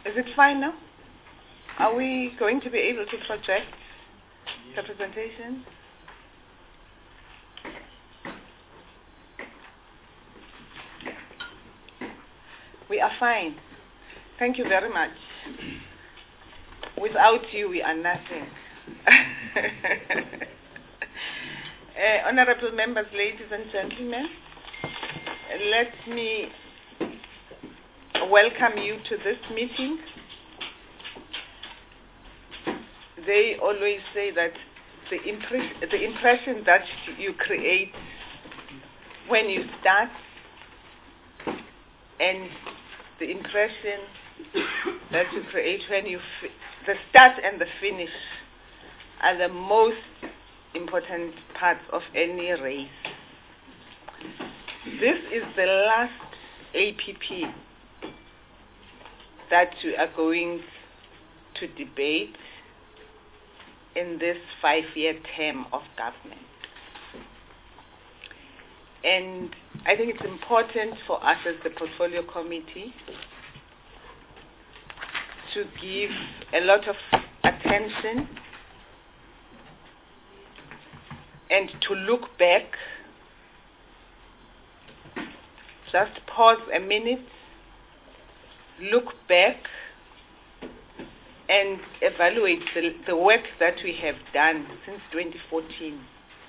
Is it fine now? Are we going to be able to project the presentation? We are fine. Thank you very much. Without you, we are nothing. Honorable members, ladies and gentlemen, let me welcome you to this meeting. They always say that the impression that you create when you start and the impression that you create when you the start and the finish are the most important parts of any race. This is the last APP that we are going to debate in this 5-year term of government. And I think it's important for us as the Portfolio Committee to give a lot of attention and to look back, just pause a minute, look back and evaluate the work that we have done since 2014.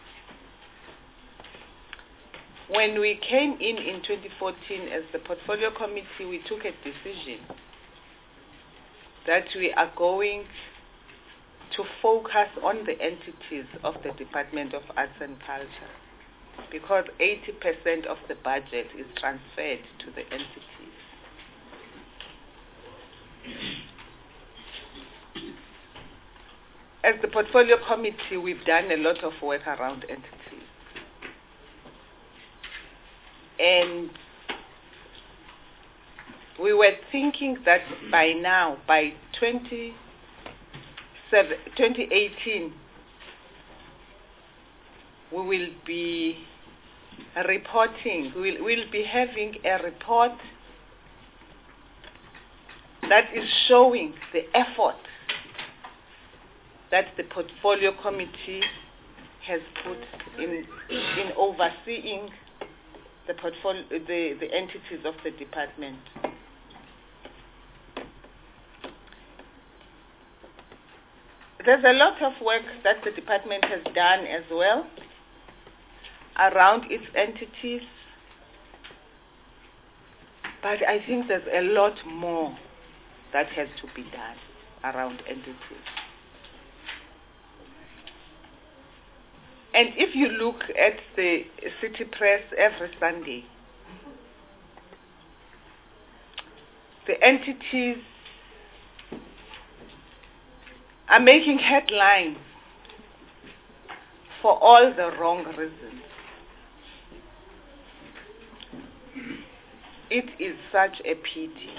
When we came in 2014 as the Portfolio Committee, we took a decision that we are going to focus on the entities of the Department of Arts and Culture, because 80% of the budget is transferred to the entities. As the Portfolio Committee, we've done a lot of work around entities. And we were thinking that by now, by 2018, we will be reporting, we'll be having a report that is showing the effort that the Portfolio Committee has put in overseeing the entities of the department. There's a lot of work that the department has done as well around its entities, but I think there's a lot more that has to be done around entities. And if you look at the City Press every Sunday, the entities are making headlines for all the wrong reasons. It is such a pity,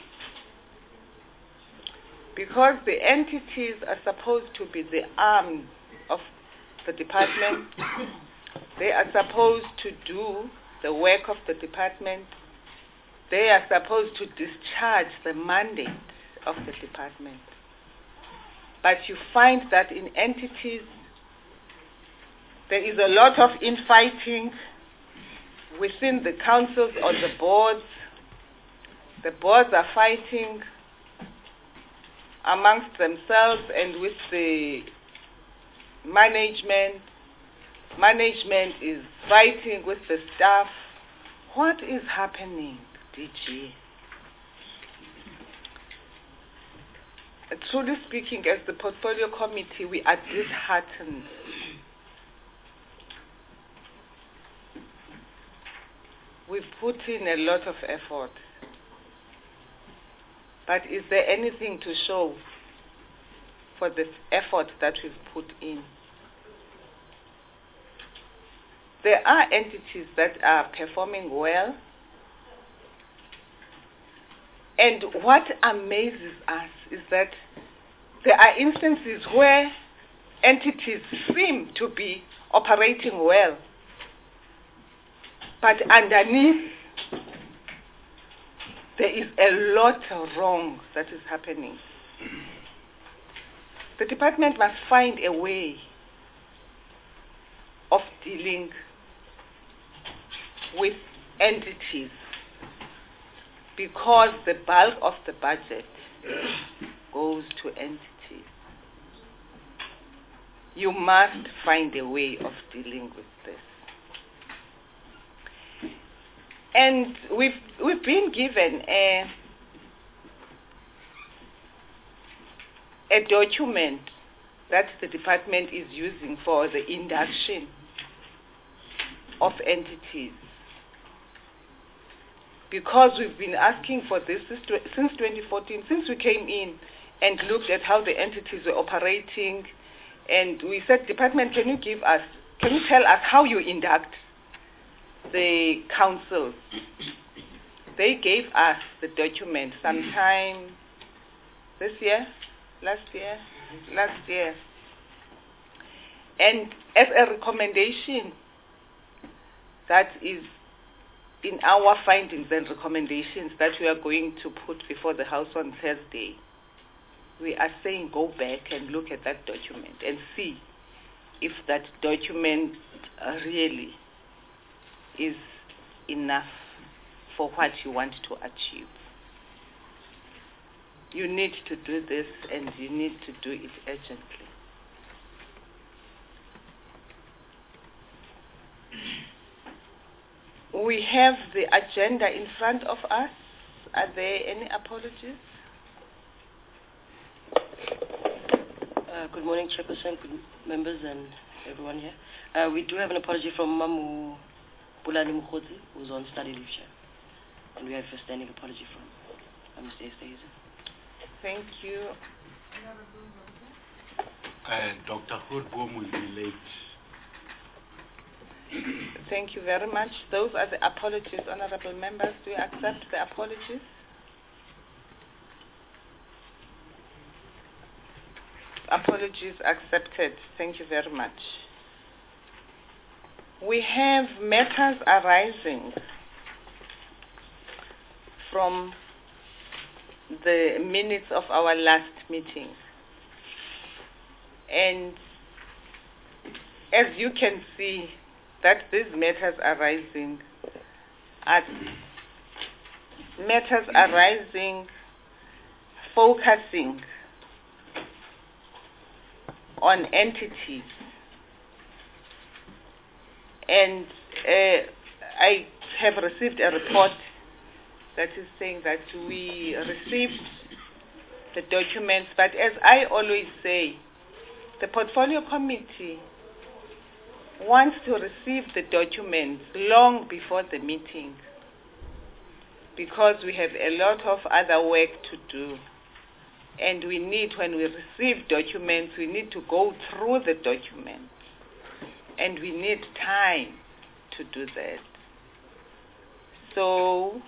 because the entities are supposed to be the arm of the department. They are supposed to do the work of the department. They are supposed to discharge the mandate of the department. But you find that in entities, there is a lot of infighting within the councils or the boards. The boards are fighting amongst themselves and with the management. Management is fighting with the staff. What is happening, DG? Truly speaking, as the Portfolio Committee, we are disheartened. We've put in a lot of effort. But is there anything to show for the effort that we've put in? There are entities that are performing well. And what amazes us is that there are instances where entities seem to be operating well, but underneath there is a lot wrong that is happening. The department must find a way of dealing with entities, because the bulk of the budget goes to entities. You must find a way of dealing with this. And we've been given a document that the department is using for the induction of entities. Because we've been asking for this since 2014, since we came in and looked at how the entities were operating, and we said, department, can you tell us how you induct the councils? They gave us the document sometime last year. And as a recommendation that is in our findings and recommendations that we are going to put before the House on Thursday, we are saying go back and look at that document and see if that document really is enough for what you want to achieve. You need to do this, and you need to do it urgently. We have the agenda in front of us. Are there any apologies? Good morning, Chairperson, good members, and everyone here. We do have an apology from Mamu Bulani Mukhodzi, who's on study leave, Chair. And we have a standing apology from Mr. Esther. Thank you. Dr. Grootboom will be late. Thank you very much. Those are the apologies, honorable members. Do you accept the apologies? Apologies accepted. Thank you very much. We have matters arising from the minutes of our last meeting. And as you can see, that these matters arising are matters arising focusing on entities. And I have received a report that is saying that we received the documents, but as I always say, the Portfolio Committee wants to receive the documents long before the meeting, because we have a lot of other work to do. And we need, when we receive documents, we need to go through the documents. And we need time to do that. So,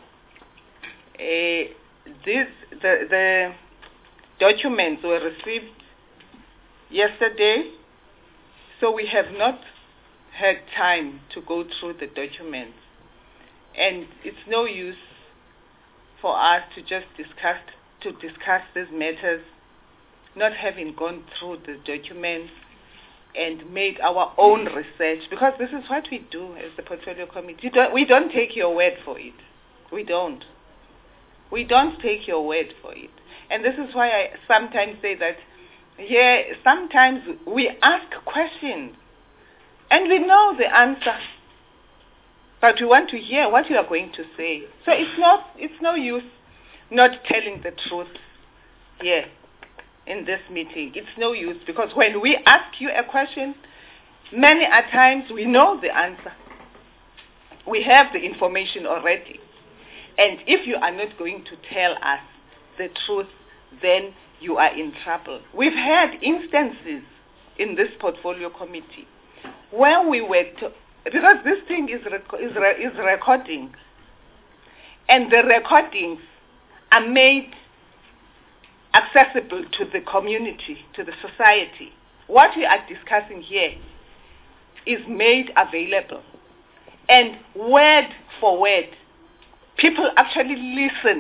the documents were received yesterday, so we have not had time to go through the documents. And it's no use for us to just discuss these matters, not having gone through the documents and made our own research, because this is what we do as the Portfolio Committee. We don't take your word for it. We don't. We don't take your word for it. And this is why I sometimes say that, sometimes we ask questions and we know the answer, but we want to hear what you are going to say. So it's no use not telling the truth here in this meeting. It's no use, because when we ask you a question, many a times we know the answer. We have the information already. And if you are not going to tell us the truth, then you are in trouble. We've had instances in this Portfolio Committee where we were, because this thing is recording, and the recordings are made accessible to the community, to the society. What we are discussing here is made available. And word for word, people actually listen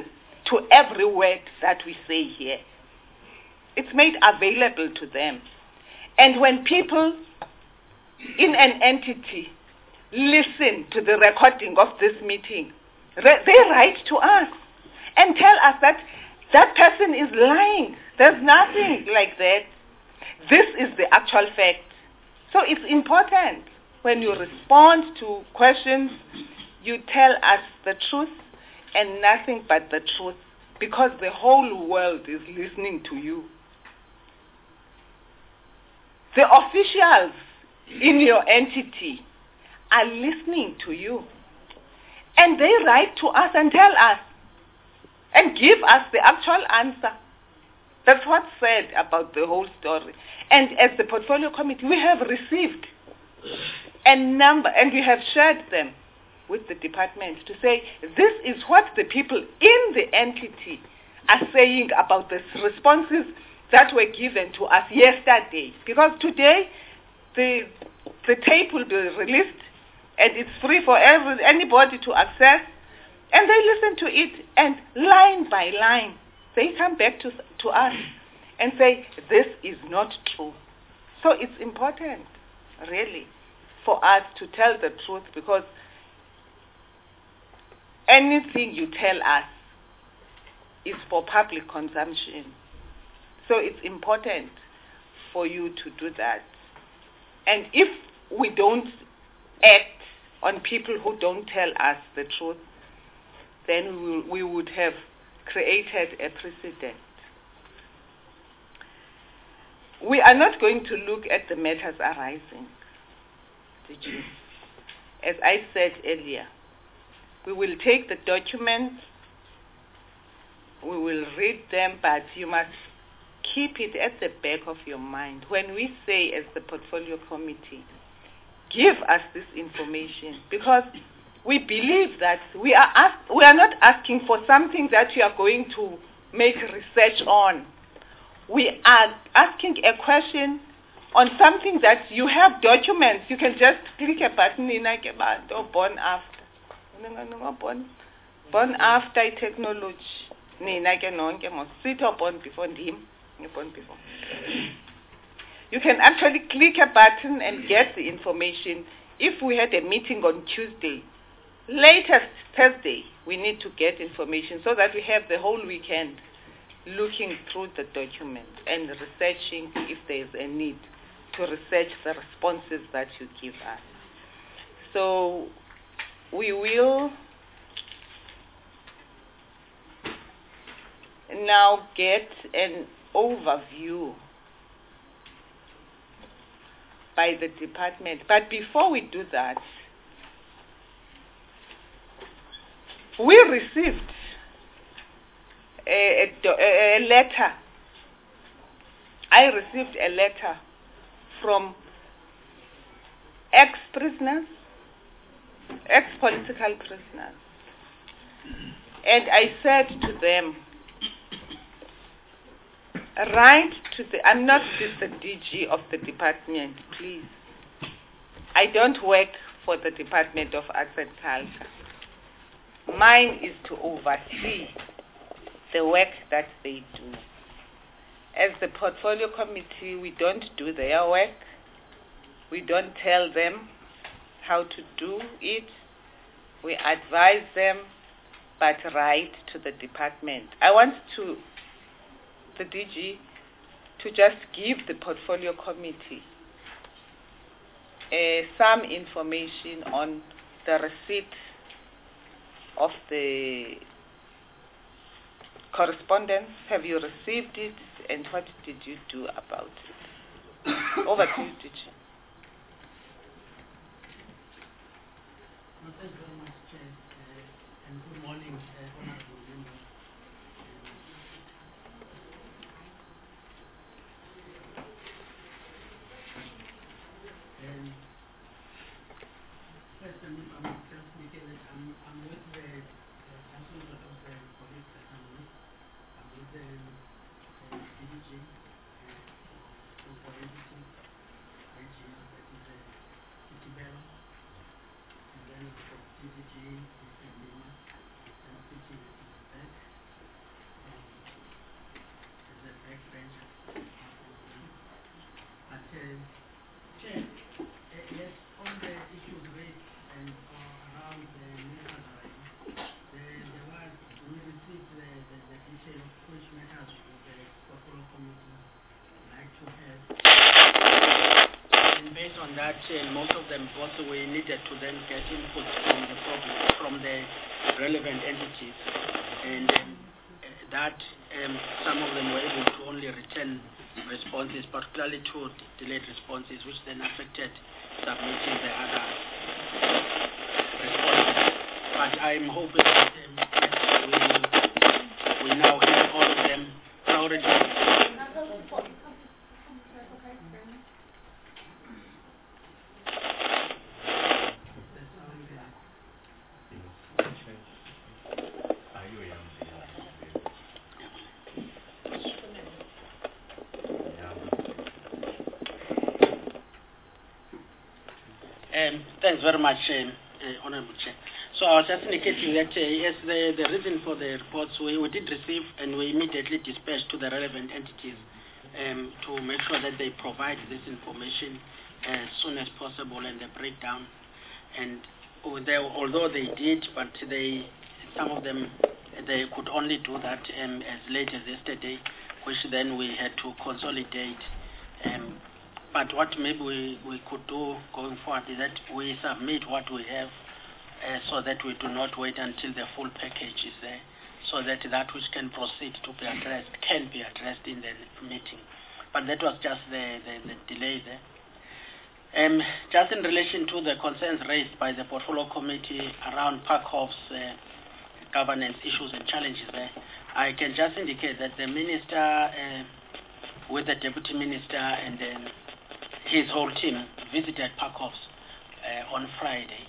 to every word that we say here. It's made available to them. And when people in an entity listen to the recording of this meeting, they write to us and tell us that that person is lying. There's nothing like that. This is the actual fact. So it's important when you respond to questions, you tell us the truth and nothing but the truth, because the whole world is listening to you. The officials in your entity are listening to you. And they write to us and tell us and give us the actual answer. That's what's said about the whole story. And as the portfolio committee, we have received a number, and we have shared them with the department to say, this is what the people in the entity are saying about the responses that were given to us yesterday. Because today, the tape will be released, and it's free for anybody to access, and they listen to it, and line by line, they come back to us and say, this is not true. So it's important, really, for us to tell the truth, because anything you tell us is for public consumption. So it's important for you to do that. And if we don't act on people who don't tell us the truth, then we would have created a precedent. We are not going to look at the matters arising, as I said earlier. We will take the documents, we will read them, but you must keep it at the back of your mind. When we say, as the portfolio committee, give us this information, because we believe that we are not asking for something that you are going to make research on. We are asking a question on something that you have documents. You can just click a button in like or born after. Born after technology. Sit or born before him. Born before. You can actually click a button and get the information. If we had a meeting on Tuesday, latest Thursday, we need to get information so that we have the whole weekend looking through the documents and researching if there is a need to research the responses that you give us. So we will now get an overview by the department. But before we do that, we received a letter. I received a letter from ex-prisoners, ex-political prisoners. And I said to them, write to I'm not the DG of the department, please. I don't work for the Department of Arts and Culture. Mine is to oversee the work that they do. As the portfolio committee, we don't do their work. We don't tell them how to do it. We advise them, but write to the department. I want the DG to just give the portfolio committee some information on the receipt of the correspondence. Have you received it, and what did you do about it? Over to you, DG. Well, thank you very much, Chair, and good morning, honorable members. First, I'm just making it. I'm with the National of the Police Academy. I'm with the DDG, for entity, IG, that is the Kitibelo, and then for DDG, Mr. Lima, and CT, that is back, and most of them also we needed to then get input from the relevant entities, and that some of them were able to only return responses, particularly two delayed responses, which then affected submitting the other responses. But I'm hoping that we now have all of them prioritized. Thanks very much, Honorable Chair. So I was just indicating that yes, the reason for the reports we did receive, and we immediately dispatched to the relevant entities to make sure that they provide this information as soon as possible and the breakdown. And although they did, but some of them they could only do that as late as yesterday, which then we had to consolidate. But what maybe we could do going forward is that we submit what we have so that we do not wait until the full package is there, so that which can proceed to be addressed can be addressed in the meeting. But that was just the delay there. Just in relation to the concerns raised by the Portfolio Committee around Parkhoff's governance issues and challenges there, I can just indicate that the Minister with the Deputy Minister and then his whole team visited Parkhoff's on Friday,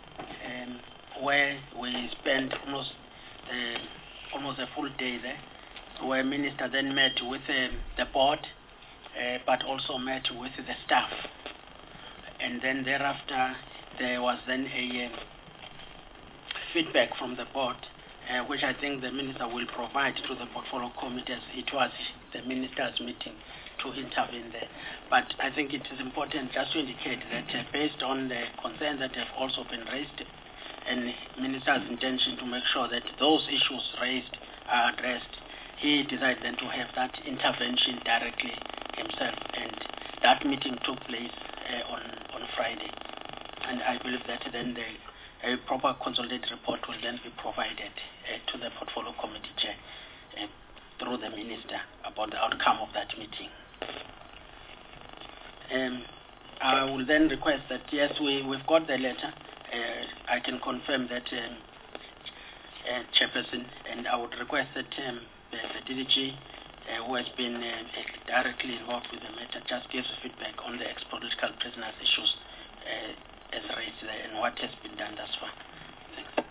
where we spent almost a full day there, where Minister then met with the board, but also met with the staff. And then thereafter, there was then a feedback from the board, which I think the Minister will provide to the Portfolio Committee, as it was the Minister's meeting to intervene there. But I think it is important just to indicate that based on the concerns that have also been raised and Minister's intention to make sure that those issues raised are addressed, he decided then to have that intervention directly himself, and that meeting took place on Friday. And I believe that then a proper consolidated report will then be provided to the Portfolio Committee Chair through the Minister about the outcome of that meeting. I will then request that, yes, we've got the letter. I can confirm that, Chairperson, and I would request that the DDG, who has been directly involved with the matter, just gives feedback on the ex-political prisoners issues as raised there and what has been done thus far. Thanks.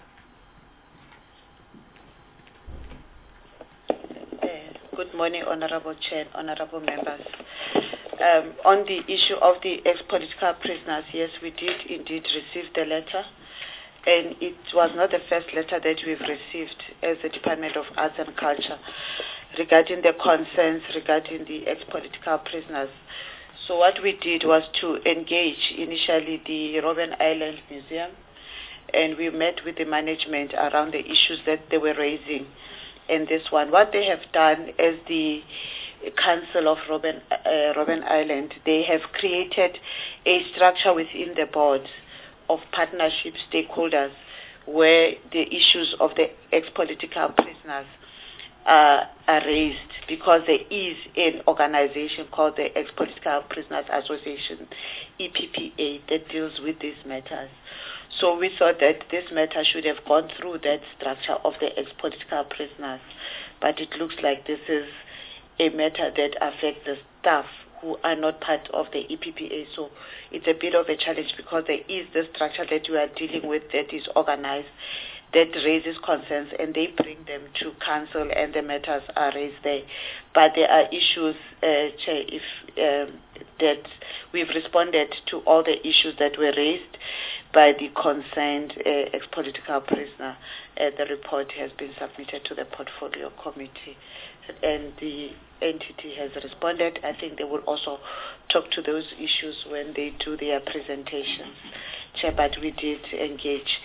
Good morning, Honorable Chair, Honorable Members. On the issue of the ex-political prisoners, yes, we did indeed receive the letter, and it was not the first letter that we've received as the Department of Arts and Culture regarding the concerns regarding the ex-political prisoners. So what we did was to engage initially the Robben Island Museum, and we met with the management around the issues that they were raising. And this one, what they have done as the Council of Robben Island, they have created a structure within the board of partnership stakeholders where the issues of the ex-political prisoners are raised, because there is an organization called the Ex-Political Prisoners Association, EPPA, that deals with these matters. So we thought that this matter should have gone through that structure of the ex-political prisoners, but it looks like this is a matter that affects the staff who are not part of the EPPA. So it's a bit of a challenge, because there is the structure that we are dealing with that is organized, that raises concerns, and they bring them to council, and the matters are raised there. But there are issues, Chair, that we've responded to all the issues that were raised by the concerned ex-political prisoner. The report has been submitted to the Portfolio Committee, and the entity has responded. I think they will also talk to those issues when they do their presentations, Chair, but we did engage.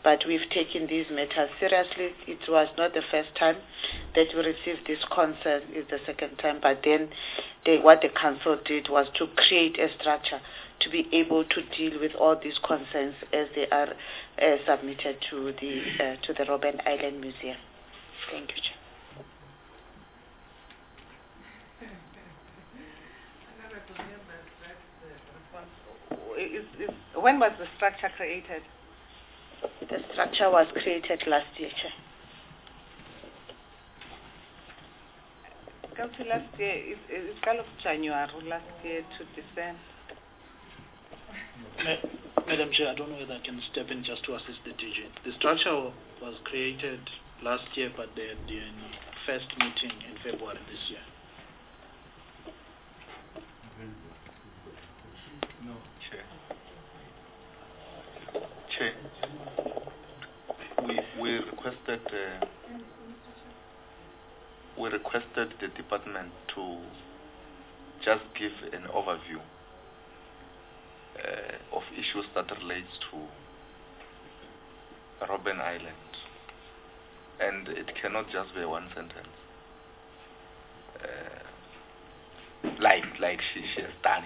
but we've taken these matters seriously. It was not the first time that we received this concern, it's the second time, but then what the council did was to create a structure to be able to deal with all these concerns as they are submitted to the Robben Island Museum. Thank you, Chair. When was the structure created? The structure was created last year, Chair. Go to last year, it's kind of January last year to December. Madam Chair, I don't know whether I can step in just to assist the DG. The structure was created last year, but they had the first meeting in February this year. No, Chair. We requested the department to just give an overview of issues that relates to Robben Island, and it cannot just be one sentence. Like she has done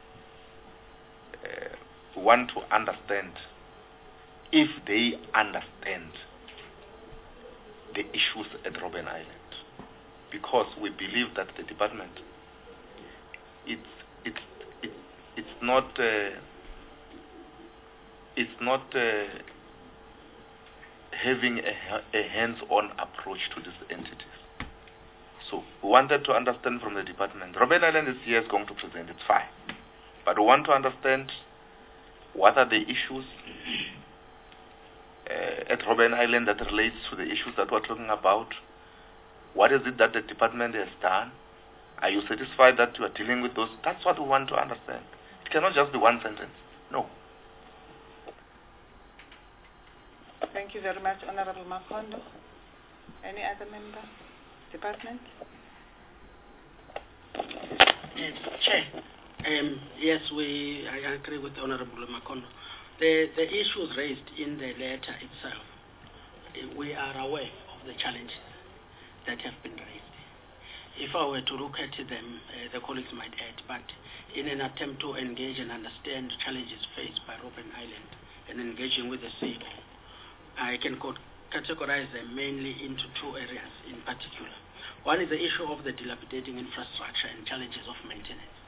it. We want to understand if they understand the issues at Robben Island, because we believe that the department it's not having a hands-on approach to these entities. So we wanted to understand from the department. Robben Island is here, is going to present, it's fine. But we want to understand what are the issues at Robben Island that relates to the issues that we're talking about. What is it that the department has done? Are you satisfied that you are dealing with those? That's what we want to understand. It cannot just be one sentence. No. Thank you very much, Honorable Makondo. Any other member? Department? Chair, yes, I agree with Honorable Makondo. The issues raised in the letter itself, we are aware of the challenges that have been raised. If I were to look at them, the colleagues might add, but in an attempt to engage and understand challenges faced by Robben Island and engaging with the CEO, I can categorize them mainly into two areas in particular. One is the issue of the dilapidating infrastructure and challenges of maintenance.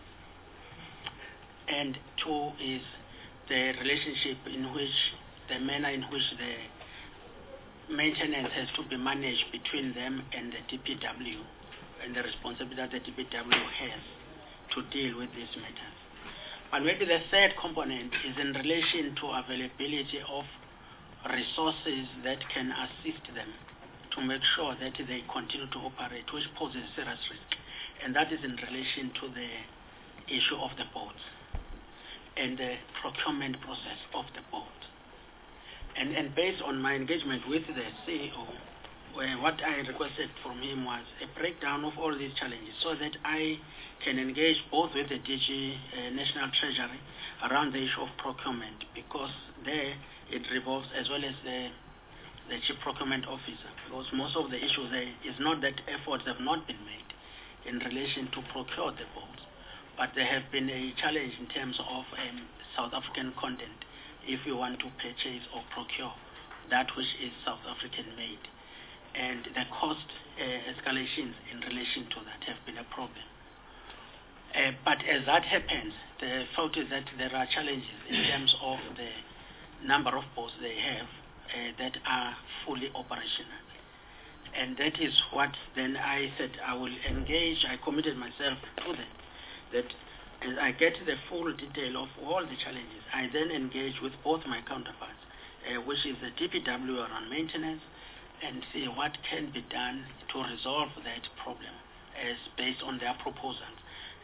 And two is the relationship in which, the manner in which the maintenance has to be managed between them and the DPW, and the responsibility that the DPW has to deal with these matters. And maybe the third component is in relation to availability of resources that can assist them to make sure that they continue to operate, which poses serious risk. And that is in relation to the issue of the boats and the procurement process of the boat. And based on my engagement with the CEO, what I requested from him was a breakdown of all these challenges so that I can engage both with the DG National Treasury around the issue of procurement, because there it revolves, as well as the Chief Procurement Officer, because most of the issues there is not that efforts have not been made in relation to procure the boats, but there have been a challenge in terms of South African content if you want to purchase or procure that which is South African made. And the cost escalations in relation to that have been a problem. But as that happens, the fact is that there are challenges in terms of the number of boats they have that are fully operational. And that is what then I said I will engage, I committed myself to them, that as I get the full detail of all the challenges, I then engage with both my counterparts, which is the DPW around maintenance, and see what can be done to resolve that problem as based on their proposals.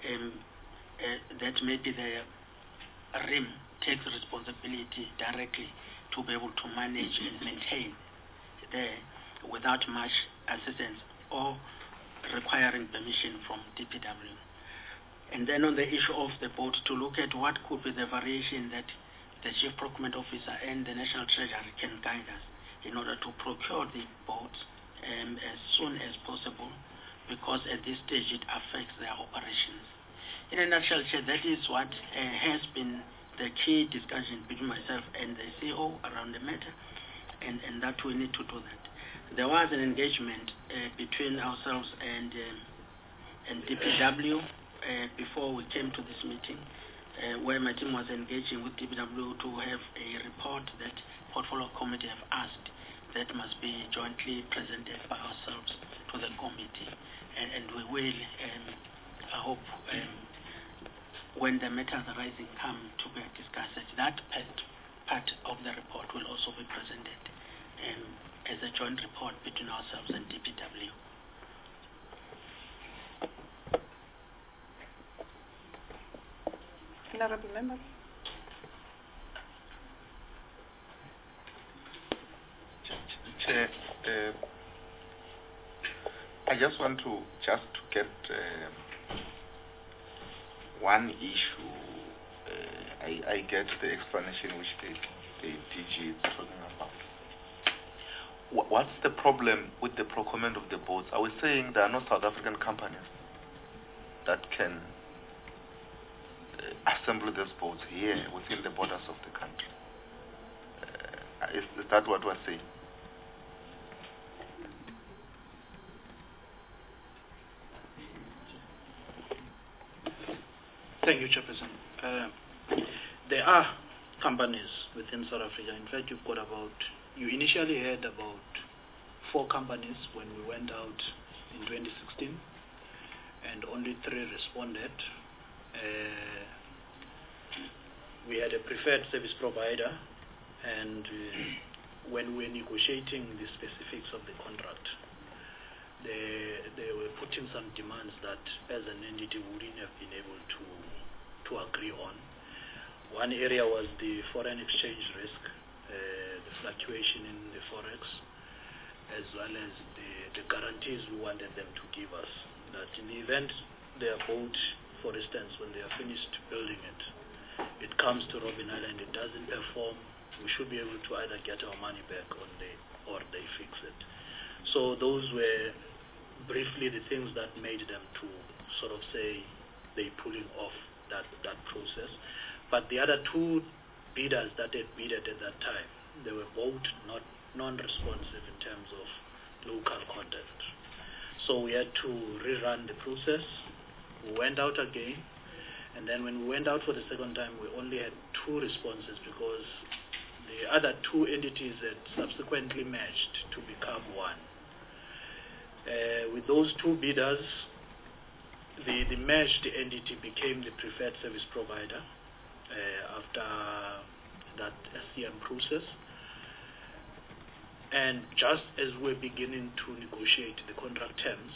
That maybe the RIM takes responsibility directly to be able to manage and maintain there without much assistance or requiring permission from DPW. And then on the issue of the boat, to look at what could be the variation that the Chief Procurement Officer and the National Treasury can guide us in order to procure the boats as soon as possible, because at this stage it affects their operations. In a nutshell, Chair, that is what has been the key discussion between myself and the CEO around the matter, and that we need to do that. There was an engagement between ourselves and DPW before we came to this meeting, where my team was engaging with DPW to have a report that Portfolio Committee have asked that must be jointly presented by ourselves to the committee. And we will, I hope, when the matters arising come to be discussed, that part of the report will also be presented as a joint report between ourselves and DPW. Honourable members. Chair, I just want to get one issue. I get the explanation which the DG is talking about. What's the problem with the procurement of the boats? Are we saying there are no South African companies that can assemble these boats here within the borders of the country? Is that what we're saying? Thank you, Chairperson. There are companies within South Africa. In fact, you initially had about 4 companies when we went out in 2016, and only 3 responded. We had a preferred service provider, and when we were negotiating the specifics of the contract, they were putting some demands that as an entity we wouldn't have been able to agree on. One area was the foreign exchange risk, the fluctuation in the forex, as well as the guarantees we wanted them to give us, that in the event their boat, for instance, when they are finished building it, it comes to Robben Island, it doesn't perform, we should be able to either get our money back or they fix it. So those were briefly the things that made them to sort of say they're pulling off that process. But the other 2 bidders that had bidded at that time, they were both not non-responsive in terms of local content. So we had to rerun the process. We went out again, and then when we went out for the second time, we only had 2 responses because the other 2 entities had subsequently merged to become one. With those 2 bidders, the merged entity became the preferred service provider after that SCM process. And just as we're beginning to negotiate the contract terms,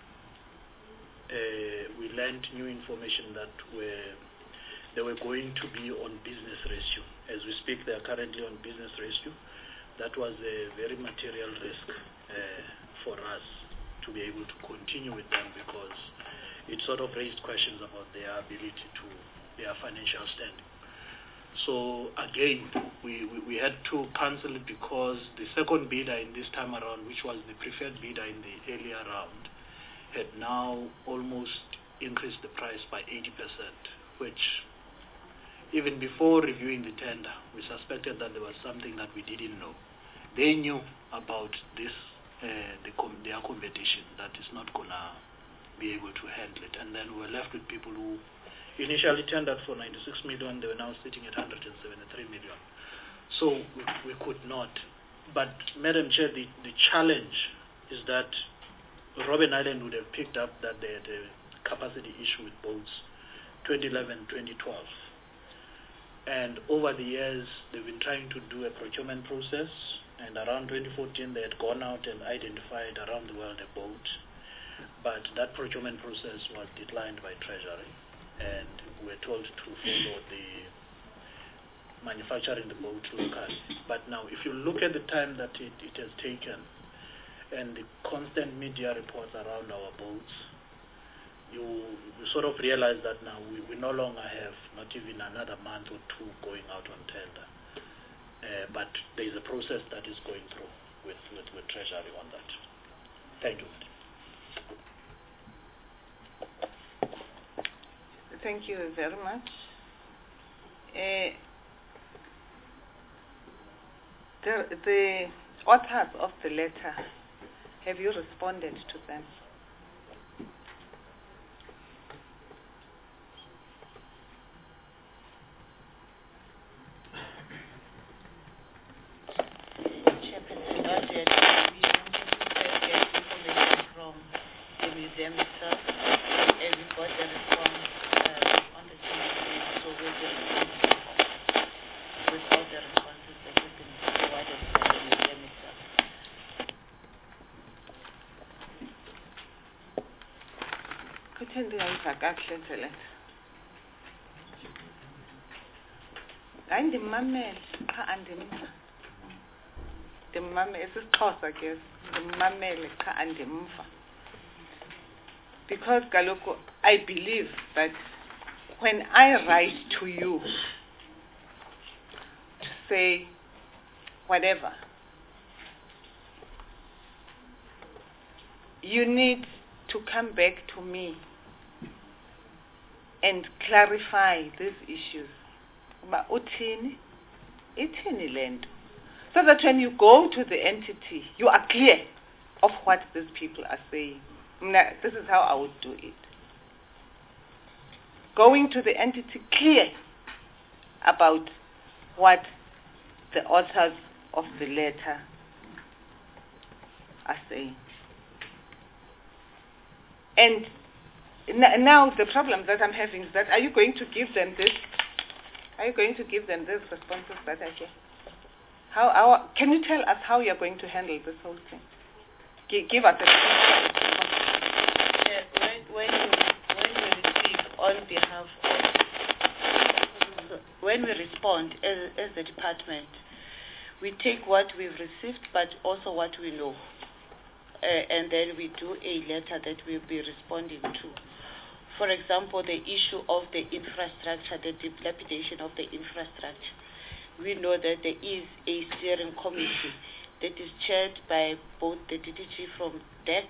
we learned new information that they were going to be on business rescue. As we speak, they are currently on business rescue. That was a very material risk for us to be able to continue with them, because it sort of raised questions about their ability to their financial standing. So again, we had to cancel it because the second bidder in this time around, which was the preferred bidder in the earlier round, had now almost increased the price by 80%, which even before reviewing the tender, we suspected that there was something that we didn't know. They knew about this, their competition, that is not going to be able to handle it. And then we were left with people who initially tendered for 96 million, they were now sitting at 173 million. So we could not. But, Madam Chair, the challenge is that Robben Island would have picked up that they had a capacity issue with boats 2011, 2012. And over the years, they've been trying to do a procurement process, and around 2014, they had gone out and identified around the world a boat. But that procurement process was declined by Treasury, and we were told to follow the manufacturing the boat locally. But now, if you look at the time that it has taken, and the constant media reports around our boats, you sort of realized that now we no longer have not even another month or two going out on tender. But there is a process that is going through with Treasury on that. Thank you. Thank you very much. The authors of the letter, have you responded to them? Chairperson, not yet. We wanted to get information from the museum itself, and we got the response on the 28th, so we'll be responding with all the responses that have been provided by the museum itself. Kutheni ndingayiva kakuhle nje le nto? Hayi ndimmamele qha andimva. Ndimmamele isixhosa ke ndimmamele qha andimva. Because kaloku I believe that when I write to you to say whatever, you need to come back to me and clarify these issues. Ba uthini? Ithini le nto? So that when you go to the entity, you are clear of what these people are saying. This is how I would do it. Going to the entity clear about what the authors of the letter are saying. And now the problem that I'm having is that, are you going to give them this? Are you going to give them these responses that I get? How can you tell us how you're going to handle this whole thing? Give us a When we receive on behalf of, when we respond as the department, we take what we've received, but also what we know. And then we do a letter that we'll be responding to. For example, the issue of the infrastructure, the dilapidation of the infrastructure. We know that there is a steering committee that is chaired by both the DDG from DEC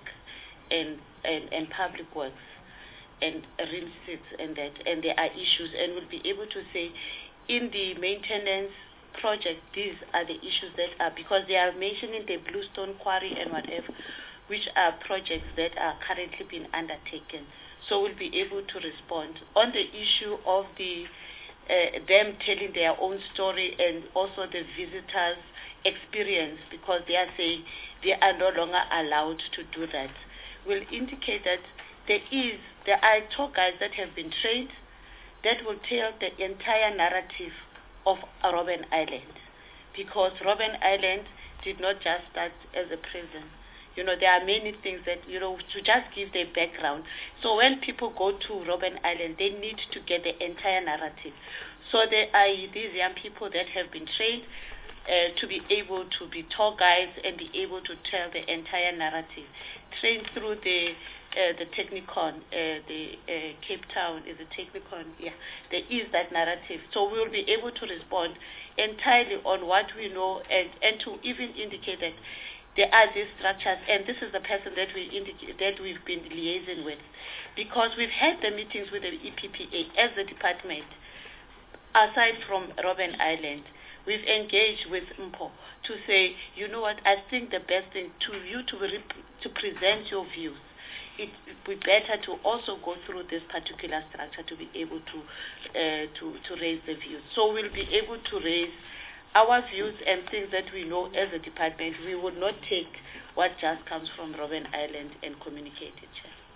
and Public Works and RINSITS and that, and there are issues, and we'll be able to say in the maintenance project, these are the issues that are, because they are mentioning the Bluestone Quarry and whatever, which are projects that are currently being undertaken. So we'll be able to respond. On the issue of the them telling their own story and also the visitors' experience, because they are saying they are no longer allowed to do that, will indicate that there are tour guides that have been trained that will tell the entire narrative of Robben Island, because Robben Island did not just start as a prison. You know, there are many things that, you know, to just give the background. So when people go to Robben Island, they need to get the entire narrative. So there are these young people that have been trained to be able to be tour guides and be able to tell the entire narrative. Trained through the Technicon, Cape Town is a Technicon, yeah. There is that narrative. So we will be able to respond entirely on what we know and to even indicate that there are these structures, and this is the person that we've been liaising with, because we've had the meetings with the EPPA as the department. Aside from Robben Island, we've engaged with MPO to say, you know what, I think the best thing to you to present your views. It would be better to also go through this particular structure to be able to raise the views. So we'll be able to raise our views and things that we know as a department. We will not take what just comes from Robben Island and communicate it.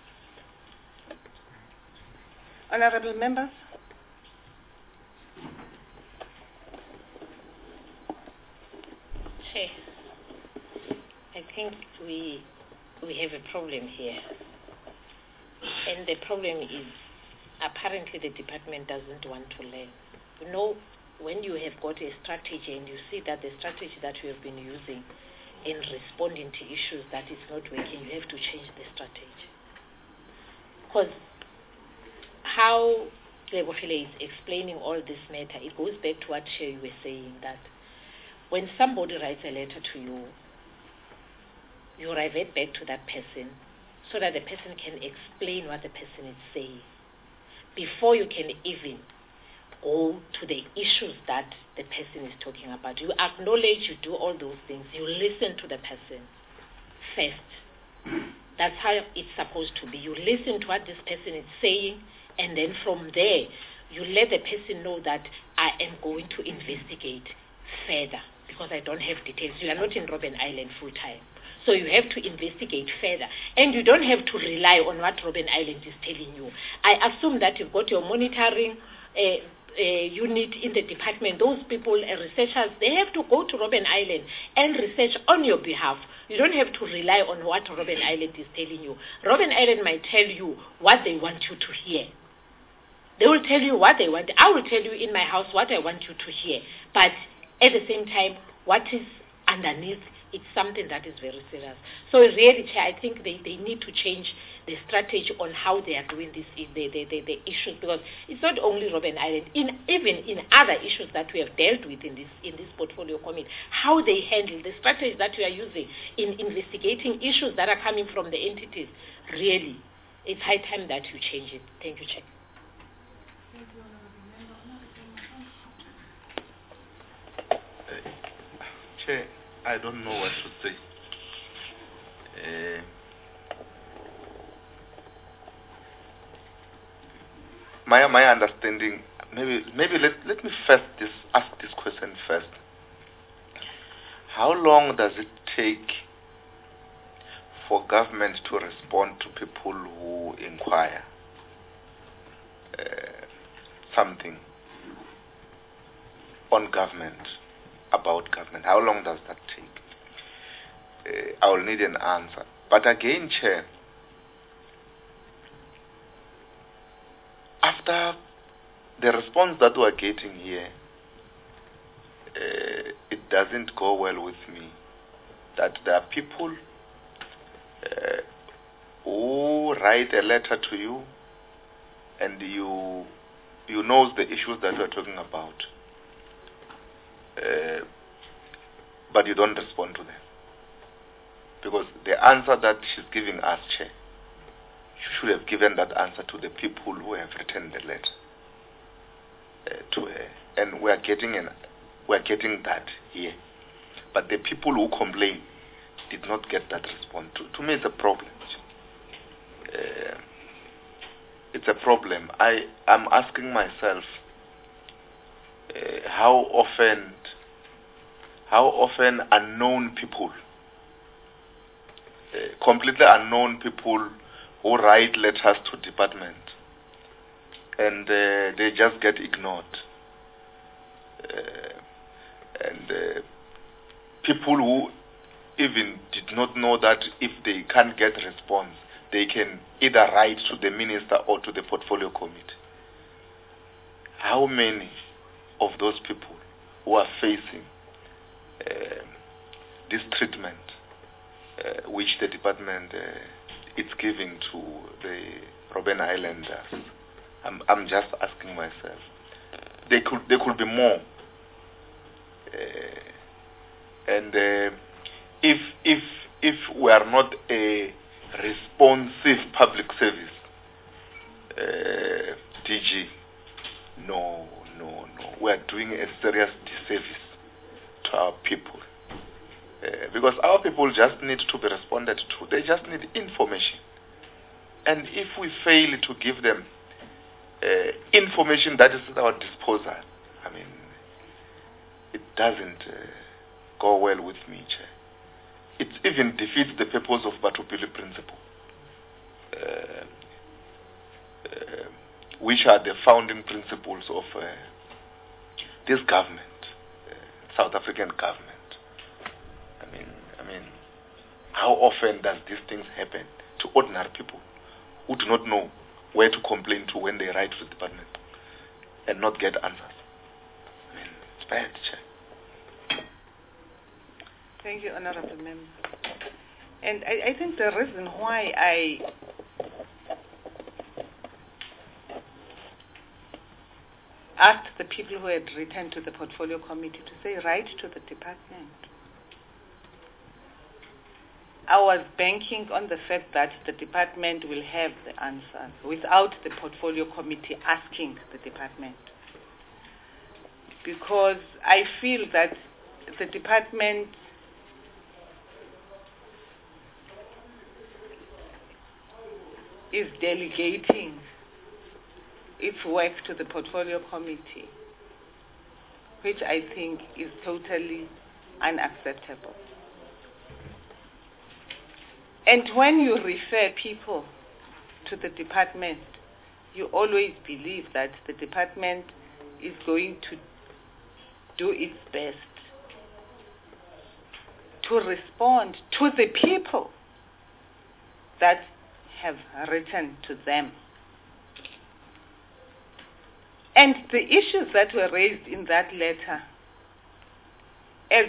Honorable members. Chair, I think we have a problem here. And the problem is apparently the department doesn't want to learn. You know, when you have got a strategy and you see that the strategy that we have been using in responding to issues that is not working, you have to change the strategy. Because how Lebohile is explaining all this matter, it goes back to what you were saying, that when somebody writes a letter to you, you revert back to that person so that the person can explain what the person is saying before you can even go to the issues that the person is talking about. You acknowledge, you do all those things, you listen to the person first. That's how it's supposed to be. You listen to what this person is saying, and then from there, you let the person know that I am going to investigate further because I don't have details. You are not in Robben Island full time. So you have to investigate further. And you don't have to rely on what Robben Island is telling you. I assume that you've got your monitoring unit in the department. Those people, researchers, they have to go to Robben Island and research on your behalf. You don't have to rely on what Robben Island is telling you. Robben Island might tell you what they want you to hear. They will tell you what they want. I will tell you in my house what I want you to hear. But at the same time, what is underneath, it's something that is very serious. So really, I think they need to change the strategy on how they are doing this, the issues, because it's not only Robben Island, even in other issues that we have dealt with in this portfolio committee, how they handle the strategy that we are using in investigating issues that are coming from the entities. Really, it's high time that you change it. Thank you, Chair. Chair, I don't know what to say. My understanding, maybe let me first ask this question first. How long does it take for government to respond to people who inquire something on government, about government? How long does that take? I will need an answer. But again, Chair, after the response that we're getting here, it doesn't go well with me that there are people who write a letter to you and you know the issues that we're talking about, but you don't respond to them. Because the answer that she's giving us, Chair, you should have given that answer to the people who have written the letter to her. And we're getting that here. But the people who complain did not get that response. To me, it's a problem. It's a problem. I'm asking myself, how often unknown people, completely unknown people who write letters to department and they just get ignored. And people who even did not know that if they can't get response, they can either write to the minister or to the portfolio committee. How many of those people who are facing this treatment which the department is giving to the Robben Islanders? I'm just asking myself. There could be more. And if we are not a responsive public service, DG, no, we are doing a serious disservice to our people. Because our people just need to be responded to. They just need information. And if we fail to give them information that is at our disposal, I mean, it doesn't go well with me, Chair. It even defeats the purpose of Batupili principle, which are the founding principles of this government, South African government. I mean, how often does these things happen to ordinary people who do not know where to complain to when they write to the department and not get answers? I mean, it's bad, Chair. Thank you, Honorable Member. And I think the reason why asked the people who had written to the portfolio committee to say, write to the department. I was banking on the fact that the department will have the answers without the portfolio committee asking the department. Because I feel that the department is delegating its work to the portfolio committee, which I think is totally unacceptable. And when you refer people to the department, you always believe that the department is going to do its best to respond to the people that have written to them. And the issues that were raised in that letter, as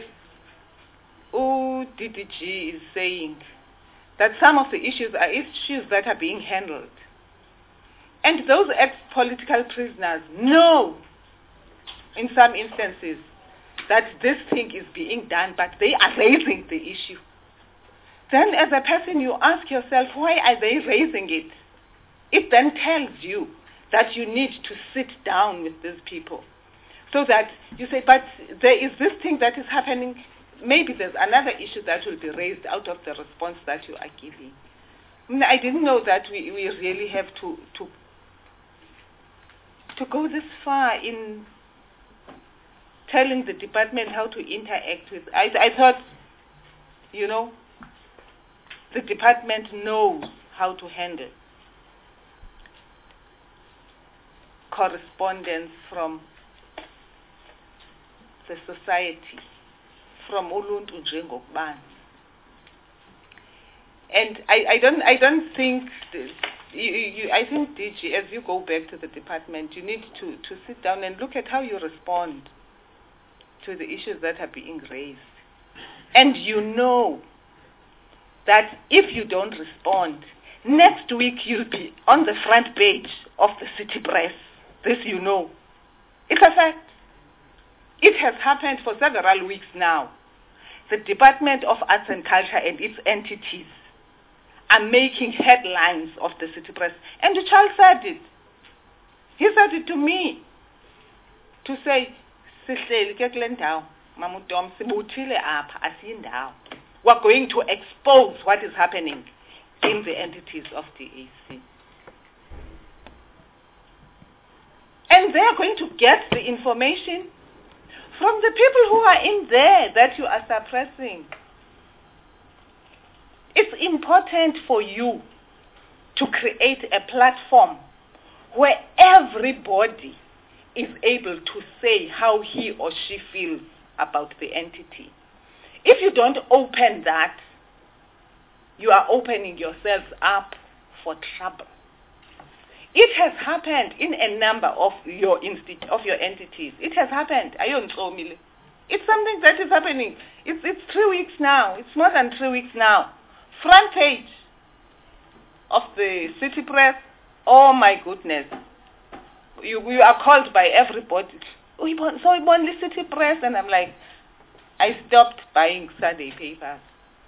DDG is saying, that some of the issues are issues that are being handled. And those ex-political prisoners know, in some instances, that this thing is being done, but they are raising the issue. Then as a person, you ask yourself, why are they raising it? It then tells you that you need to sit down with these people so that you say, but there is this thing that is happening. Maybe there's another issue that will be raised out of the response that you are giving. I didn't know that we really have to go this far in telling the department how to interact with. I thought, the department knows how to handle correspondence from the society, from uluntu njengokubani. And I don't think I think DG, as you go back to the department, you need to sit down and look at how you respond to the issues that are being raised. And you know that if you don't respond, next week you'll be on the front page of the city press. This you know. It's a fact. It has happened for several weeks now. The Department of Arts and Culture and its entities are making headlines of the city press. And the child said it. He said it to me. To say, we're going to expose what is happening in the entities of the AC. And they are going to get the information from the people who are in there that you are suppressing. It's important for you to create a platform where everybody is able to say how he or she feels about the entity. If you don't open that, you are opening yourselves up for trouble. It has happened in a number of your entities. It has happened. It's something that is happening. It's 3 weeks now. It's more than 3 weeks now. Front page of the city press. Oh my goodness. You are called by everybody. So we want the city press, and I'm like, I stopped buying Sunday papers.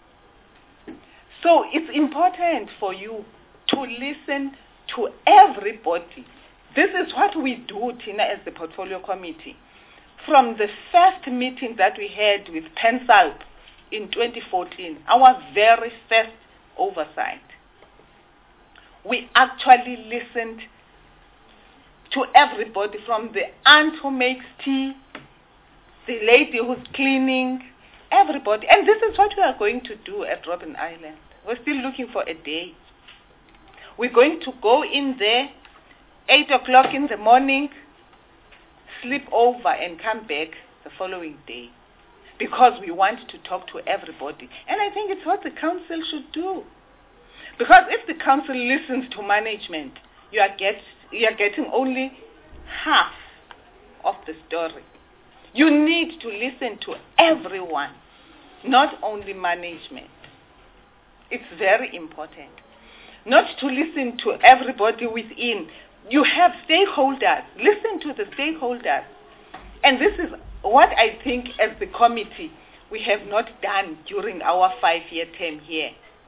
So it's important for you to listen to everybody. This is what we do, Tina, as the portfolio committee. From the first meeting that we had with PENSALP in 2014, our very first oversight, we actually listened to everybody, from the aunt who makes tea, the lady who's cleaning, everybody. And this is what we are going to do at Robben Island. We're still looking for a day. We're going to go in there 8 o'clock in the morning, sleep over and come back the following day, because we want to talk to everybody. And I think it's what the council should do. Because if the council listens to management, you are getting only half of the story. You need to listen to everyone, not only management. It's very important. Not to listen to everybody within, You have stakeholders. Listen to the stakeholders. And this is what I think as the committee we have not done during our 5-year term here.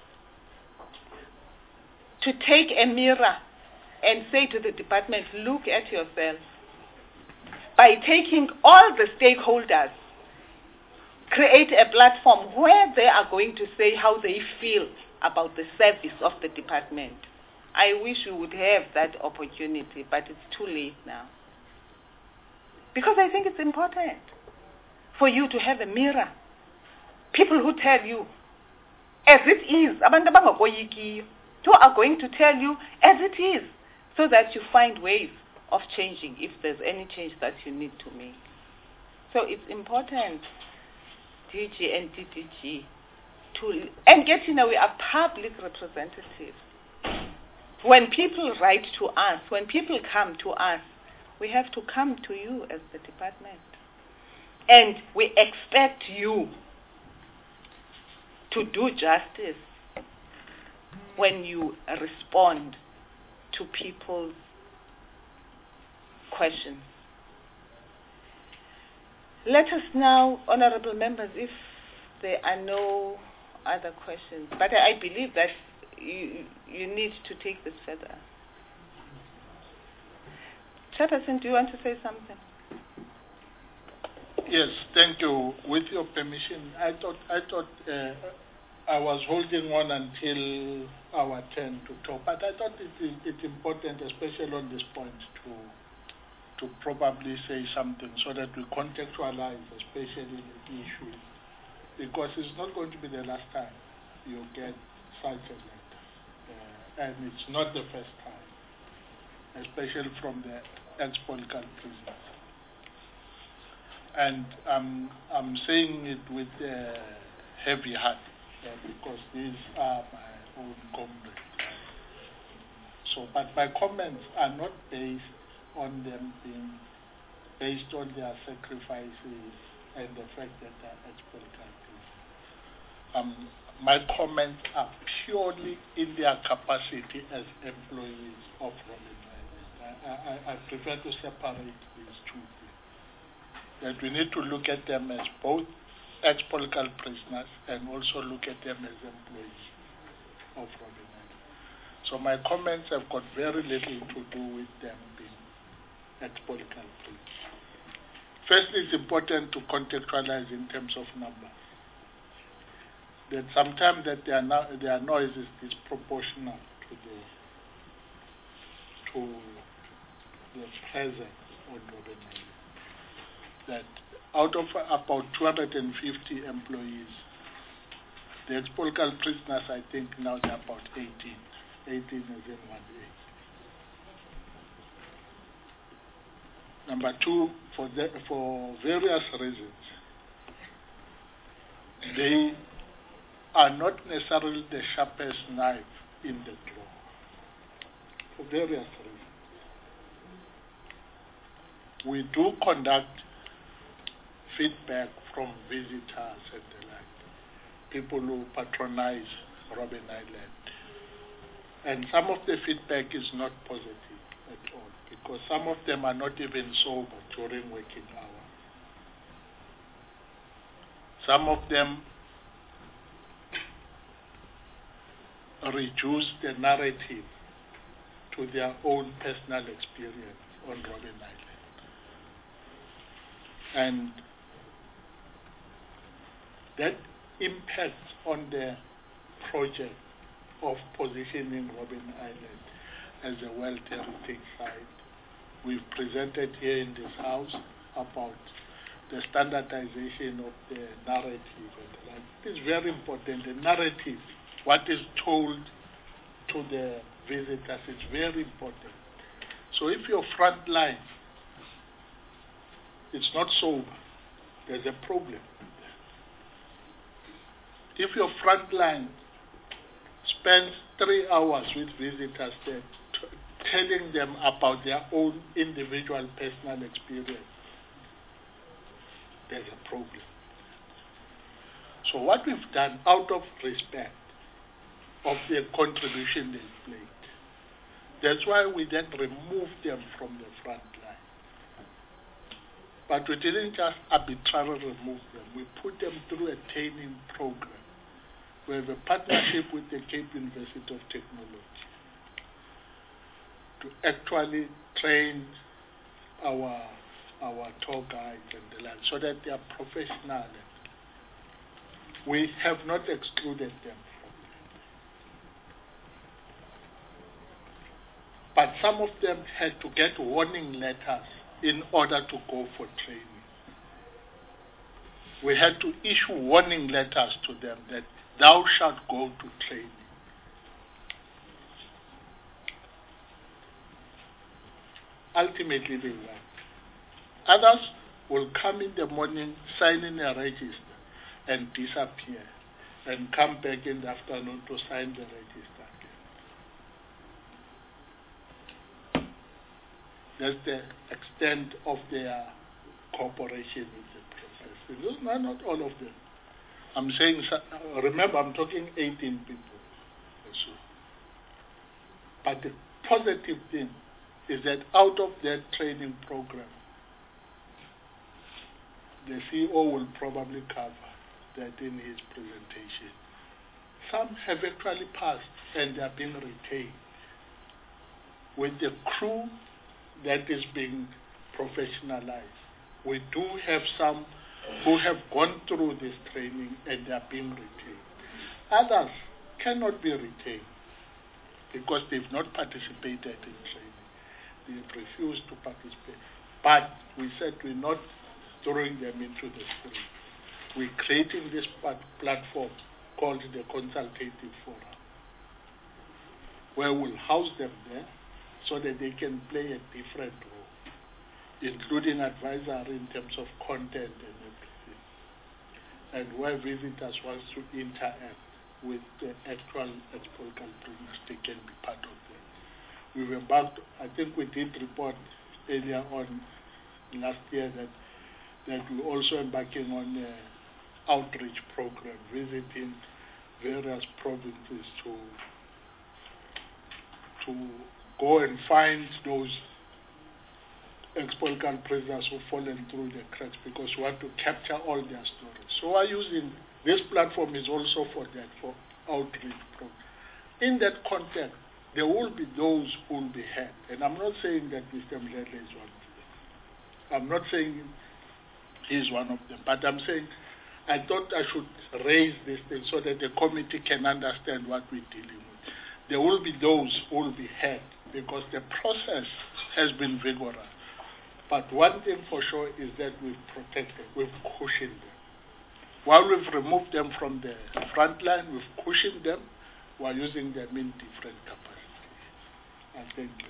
To take a mirror and say to the department, look at yourself. By taking all the stakeholders, create a platform where they are going to say how they feel about the service of the department. I wish we would have that opportunity, but it's too late now. Because I think it's important for you to have a mirror. People who tell you, as it is, abantu abangakoyikiyo, who are going to tell you as it is, so that you find ways of changing if there's any change that you need to make. So it's important, DG and DDG, and getting away a public representative. When people write to us, when people come to us, we have to come to you as the department. And we expect you to do justice when you respond to people's questions. Let us now, honorable members, if there are no other questions, but I believe that you need to take this further. Chairperson, do you want to say something? Yes, thank you. With your permission, I thought I was holding on until our turn to talk, but I thought it's important, especially on this point, to probably say something so that we contextualize, especially the issue, because it's not going to be the last time you get such a letter, and it's not the first time, especially from the ex-political prisoners. And I'm saying it with a heavy heart because these are my own comrades. So, but my comments are not based on them being based on their sacrifices and the fact that they're ex-political prisoners. My comments are purely in their capacity as employees of Robben Island. I prefer to separate these two things. That we need to look at them as both ex-political prisoners and also look at them as employees of Robben Island. So my comments have got very little to do with them being ex-political prisoners. Firstly, it's important to contextualize in terms of numbers. That sometimes that their noise is disproportional to the presence on Robben Island. That out of about 250 employees, the ex-political prisoners, I think now they're about 18. 18 is in 1A. Number two, for various reasons, they are not necessarily the sharpest knife in the drawer. For various reasons. We do conduct feedback from visitors and the like, people who patronize Robben Island. And some of the feedback is not positive at all, because some of them are not even sober during working hours. Some of them reduce the narrative to their own personal experience on Robben Island. And that impacts on the project of positioning Robben Island as a World Heritage Site. We've presented here in this House about the standardization of the narrative and the like. It is very important. The narrative, what is told to the visitors, is very important. So if your front line is not sober, there's a problem. If your front line spends 3 hours with visitors there, telling them about their own individual personal experience, there's a problem. So what we've done, out of respect of their contribution they've played, That's why we then removed them from the front line. But we didn't just arbitrarily remove them. We put them through a training program. We have a partnership with the Cape University of Technology to actually train our tour guides and the like, so that they are professional. We have not excluded them from that. But some of them had to get warning letters in order to go for training. We had to issue warning letters to them that thou shalt go to training. Ultimately, they went. Others will come in the morning, sign in a register, and disappear, and come back in the afternoon to sign the register again. That's the extent of their cooperation with the process. Not all of them. I'm saying, remember, I'm talking 18 people. Also. But the positive thing is that out of that training program, the CEO will probably cover that in his presentation. Some have actually passed and they are being retained with the crew that is being professionalized. We do have some who have gone through this training and they are being retained. Others cannot be retained because they've not participated in training. They've refused to participate. But we said we're not throwing them into the street. We're creating this platform called the Consultative Forum, where we'll house them there so that they can play a different role, including advisory in terms of content and everything, and where visitors want to interact with the actual export companies, they can be part of that. We've embarked, I think we did report earlier on last year that we're also embarking on an outreach program, visiting various provinces to go and find those ex-political prisoners who've fallen through the cracks, because we want to capture all their stories. So we're using this platform is also for that, for outreach program. In that context, there will be those who will be hurt. And I'm not saying that Mr. Mdlele is one of them. I'm not saying he's one of them. But I'm saying I thought I should raise this thing so that the committee can understand what we're dealing with. There will be those who will be hurt because the process has been vigorous. But one thing for sure is that we've protected, we've cushioned them. While we've removed them from the front line, we've cushioned them. We're using them in different capacities. Thank you.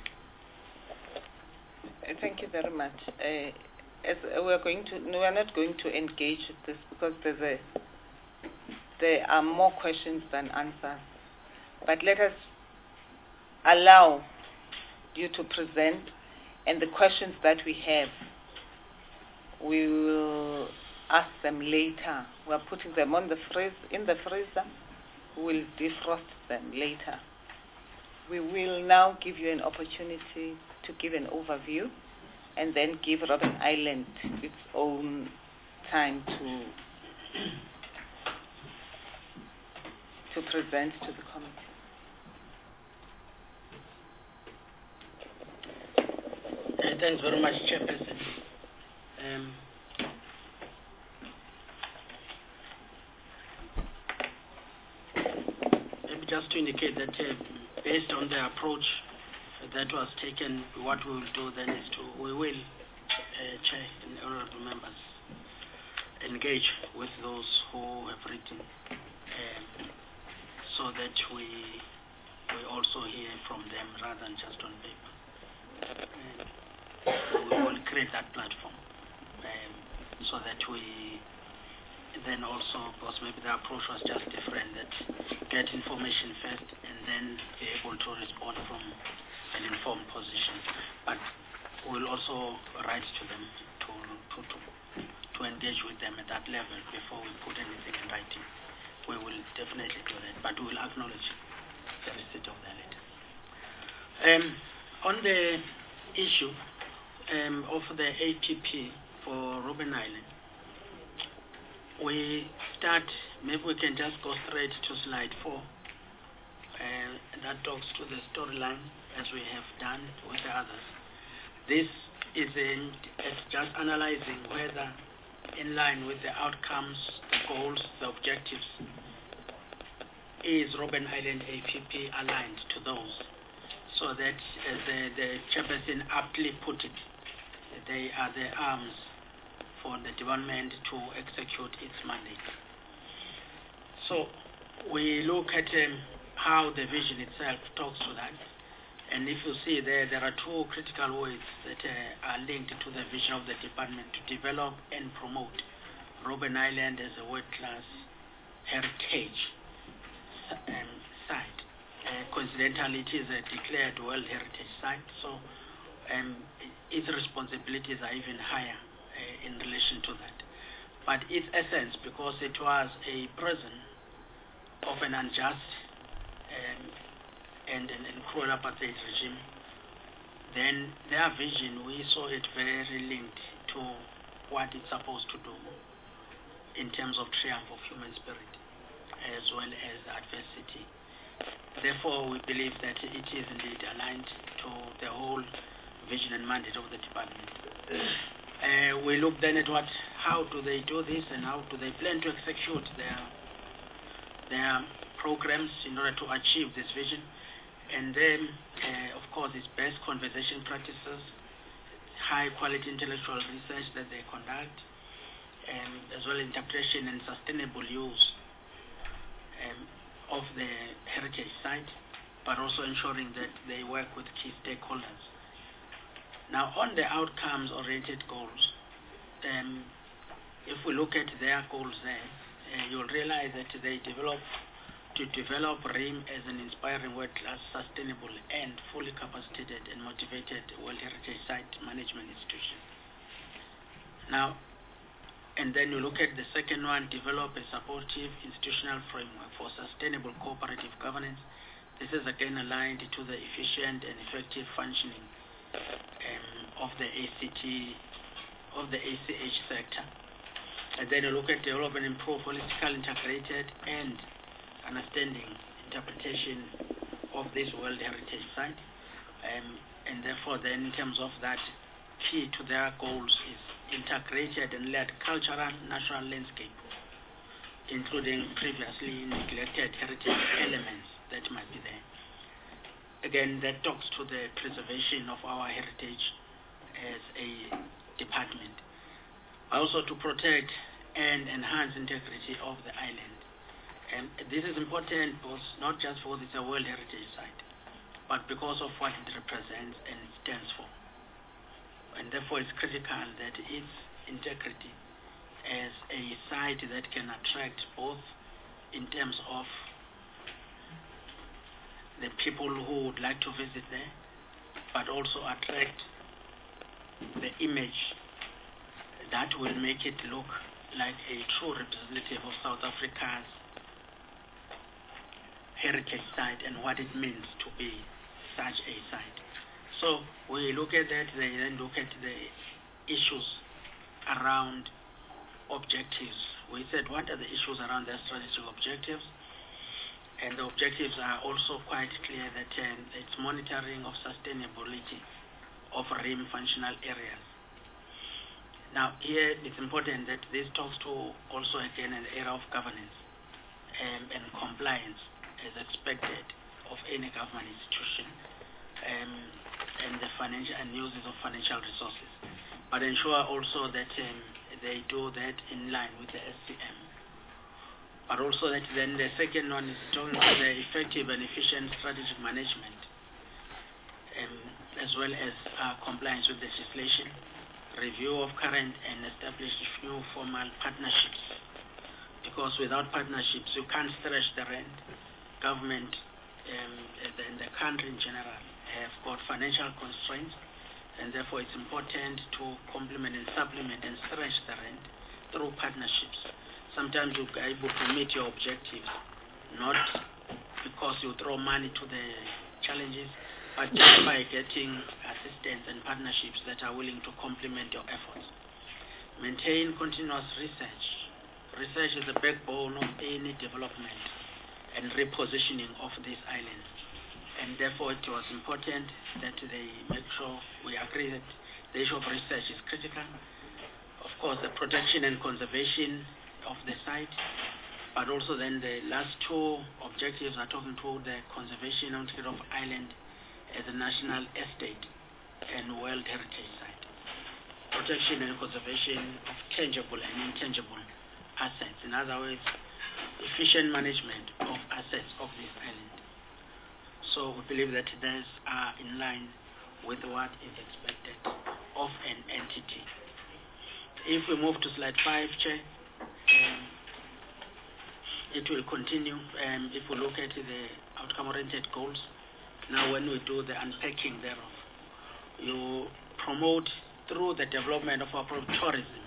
Thank you very much. As we are not going to engage with this because there are more questions than answers. But let us allow you to present, and the questions that we have, we will ask them later. We are putting them in the freezer. We will defrost them later. We will now give you an opportunity to give an overview, and then give Robben Island its own time to present to the committee. Thanks very much, Chairperson. Maybe just to indicate that based on the approach that was taken, what we will do then is we will, Chair and honorable members, engage with those who have written so that we also hear from them rather than just on paper. We will create that platform so that we then also, because maybe the approach was just different, that get information first and then be able to respond from an informed position. But we'll also write to them to engage with them at that level before we put anything in writing. We will definitely do that, but we will acknowledge the receipt of the letter. On the issue of the APP for Robben Island, maybe we can just go straight to slide 4. That talks to the storyline as we have done with the others. This is it's just analyzing whether in line with the outcomes, the goals, the objectives, is Robben Island APP aligned to those, so that as the chairperson aptly put it, they are the arms for the department to execute its mandate. So we look at how the vision itself talks to that, and if you see there are two critical words that are linked to the vision of the department: to develop and promote Robben Island as a world-class heritage site. Coincidentally, it is a declared World Heritage Site, so its responsibilities are even higher in relation to that. But its essence, because it was a prison of an unjust and cruel apartheid regime, then their vision, we saw it very linked to what it's supposed to do in terms of triumph of human spirit as well as adversity. Therefore, we believe that it is indeed aligned to the whole vision and mandate of the department. We look then at how do they do this and how do they plan to execute their programs in order to achieve this vision. And then, of course, it's best conversation practices, high quality intellectual research that they conduct, as well as interpretation and sustainable use of the heritage site, but also ensuring that they work with key stakeholders. Now, on the outcomes-oriented goals, if we look at their goals there, you'll realize that they develop RIM as an inspiring world-class, sustainable, and fully capacitated and motivated World Heritage Site management institution. Now, and then you look at the second one: develop a supportive institutional framework for sustainable cooperative governance. This is again aligned to the efficient and effective functioning of the ACH sector. And then you look at develop and improve holistic, integrated, and understanding interpretation of this World Heritage Site. And therefore then, in terms of that, key to their goals is integrated and led cultural natural landscape, including previously neglected heritage elements that might be there. Again, that talks to the preservation of our heritage as a department. Also to protect and enhance integrity of the island. And this is important because not just because it's a World Heritage Site, but because of what it represents and it stands for. And therefore it's critical that its integrity as a site that can attract both in terms of the people who would like to visit there, but also attract the image that will make it look like a true representative of South Africa's heritage site and what it means to be such a site. So we look at that, they then look at the issues around objectives. We said, what are the issues around their strategic objectives? And the objectives are also quite clear that it's monitoring of sustainability of RIM functional areas. Now here it's important that this talks to also again an area of governance and compliance as expected of any government institution. And the financial and uses of financial resources, but ensure also that they do that in line with the SCM. But also that then the second one is talking about the effective and efficient strategic management, as well as compliance with legislation, review of current and established new formal partnerships. Because without partnerships, you can't stretch the rent. Government and the country in general have got financial constraints, and therefore it's important to complement and supplement and stretch the rent through partnerships. Sometimes you're able to meet your objectives, not because you throw money to the challenges, but just by getting assistance and partnerships that are willing to complement your efforts. Maintain continuous research. Research is the backbone of any development and repositioning of these islands. And therefore it was important that they make sure we agree that the issue of research is critical. Of course, the protection and conservation of the site, but also then the last two objectives are talking to the conservation of island as a national estate and World Heritage Site. Protection and conservation of tangible and intangible assets. In other words, efficient management of assets of this island. So we believe that these are in line with what is expected of an entity. If we move to slide 5, Chair, it will continue. If we look at the outcome-oriented goals, now when we do the unpacking thereof, you promote through the development of our tourism.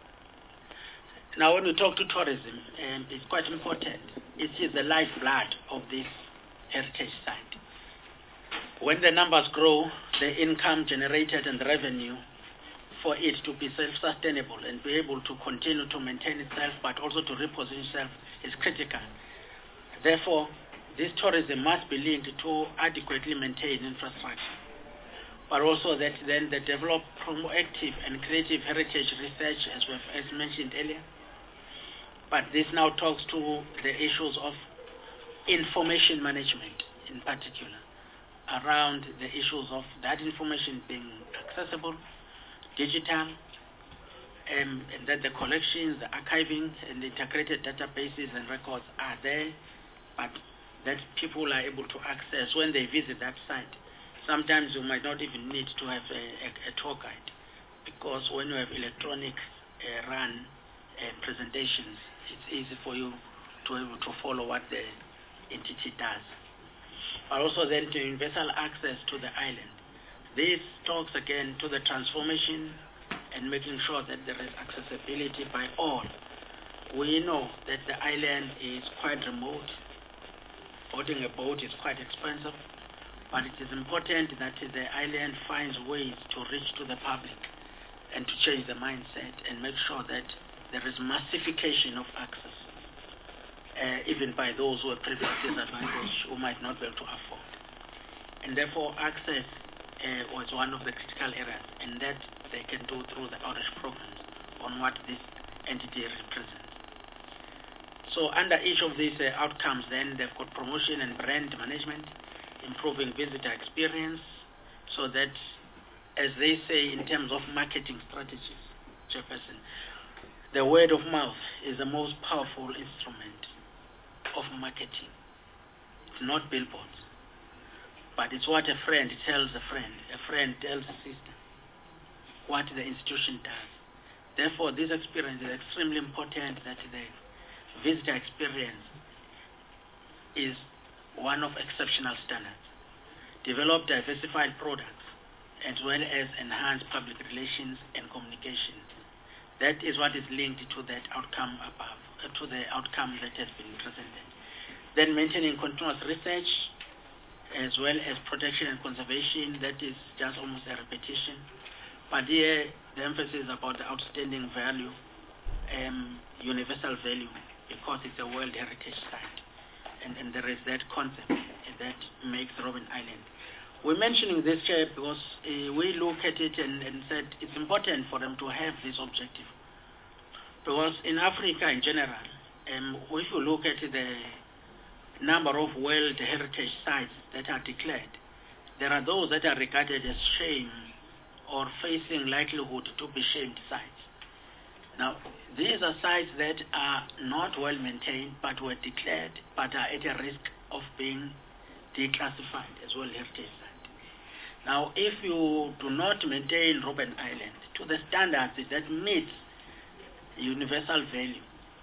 Now when we talk to tourism, it's quite important. It is the lifeblood of this heritage site. When the numbers grow, the income generated and the revenue for it to be self-sustainable and be able to continue to maintain itself but also to reposition itself is critical. Therefore, this tourism must be linked to adequately maintained infrastructure, but also that then they develop proactive and creative heritage research as mentioned earlier. But this now talks to the issues of information management in particular, around the issues of that information being accessible, digital, and that the collections, the archiving, and the integrated databases and records are there, but that people are able to access when they visit that site. Sometimes you might not even need to have a tour guide, because when you have electronic run presentations, it's easy for you to be able to follow what the entity does. But also then to universal access to the island. This talks again to the transformation and making sure that there is accessibility by all. We know that the island is quite remote. Boarding a boat is quite expensive, but it is important that the island finds ways to reach to the public and to change the mindset and make sure that there is massification of access, even by those who are previously disadvantaged, who might not be able to afford. And therefore, access was one of the critical areas, and that they can do through the outreach programs on what this entity represents. So under each of these outcomes, then they've got promotion and brand management, improving visitor experience, so that, as they say in terms of marketing strategies, Chairperson, the word of mouth is the most powerful instrument of marketing. It's not billboards, but it's what a friend tells a friend tells a sister, what the institution does. Therefore, this experience is extremely important, that the visitor experience is one of exceptional standards. Develop diversified products as well as enhance public relations and communication. That is what is linked to that outcome above, to the outcome that has been presented. Then maintaining continuous research as well as protection and conservation, that is just almost a repetition. But here the emphasis is about the outstanding value, universal value, because it's a World Heritage Site. And there is that concept that makes Robben Island. We're mentioning this, Chair, because we look at it and said it's important for them to have this objective. Because in Africa in general, if you look at the number of World Heritage Sites that are declared, there are those that are regarded as shame or facing likelihood to be shamed sites. Now, these are sites that are not well maintained but were declared but are at a risk of being declassified as well heritage site. Now, if you do not maintain Robben Island to the standards that meets universal value,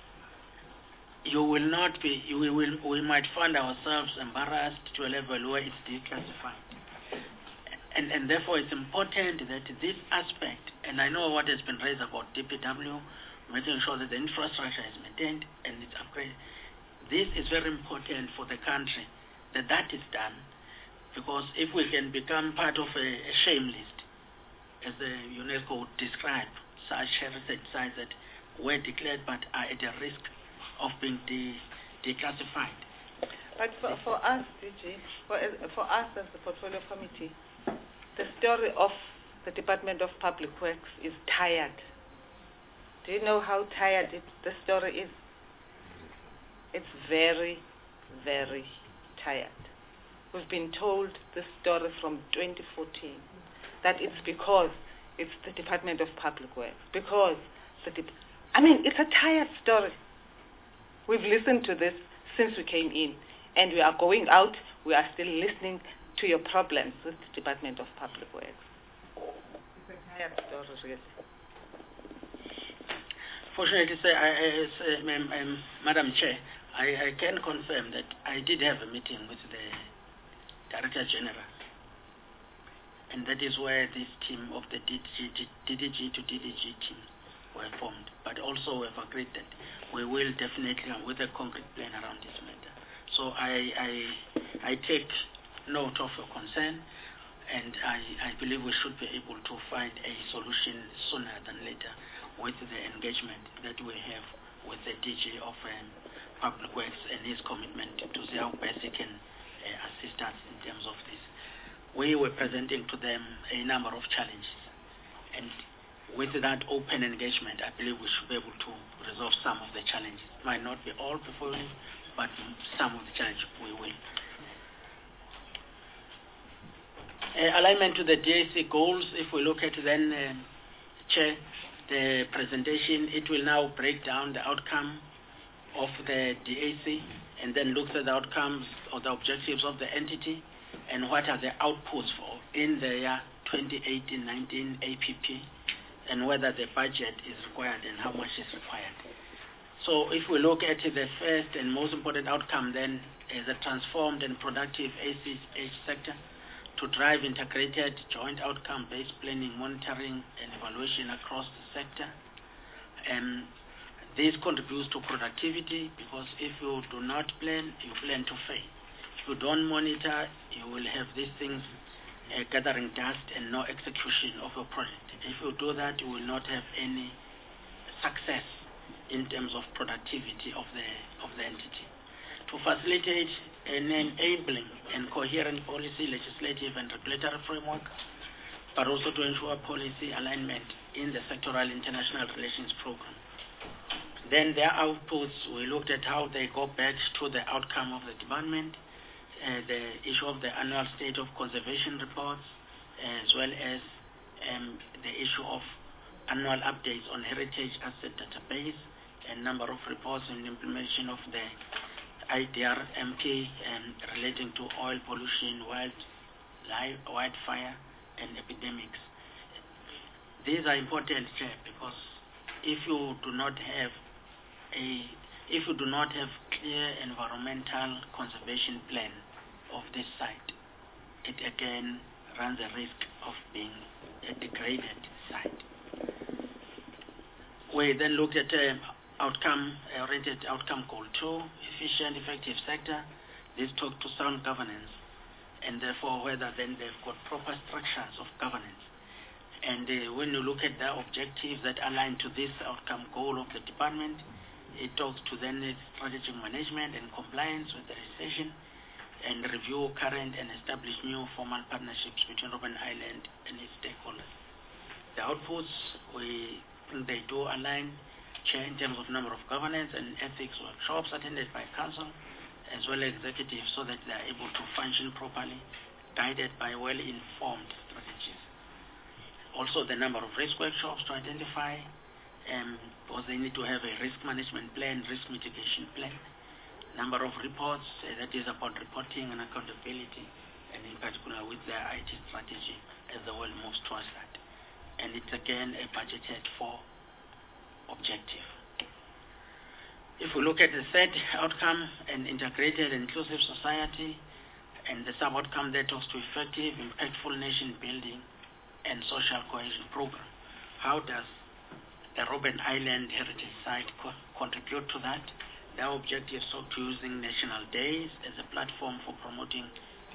we might find ourselves embarrassed to a level where it's declassified. And therefore it's important that this aspect, and I know what has been raised about DPW, making sure that the infrastructure is maintained and it's upgraded. This is very important for the country, that is done, because if we can become part of a shame list, as the UNESCO would describe, such heritage sites that were declared but are at a risk of being declassified. But for us, DG, for us as the portfolio committee, the story of the Department of Public Works is tired. Do you know how tired the story is? It's very, very tired. We've been told this story from 2014, that it's because it's the Department of Public Works, because it's a tired story. We've listened to this since we came in, and we are going out, we are still listening to your problems with the Department of Public Works. It's a tired story, really. Fortunately, Madam Chair, I can confirm that I did have a meeting with the Director General, and that is where this team of the DDG to DDG team were formed. But also we have agreed that we will definitely come with a concrete plan around this matter. So I take note of your concern, and I believe we should be able to find a solution sooner than later with the engagement that we have with the DG of Public Works and his commitment to see how best he can assist us in terms of this. We were presenting to them a number of challenges, and with that open engagement, I believe we should be able to resolve some of the challenges. Might not be all before you, but some of the challenges we will. Alignment to the DAC goals, if we look at then, Chair, the presentation, it will now break down the outcome of the DAC and then looks at the outcomes or the objectives of the entity and what are the outputs for in the year 2018-19 APP and whether the budget is required and how much is required. So if we look at the first and most important outcome then is a transformed and productive ACH sector to drive integrated joint outcome-based planning, monitoring and evaluation across the sector. This contributes to productivity because if you do not plan, you plan to fail. If you don't monitor, you will have these things gathering dust and no execution of your project. If you do that, you will not have any success in terms of productivity of the entity. To facilitate an enabling and coherent policy, legislative and regulatory framework, but also to ensure policy alignment in the sectoral international relations program. Then their outputs, we looked at how they go back to the outcome of the department, the issue of the annual state of conservation reports, as well as the issue of annual updates on heritage asset database, and number of reports on the implementation of the IDRMP relating to oil pollution, wildfire, and epidemics. These are important, Chair, because if you do not have clear environmental conservation plan of this site, it again runs a risk of being a degraded site. We then looked at oriented outcome goal 2, efficient, effective sector. This talk to sound governance, and therefore whether then they've got proper structures of governance. And when you look at the objectives that align to this outcome goal of the department, it talks to then strategic management and compliance with the legislation, and review current and establish new formal partnerships between Robben Island and its stakeholders. The outputs, we think they do align, Chair, in terms of number of governance and ethics workshops attended by council as well as executives, so that they are able to function properly, guided by well-informed strategies. Also, the number of risk workshops to identify, because they need to have a risk management plan, risk mitigation plan. Number of reports, that is about reporting and accountability, and in particular with their IT strategy as the world moves towards that. And it's again a budgeted for objective. If we look at the third outcome, an integrated and inclusive society, and the sub-outcome that talks to effective, impactful nation building and social cohesion program. How does the Robben Island Heritage Site contribute to that? Their objectives are to using national days as a platform for promoting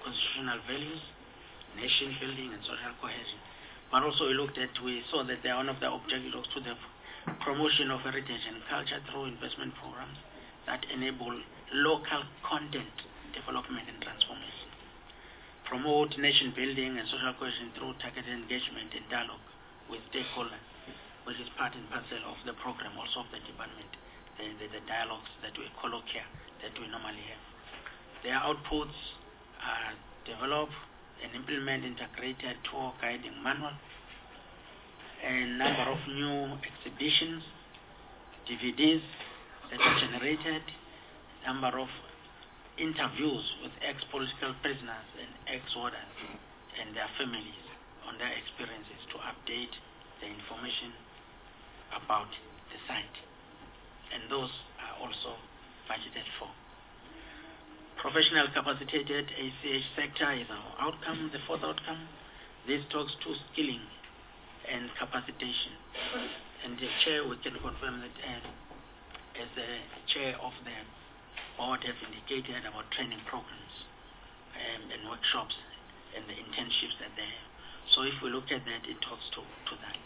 constitutional values, nation building and social cohesion. But also we saw that one of the objectives looks to the promotion of heritage and culture through investment programs that enable local content development and transformation. Promote nation building and social cohesion through targeted engagement and dialogue with stakeholders, which is part and parcel of the program also of the department, the dialogues that we colloquia that we normally have. Their outputs are develop and implement integrated tour guiding manual, a number of new exhibitions, DVDs that are generated, number of interviews with ex-political prisoners and ex-warders and their families on their experiences to update the information about the site. And those are also budgeted for. Professional capacitated ACH sector is our outcome, the fourth outcome. This talks to skilling and capacitation. And the chair, we can confirm that as the chair of the board have indicated about training programs and workshops and the internships that they have. So if we look at that, it talks to that.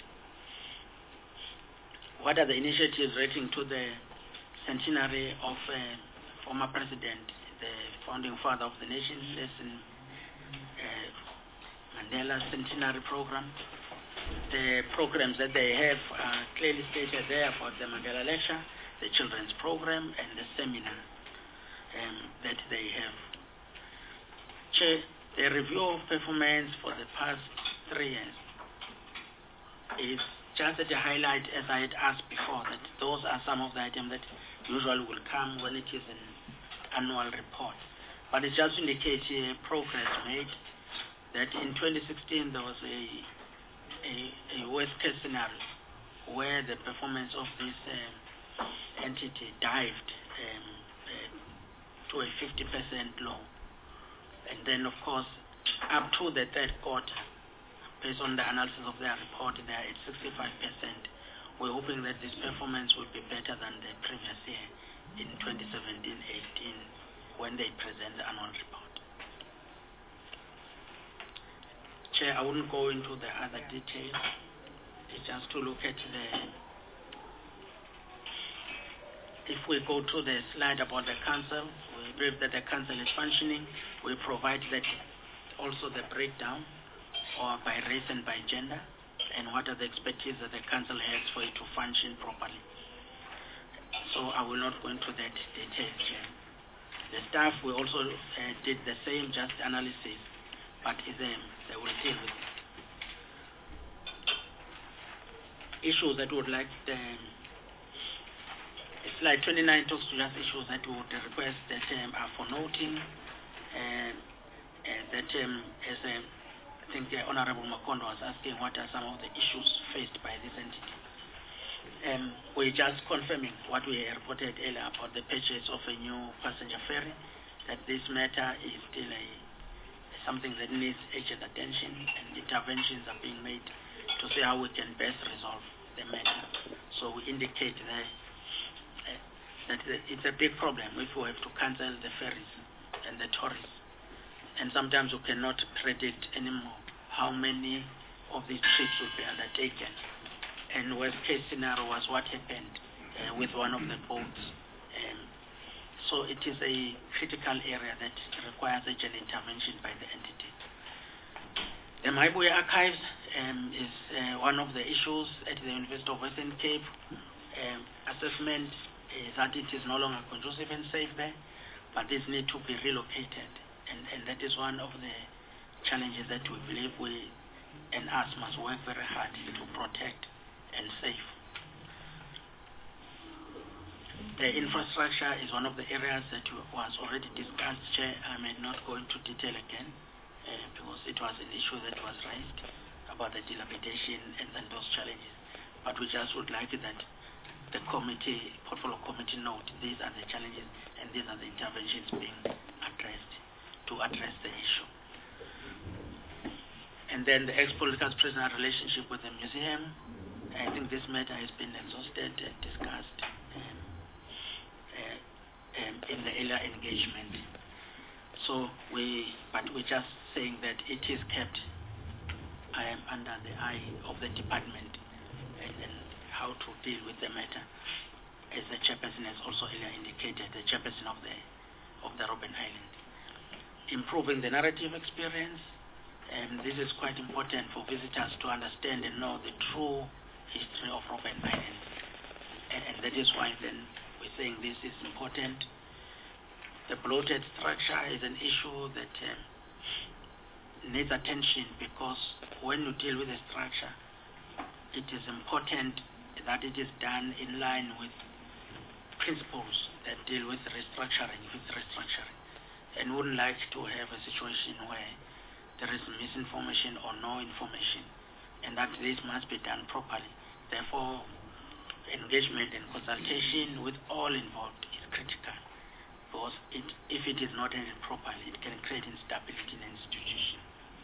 What are the initiatives relating to the centenary of former president, the founding father of the nation, Nelson Mandela Centenary Program? The programs that they have are clearly stated there about the Mandela Lecture, the children's program, and the seminar that they have. The review of performance for the past 3 years is just to highlight, as I had asked before, that those are some of the items that usually will come when it is an annual report. But it just indicates progress made, that in 2016 there was a worst case scenario where the performance of this entity dived to a 50% low. And then, of course, up to the third quarter, based on the analysis of their report, they are at 65%. We're hoping that this performance will be better than the previous year in 2017-18 when they present the annual report. Chair, I wouldn't go into the other details. It's just to look at if we go to the slide about the council, we believe that the council is functioning. We provide that also the breakdown or by race and by gender, and what are the expertise that the council has for it to function properly. So I will not go into that detail here. The staff, we also did the same, just analysis, but they will deal with it. Issues that would like slide 29 talks to just issues that we would request that are for noting, that as I think Honorable Makondo was asking what are some of the issues faced by this entity. We're just confirming what we reported earlier about the purchase of a new passenger ferry, that this matter is still something that needs urgent attention, and interventions are being made to see how we can best resolve the matter. So we indicate that it's a big problem if we have to cancel the ferries and the tourists. And sometimes we cannot predict anymore how many of these trips will be undertaken. And worst case scenario was what happened with one of the boats. So it is a critical area that requires urgent intervention by the entity. The Maibwe Archives is one of the issues at the University of Western Cape. Assessment is that it is no longer conducive and safe there, but this need to be relocated. And that is one of the challenges that we believe we and us must work very hard to protect and save. The infrastructure is one of the areas that was already discussed, Chair. I may not go into detail again because it was an issue that was raised about the dilapidation and those challenges. But we just would like that the committee, portfolio committee note, these are the challenges and these are the interventions being addressed to address the issue. And then the ex-political prisoner relationship with the museum. I think this matter has been exhausted and discussed in the earlier engagement. But we're just saying that it is kept under the eye of the department and how to deal with the matter. As the chairperson has also earlier indicated, the chairperson of the Robben Island. Improving the narrative experience, and this is quite important for visitors to understand and know the true history of Robben Island. And that is why then we're saying this is important. The bloated structure is an issue that needs attention, because when you deal with a structure, it is important that it is done in line with principles that deal with restructuring, and wouldn't like to have a situation where there is misinformation or no information, and that this must be done properly. Therefore, engagement and consultation with all involved is critical, because if it is not handled properly, it can create instability in an institution.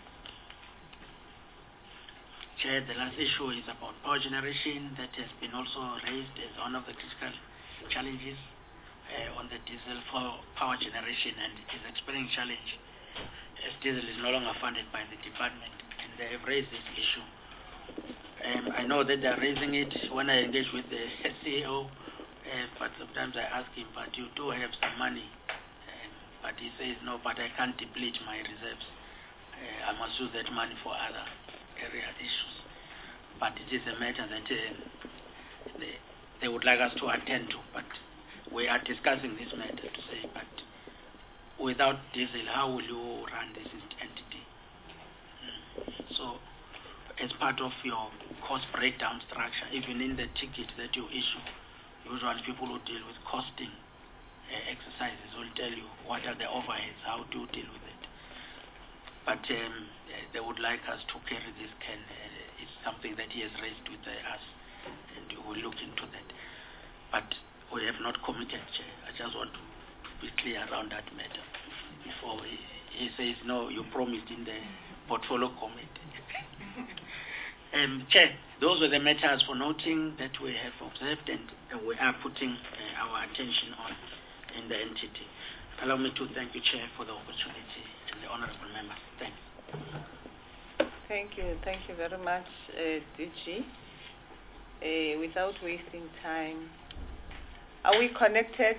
Chair, the last issue is about power generation that has been also raised as one of the critical challenges on the diesel for power generation, and it is experiencing challenge as diesel is no longer funded by the department, and they have raised this issue. I know that they are raising it when I engage with the CEO, but sometimes I ask him, but you do have some money, but he says, no, but I can't deplete my reserves. I must use that money for other area issues. But it is a matter that they would like us to attend to, but we are discussing this matter to say, but without diesel, how will you run this entity? So, as part of your cost breakdown structure, even in the ticket that you issue, usually people who deal with costing exercises will tell you what are the overheads, how do you deal with it. But they would like us to carry this can. It's something that he has raised with us, and we'll look into that. But we have not committed, Chair. I just want to be clear around that matter before he says, no, you promised in the portfolio committee. Chair, those were the matters for noting that we have observed and we are putting our attention on in the entity. Allow me to thank you, Chair, for the opportunity and the honorable members. Thanks. Thank you very much, DG. Without wasting time, are we connected?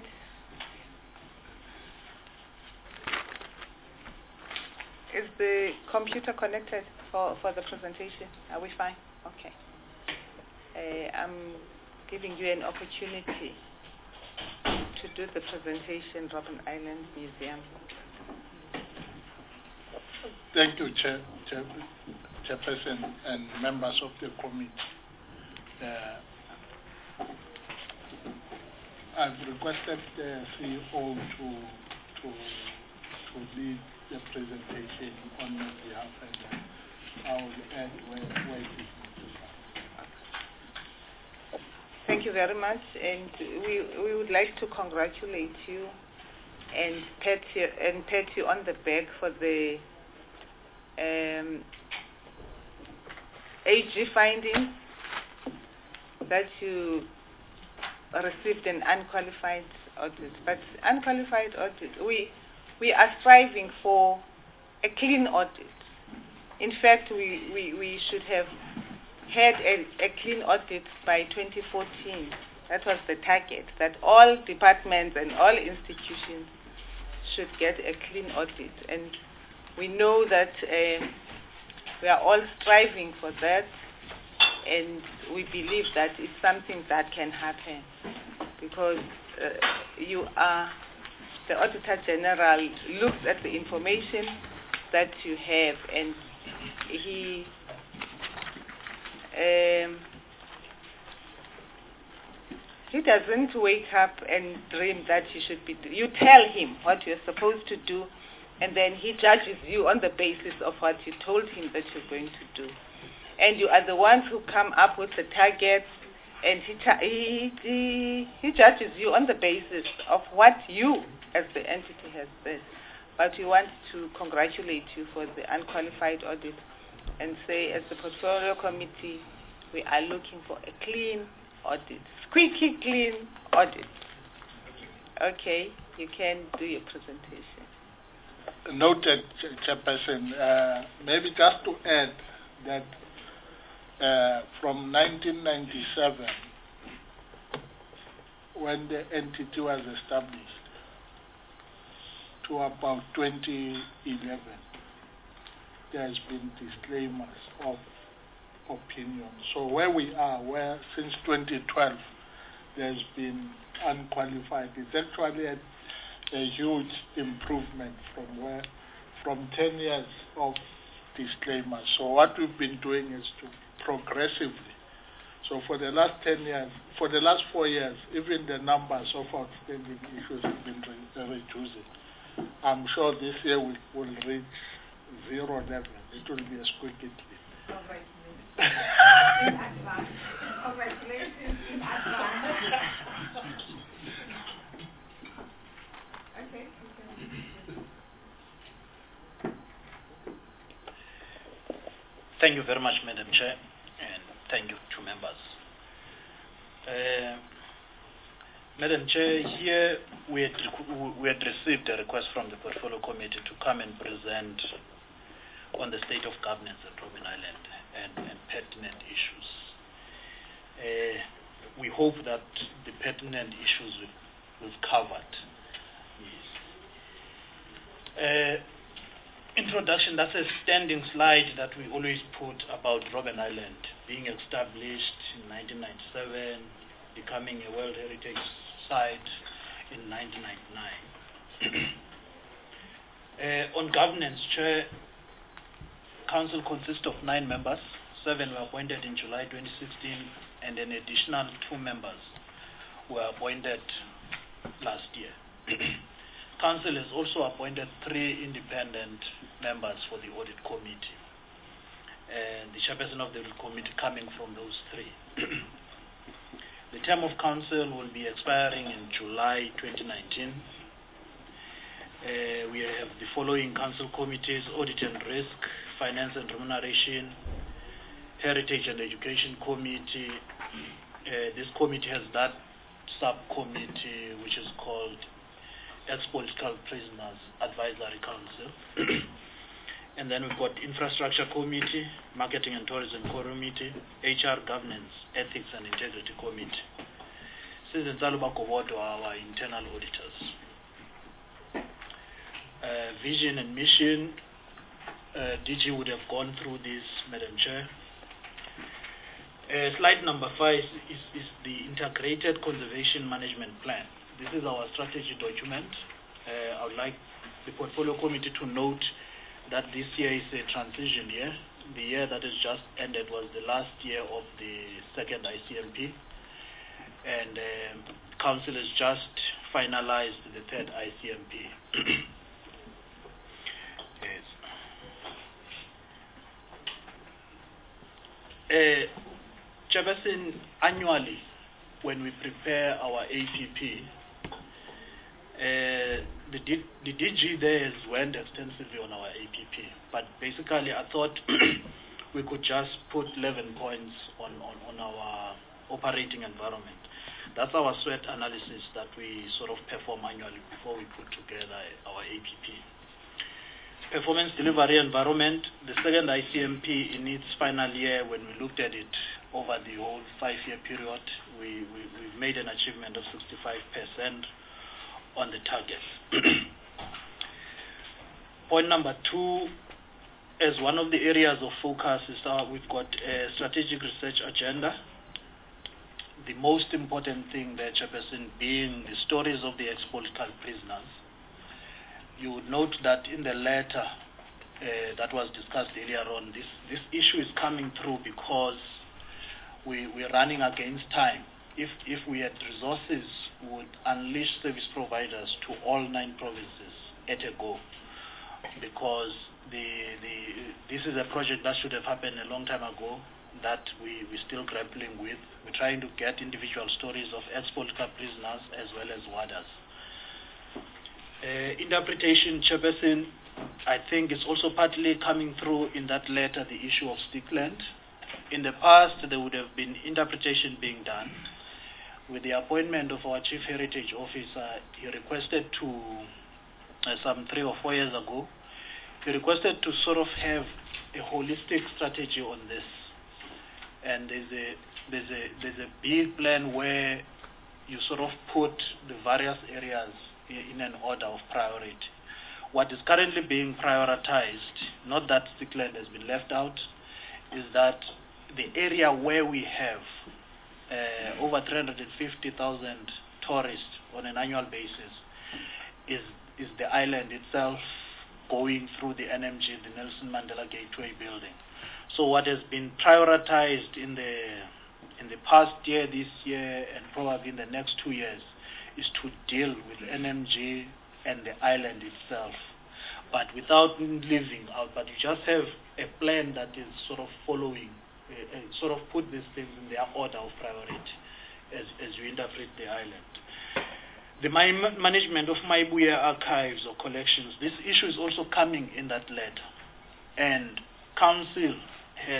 Is the computer connected for the presentation? Are we fine? Okay. I'm giving you an opportunity to do the presentation, Robben Island Museum. Thank you, Chairperson and members of the committee. I've requested the CEO to lead the presentation on my behalf, and I will add where it is necessary. Thank you very much, and we would like to congratulate you and pat you on the back for the AG findings that you received an unqualified audit. But unqualified audit, we are striving for a clean audit. In fact, we should have had a clean audit by 2014. That was the target, that all departments and all institutions should get a clean audit. And we know that we are all striving for that, and we believe that it's something that can happen, because the Auditor General looks at the information that you have, and he doesn't wake up and dream that you should be. You tell him what you're supposed to do, and then he judges you on the basis of what you told him that you're going to do. And you are the ones who come up with the targets, and he judges you on the basis of what you, as the entity, has said. But we want to congratulate you for the unqualified audit and say, as the portfolio committee, we are looking for a clean audit, squeaky clean audit. Okay, you can do your presentation. Noted, Chairperson. Maybe just to add that from 1997, when the entity was established, to about 2011, there has been disclaimers of opinion. So where we are, where since 2012, there's been unqualified. It's actually a huge improvement from 10 years of disclaimers. So what we've been doing is to progressively. So for the last 10 years, for the last 4 years, even the numbers of outstanding issues have been reducing. I'm sure this year we will reach 0 level. It will be a squeaky clean. Congratulations in advance. Okay. Thank you very much, Madam Chair, and thank you to members. Madam Chair, here we had received a request from the Portfolio Committee to come and present on the state of governance at Robben Island and pertinent issues. We hope that the pertinent issues we've covered. Yes. Introduction, that's a standing slide that we always put about Robben Island being established in 1997, becoming a World Heritage Site in 1999. On governance, Chair, Council consists of 9 members. 7 were appointed in July 2016, and an additional 2 members were appointed last year. Council has also appointed 3 independent members for the Audit Committee, and the chairperson of the Audit Committee coming from those 3. The term of Council will be expiring in July 2019. We have the following Council committees: Audit and Risk, Finance and Remuneration, Heritage and Education Committee. This committee has that subcommittee which is called Ex-Political Prisoners Advisory Council. And then we've got Infrastructure Committee, Marketing and Tourism Committee, HR Governance, Ethics and Integrity Committee. Citizen Zaluba Kowodo are our internal auditors. Vision and mission, DG would have gone through this, Madam Chair. Slide number 5 is the Integrated Conservation Management Plan. This is our strategy document. I would like the Portfolio Committee to note that this year is a transition year. The year that has just ended was the last year of the second ICMP, and Council has just finalized the third ICMP. Yes. Chairperson, annually, when we prepare our APP, the DG there has went extensively on our APP, but basically I thought we could just put 11 points on our operating environment. That's our SWOT analysis that we sort of perform annually before we put together our APP. Performance delivery environment, the second ICMP in its final year, when we looked at it over the whole 5-year period, we've made an achievement of 65% on the target. Point number 2, as one of the areas of focus is we've got a strategic research agenda. The most important thing there, Chairperson, being the stories of the ex-political prisoners. You would note that in the letter that was discussed earlier on, this issue is coming through because we're running against time. If we had resources, we would unleash service providers to all 9 provinces at a go, because this is a project that should have happened a long time ago that we're still grappling with. We're trying to get individual stories of ex-political prisoners as well as warders. Interpretation, Chairperson, I think it's also partly coming through in that letter, the issue of stickland. In the past, there would have been interpretation being done. With the appointment of our Chief Heritage Officer, he requested to some 3 or 4 years ago, we requested to sort of have a holistic strategy on this. And there's a big plan where you sort of put the various areas in an order of priority. What is currently being prioritized, not that Stickland has been left out, is that the area where we have over 350,000 tourists on an annual basis is the island itself, going through the NMG, the Nelson Mandela Gateway building. So what has been prioritized in the past year, this year, and probably in the next 2 years is to deal with NMG and the island itself, but without leaving out, but you just have a plan that is sort of following, sort of put these things in their order of priority as you interpret the island. The management of Maibuya archives or collections, this issue is also coming in that letter. And Council has,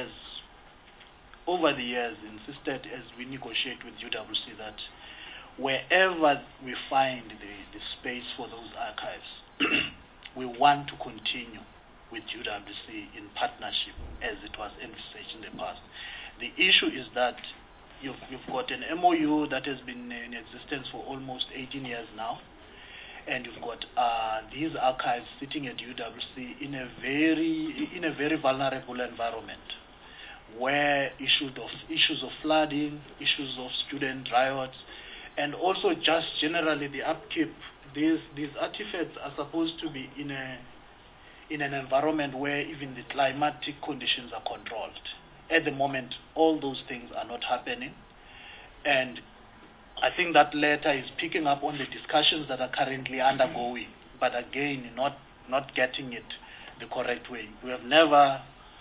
over the years, insisted as we negotiate with UWC that wherever we find the space for those archives, we want to continue with UWC in partnership as it was envisaged in the past. The issue is that you've got an MOU that has been in existence for almost 18 years now, and you've got these archives sitting at UWC in a very vulnerable environment, where issues of flooding, issues of student riots, and also just generally the upkeep. These artifacts are supposed to be in an environment where even the climatic conditions are controlled. At the moment, all those things are not happening, and I think that letter is picking up on the discussions that are currently undergoing, but again, not getting it the correct way. We have never,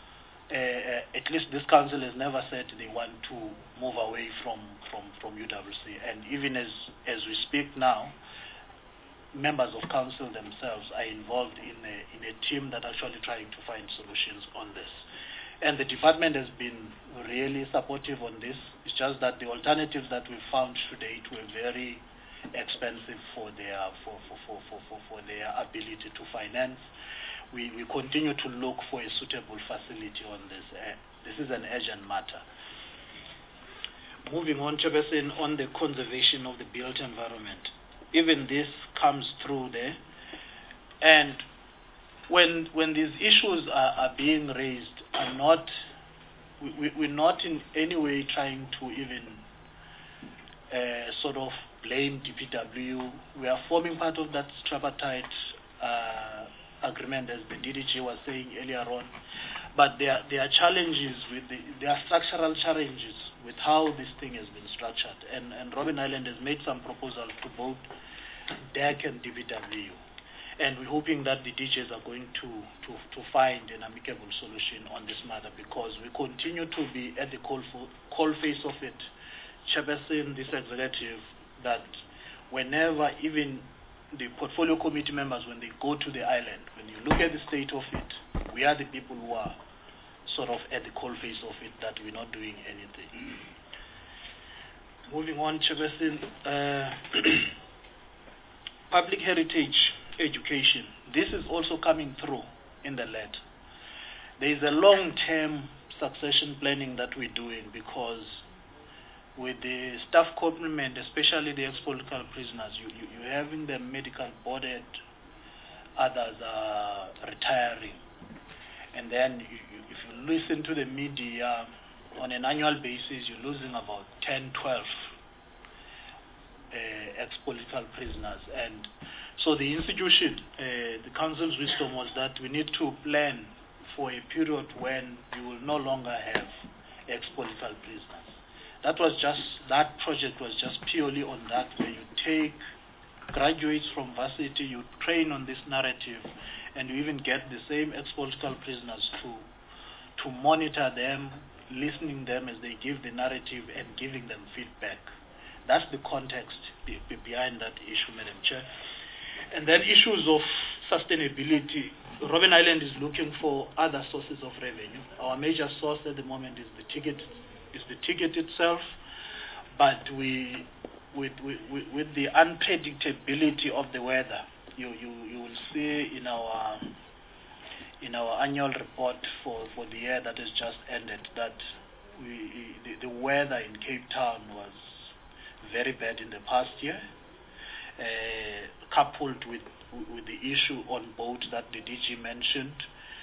at least this council has never said they want to move away from UWC, and even as we speak now, members of council themselves are involved in a team that are actually trying to find solutions on this. And the department has been really supportive on this. It's just that the alternatives that we found to date were very expensive for their ability to finance. We continue to look for a suitable facility on this. This is an urgent matter. Moving on, Chairperson, on the conservation of the built environment. Even this comes through there. And when these issues are being raised, we're not in any way trying to even sort of blame DPW. We are forming part of that tripartite agreement, as the DDG was saying earlier on. But there are challenges there are structural challenges with how this thing has been structured. And Robben Island has made some proposals to both DEC and DPW. And we're hoping that the DJs are going to find an amicable solution on this matter, because we continue to be at the coal face of it. Chairperson, this executive, that whenever even the portfolio committee members, when they go to the island, when you look at the state of it, we are the people who are sort of at the coal face of it, that we're not doing anything. Moving on, Chairperson, public heritage education. This is also coming through in the letter. There is a long-term succession planning that we're doing, because with the staff complement, especially the ex-political prisoners, you're having them medical boarded, others are retiring. And then if you listen to the media, on an annual basis, you're losing about 10, 12 ex-political prisoners. And so the institution, the council's wisdom was that we need to plan for a period when you will no longer have ex-political prisoners. That project was just purely on that, where you take graduates from varsity, you train on this narrative, and you even get the same ex-political prisoners to monitor them, listening them as they give the narrative and giving them feedback. That's the context behind that issue, Madam Chair. And then issues of sustainability. Robben Island is looking for other sources of revenue. Our major source at the moment is the ticket itself, but with the unpredictability of the weather, you will see in our annual report for the year that has just ended that the weather in Cape Town was very bad in the past year, coupled with the issue on boat that the DG mentioned.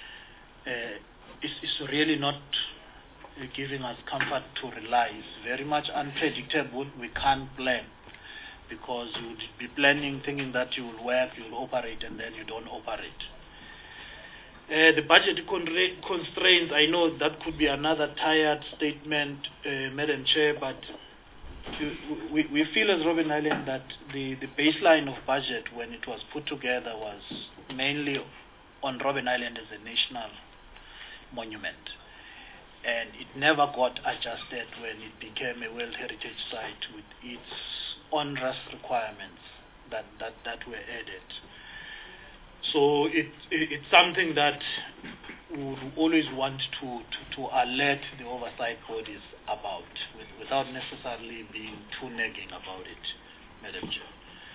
It's really not giving us comfort to rely. It's very much unpredictable. We can't plan, because you would be planning, thinking that you will work, you will operate, and then you don't operate. The budget constraints, I know that could be another tired statement, Madam Chair, but we feel as Robben Island that the baseline of budget when it was put together was mainly on Robben Island as a national monument. And it never got adjusted when it became a World Heritage Site with its onerous requirements that were added. So it's something that we would always want to alert the oversight bodies about, without necessarily being too nagging about it, Madam Chair.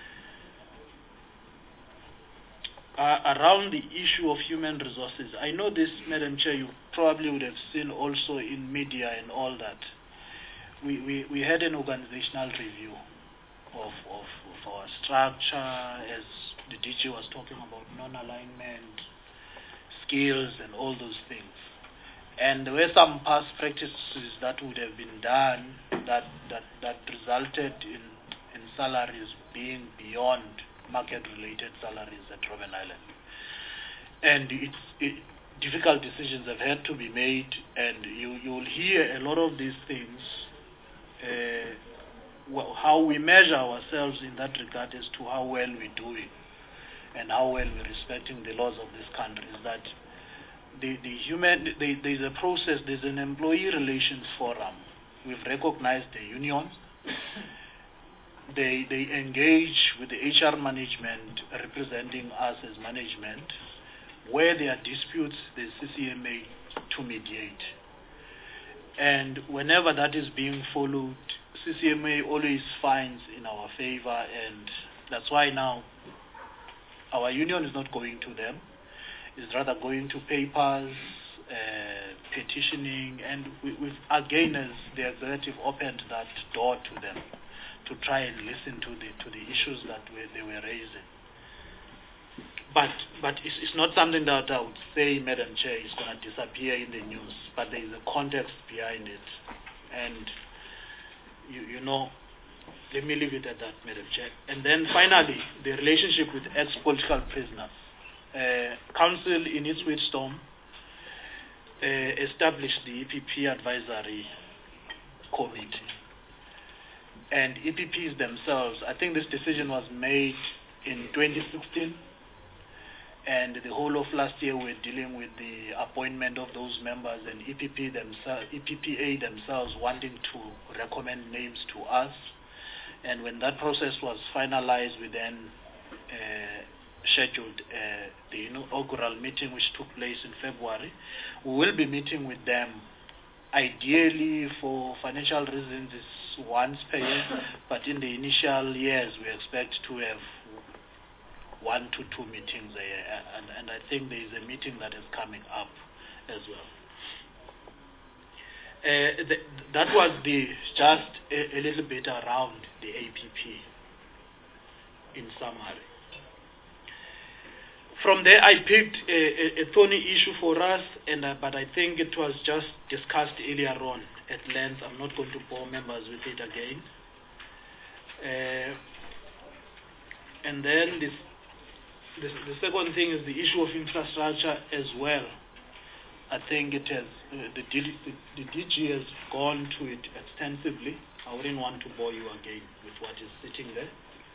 Around the issue of human resources, I know this, Madam Chair, you probably would have seen also in media and all that. We had an organizational review of our structure, as the DG was talking about non-alignment, skills, and all those things. And there were some past practices that would have been done that resulted in salaries being beyond market-related salaries at Robben Island. And difficult decisions have had to be made, and you'll hear a lot of these things. How we measure ourselves in that regard as to how well we're doing and how well we're respecting the laws of this country is that there's a process, there's an employee relations forum. We've recognized the unions. They engage with the HR management representing us as management. Where there are disputes, there's CCMA to mediate. And whenever that is being followed, CCMA always finds in our favor, and that's why now our union is not going to them. It's rather going to papers, petitioning, and we've again, as the executive, opened that door to them to try and listen to the issues that they were raising. But it's not something that I would say, Madam Chair, is going to disappear in the news, but there is a context behind it. And, you know, let me leave it at that, Madam Chair. And then finally, the relationship with ex-political prisoners. Council in its wisdom established the EPP Advisory Committee. And EPPs themselves, I think this decision was made in 2016, and the whole of last year we're dealing with the appointment of those members, and EPPA themselves wanting to recommend names to us. And when that process was finalized, we then scheduled the inaugural meeting, which took place in February. We will be meeting with them. Ideally, for financial reasons, it's once per year, but in the initial years, we expect to have 1 to 2 meetings a year, and I think there is a meeting that is coming up as well. That was just a little bit around the APP in summary. From there, I picked a thorny issue for us, but I think it was just discussed earlier on at length. I'm not going to bore members with it again. And then the second thing is the issue of infrastructure as well. I think it has the DG has gone to it extensively. I wouldn't want to bore you again with what is sitting there.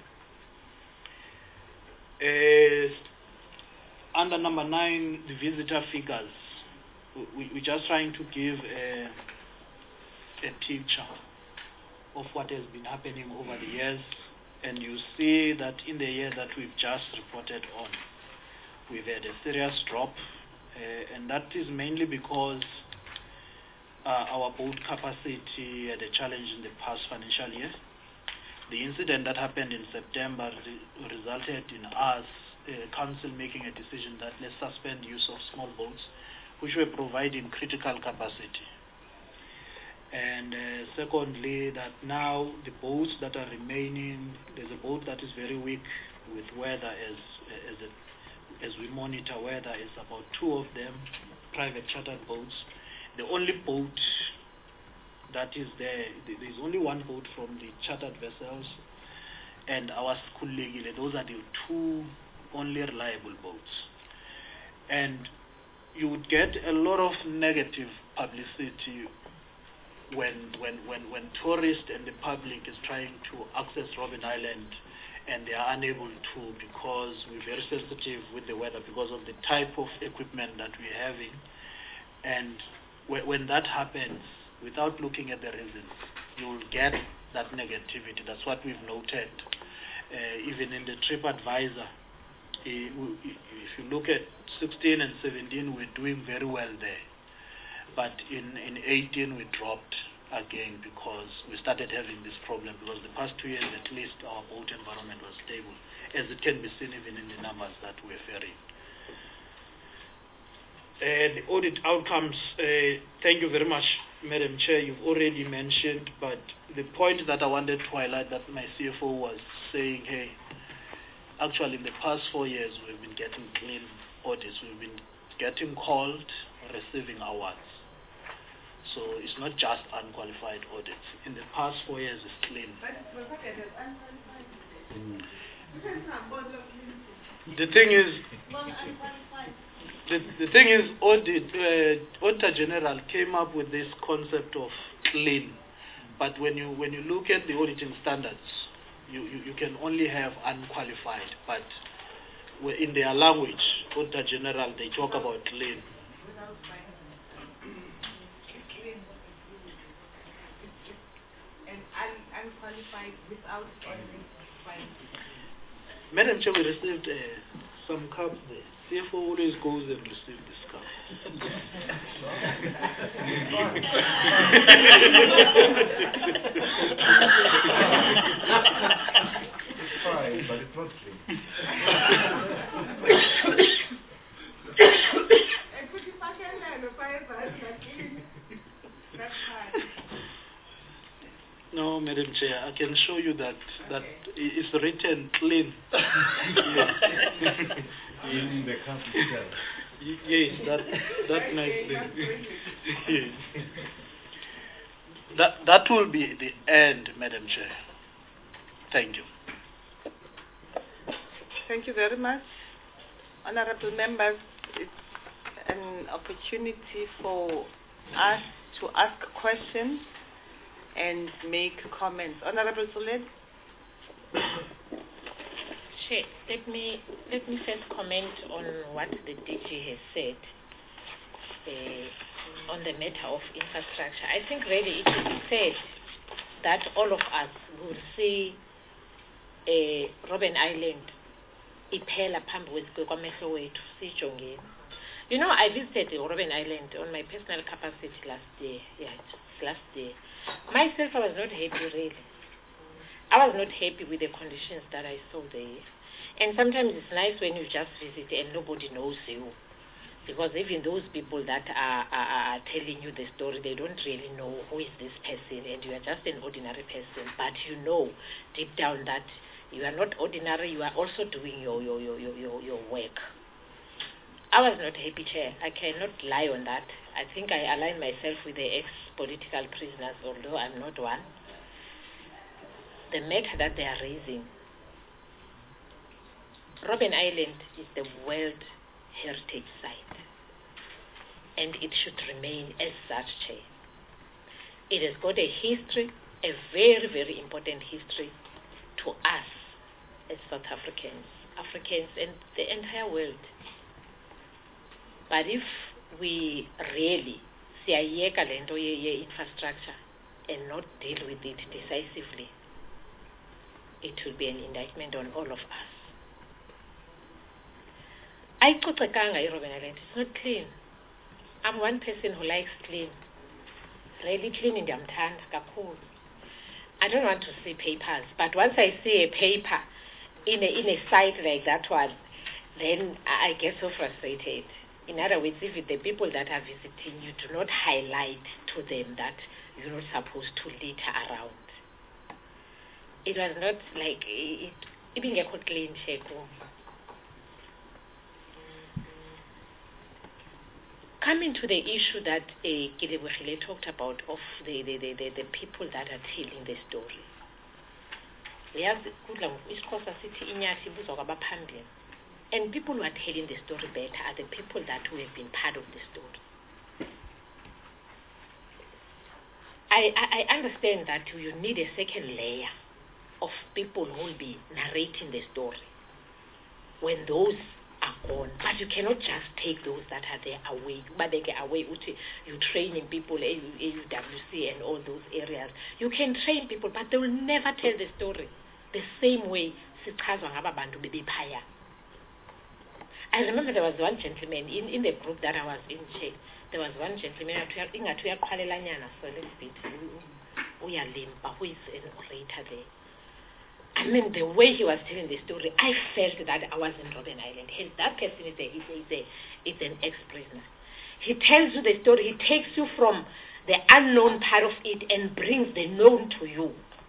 Under number 9, the visitor figures. We're just trying to give a picture of what has been happening over the years, and you see that in the year that we've just reported on, we've had a serious drop, and that is mainly because our boat capacity had a challenge in the past financial year. The incident that happened in September resulted in us council making a decision that let's suspend use of small boats, which were providing critical capacity. And secondly, that now the boats that are remaining, there's a boat that is very weak with weather as we monitor weather. Is about 2 of them, private chartered boats. The only boat that is there's only 1 boat from the chartered vessels, and our Skulegile. Those are the 2 only reliable boats. And you would get a lot of negative publicity when tourists and the public is trying to access Robben Island and they are unable to, because we're very sensitive with the weather because of the type of equipment that we're having. And when that happens, without looking at the reasons, you will get that negativity. That's what we've noted. Even in the TripAdvisor, if you look at 16 and 17, we're doing very well there. But in 18, we dropped again because we started having this problem, because the past 2 years at least our boat environment was stable, as it can be seen even in the numbers that we're ferrying. The audit outcomes, thank you very much, Madam Chair. You've already mentioned, but the point that I wanted to highlight that my CFO was saying, hey, actually in the past 4 years we've been getting clean audits. We've been getting called, receiving awards. So it's not just unqualified audits. In the past 4 years it's clean. The thing is, Auditor General came up with this concept of clean, but when you look at the auditing standards, you can only have unqualified. But in their language, Auditor General, they talk about clean. And unqualified without any fine. Madam Chair, we received some cups there. CFO always goes and receives this cup. It's fine, but it's not clean. That's fine. No, Madam Chair, I can show you that it's written clean. In the cup itself. Yes, that nice thing. Yes. That will be the end, Madam Chair. Thank you. Thank you very much. Honorable members, it's an opportunity for us to ask questions and make comments. Honorable Solet? Chair, let me first comment on what the DG has said on the matter of infrastructure. I think really it should be said that all of us will see Robben Island iphela phambi kwamehlo wethu sijongeni. You know, I visited Robben Island on my personal capacity last year. Myself, I was not happy really. I was not happy with the conditions that I saw there. And sometimes it's nice when you just visit and nobody knows you. Because even those people that are telling you the story, they don't really know who is this person, and you are just an ordinary person. But you know deep down that you are not ordinary, you are also doing your work. I was not happy, Chair. I cannot lie on that. I think I align myself with the ex-political prisoners, although I'm not one. The matter that they are raising, Robben Island is the World Heritage Site, and it should remain as such, Chair. It has got a history, a very, very important history to us as South Africans, and the entire world. But if we really siyayeka lento ye-infrastructure and not deal with it decisively, it will be an indictment on all of us. Ayicocekanga iRobben Island. It's not clean. I'm one person who likes clean. Really clean ndiyamthanda kakhulu. I don't want to see papers, but once I see a paper in a site like that one, then I get so frustrated. In other words, if the people that are visiting, you do not highlight to them that you're not supposed to litter around. It was not like it being a clean check. Coming to the issue that Kilebukhile talked about of the people that are telling the story. We have Iskosa City Inyati Buzogabapandia. And people who are telling the story better are the people that who have been part of the story. I understand that you need a second layer of people who will be narrating the story when those are gone. But you cannot just take those that are there away. But they get away. You training people, AUWC and all those areas. You can train people, but they will never tell the story the same way. I remember there was one gentleman in the group that I was in. There was one gentleman so a little bit who is an orator there. I mean, the way he was telling the story, I felt that I was in Robben Island. That person is an ex-prisoner. He tells you the story. He takes you from the unknown part of it and brings the known to you.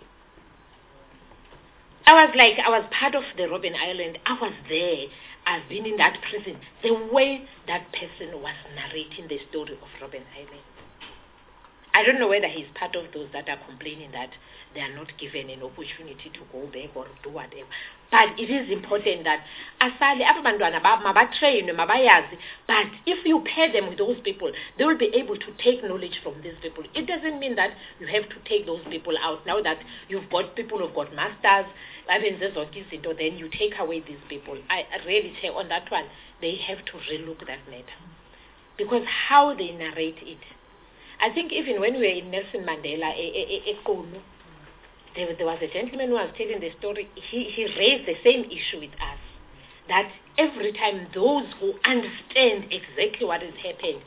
I was part of the Robben Island. I was there. I've been in that prison. The way that person was narrating the story of Robben Island. I don't know whether he's part of those that are complaining that they are not given an opportunity to go back or do whatever. But it is important that asali abantwana mabatrain mabayazi. But if you pair them with those people, they will be able to take knowledge from these people. It doesn't mean that you have to take those people out. Now that you've got people who've got masters, then you take away these people. I really say on that one, they have to relook that matter. Because how they narrate it. I think even when we were in Nelson Mandela, there was a gentleman who was telling the story. He raised the same issue with us. That every time those who understand exactly what has happened,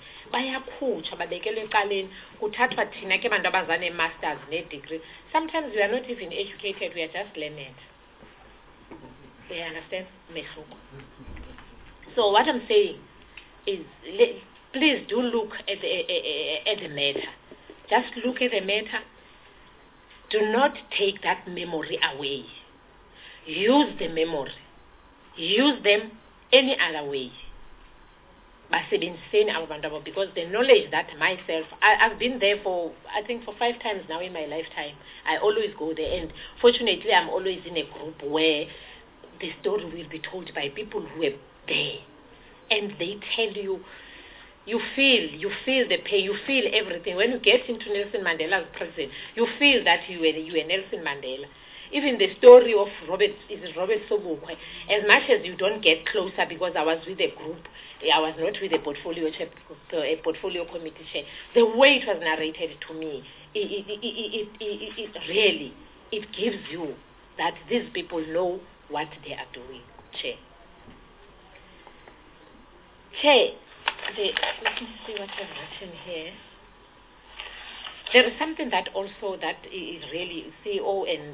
masters, degree. Sometimes we are not even educated, we are just learned. You understand? So what I'm saying is, please do look at the matter. Just look at the matter. Do not take that memory away. Use the memory. Use them any other way. Because the knowledge that myself, I've been there for 5 times now in my lifetime. I always go there, and fortunately I'm always in a group where the story will be told by people who are there, and they tell you. You feel the pain, you feel everything. When you get into Nelson Mandela's prison, you feel that you are Nelson Mandela. Even the story of Robert Sobukwe, as much as you don't get closer, because I was with a group, I was not with a portfolio committee chair. The way it was narrated to me, it really gives you that these people know what they are doing. Chair. Let me see what I've written here. There is something that also that is really CEO and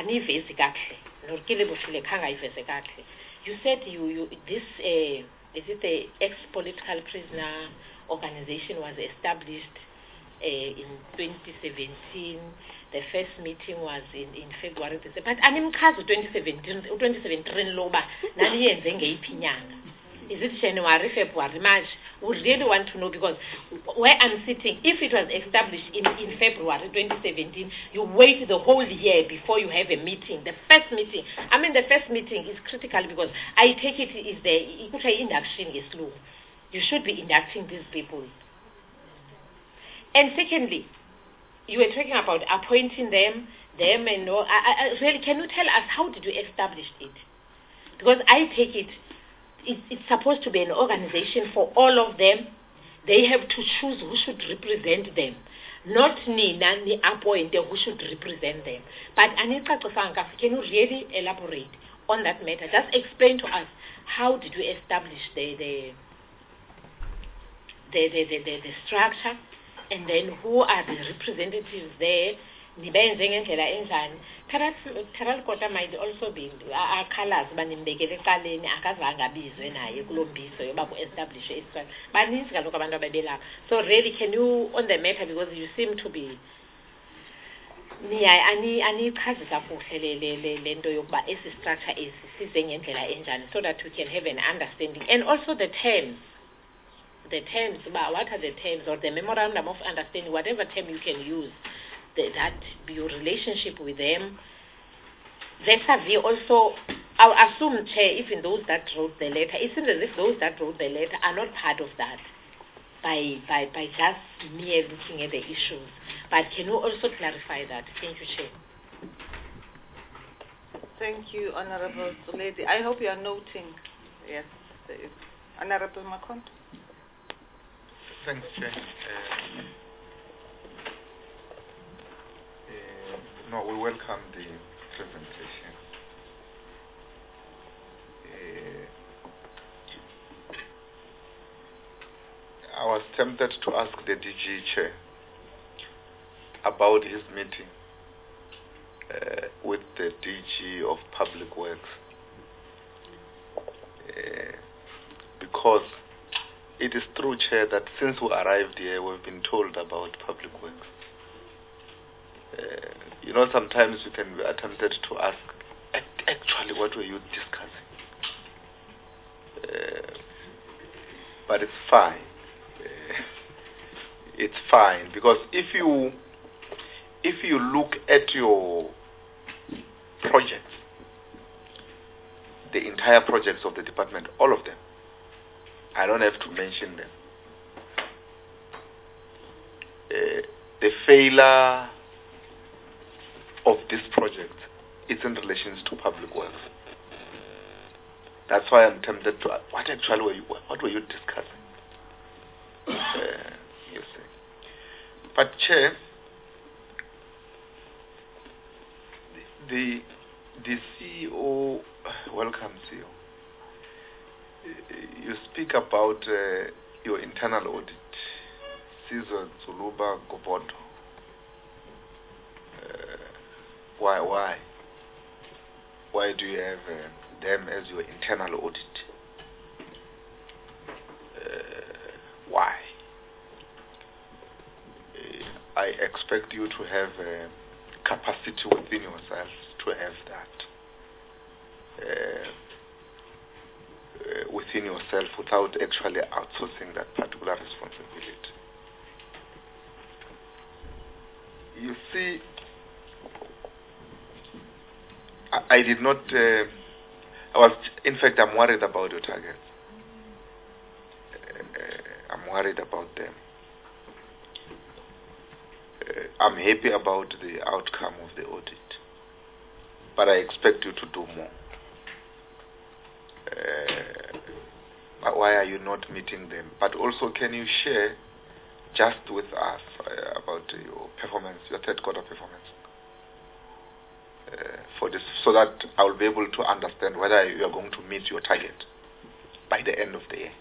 you said this is it the ex-political prisoner organization was established in 2017. The first meeting was in February. But animkazo 2017 loba naniyenze ngeyiphi inyanga. Is it January, February, March? We really want to know, because where I'm sitting, if it was established in February 2017, you wait the whole year before you have a meeting. The first meeting is critical, because I take it is the induction is slow. You should be inducting these people. And secondly, you were talking about appointing them and all. Really, can you tell us how did you establish it? Because I take it, it's supposed to be an organization for all of them. They have to choose who should represent them. Not Nina, ni appoint who should represent them. But Anita Kosanka, can you really elaborate on that matter? Just explain to us, how did you establish the structure, and then who are the representatives there, nibenze ngendlela enjani. Carol Kota might also be our colors banimbekele eqaleni akazange abizwe naye kulombiso yoba ku-establish Israel. Baninzi kaloku abantu ababelapha. So really, can you, on the matter, because you seem to be anichaze kakuhle le nto yokuba esi structure esi size ngendlela enjani, so that we can have an understanding. And also the terms, what are the terms, or the memorandum of understanding, whatever term you can use, that your relationship with them. The survey also, I assume, Chair, even those that wrote the letter, it seems as if those that wrote the letter are not part of that by just mere looking at the issues. But can you also clarify that? Thank you, Chair. Thank you, Honorable Lady. I hope you are noting. Yes, Honorable Makonto. Thanks, Chair. No, we welcome the presentation. I was tempted to ask the DG Chair about his meeting with the DG of Public Works, because it is true, Chair, that since we arrived here, we've been told about Public Works. Sometimes you can be tempted to ask, actually, what were you discussing? But it's fine. It's fine, because if you look at your projects, the entire projects of the department, all of them, I don't have to mention them. The failure of this project is in relation to Public Works. That's why I'm tempted to ask, what were you discussing? You see. But Chair, the CEO, welcome CEO. You speak about your internal audit, Sizwe Zuluba Gobodo. Why? Why do you have them as your internal audit? Why? I expect you to have capacity within yourself to have that within yourself without actually outsourcing that particular responsibility. You see, I did not, I'm worried about your targets. I'm worried about them. I'm happy about the outcome of the audit, but I expect you to do more. Why are you not meeting them? But also, can you share just with us about your performance, your third quarter performance? For this, so that I will be able to understand whether you are going to meet your target by the end of the year.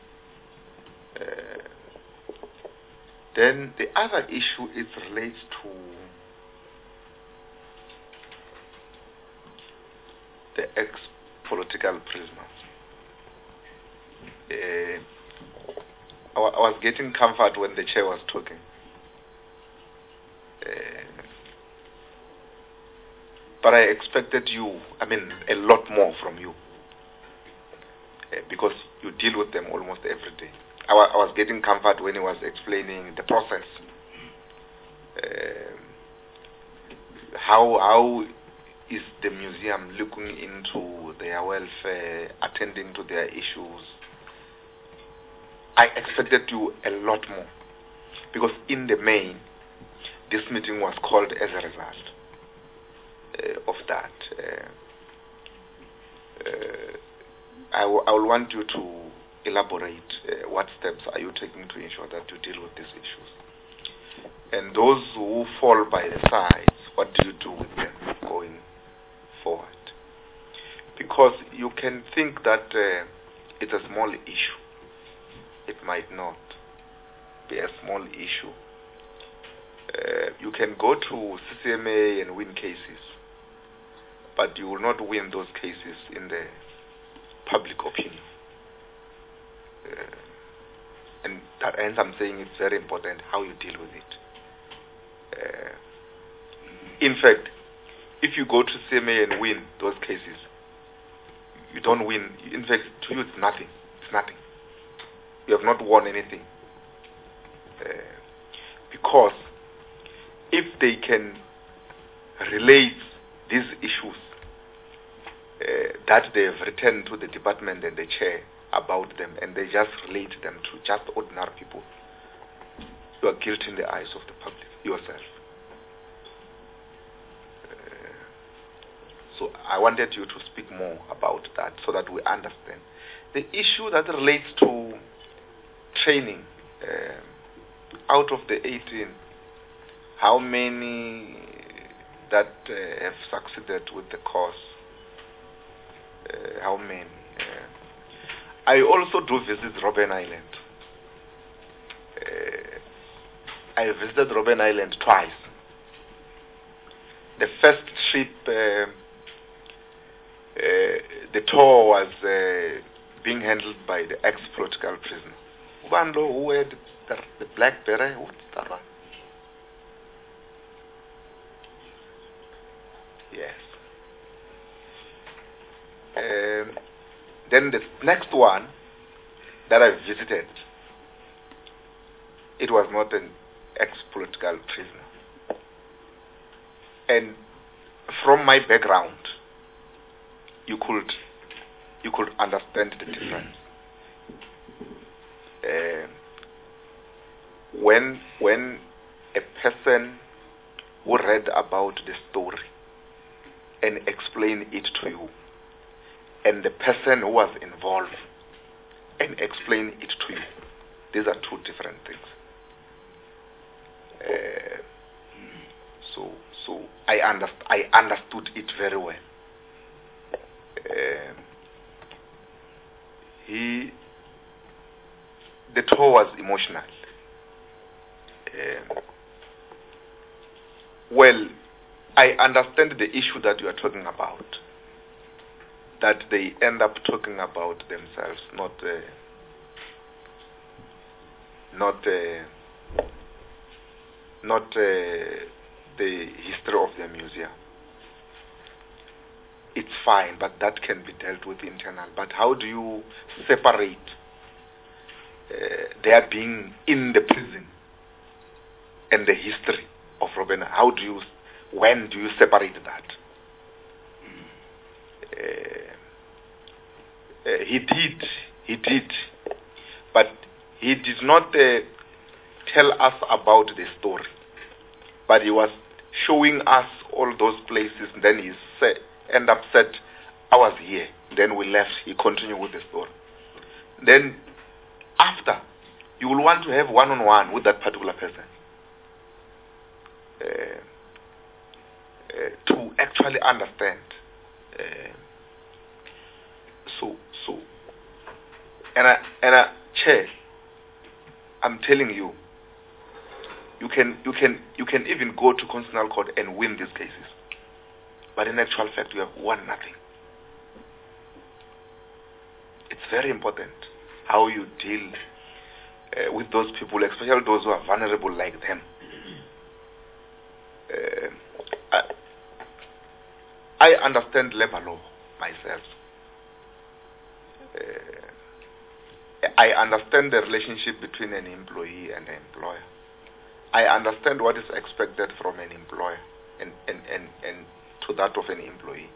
Then the other issue relates to the ex-political prisoners. I was getting comfort when the chair was talking. But I expected a lot more from you. Because you deal with them almost every day. I was getting comfort when he was explaining the process. How is the museum looking into their welfare, attending to their issues? I expected you a lot more. Because in the main, this meeting was called as a result of that. I will want you to elaborate what steps are you taking to ensure that you deal with these issues. And those who fall by the sides, what do you do with them going forward? Because you can think that it's a small issue. It might not be a small issue. You can go to CCMA and win cases, but you will not win those cases in the public opinion. And hence I'm saying it's very important how you deal with it. In fact, if you go to CMA and win those cases, you don't win. In fact, to you it's nothing. It's nothing. You have not won anything. Because if they can relate these issues that they have written to the department and the chair about them, and they just relate them to just ordinary people, you are guilty in the eyes of the public, yourself. So I wanted you to speak more about that so that we understand. The issue that relates to training, out of the 18, how many that have succeeded with the course? How many? I also do visit Robben Island. I visited Robben Island twice. The first trip, the tour was being handled by the ex-political prisoner. Ubando, who had the black beret, what's that one? Yes. Then the next one that I visited, it was not an ex-political prisoner. And from my background, you could understand the difference. When a person who read about the story and explain it to you, and the person who was involved and explain it to you, these are two different things. So I understood it very well. The tour was emotional. Well, I understand the issue that you are talking about, that they end up talking about themselves, not the history of the museum. It's fine, but that can be dealt with internal. But how do you separate their being in the prison and the history of Robben? When do you separate that? He did, but he did not tell us about the story, but he was showing us all those places, and then he end up said, I was here, then we left. He continued with the story. Then after, you will want to have one-on-one with that particular person to actually understand. Chair, I'm telling you, you can even go to constitutional court and win these cases, but in actual fact, you have won nothing. It's very important how you deal with those people, especially those who are vulnerable like them. I understand labor law myself. I understand the relationship between an employee and an employer. I understand what is expected from an employer and to that of an employee.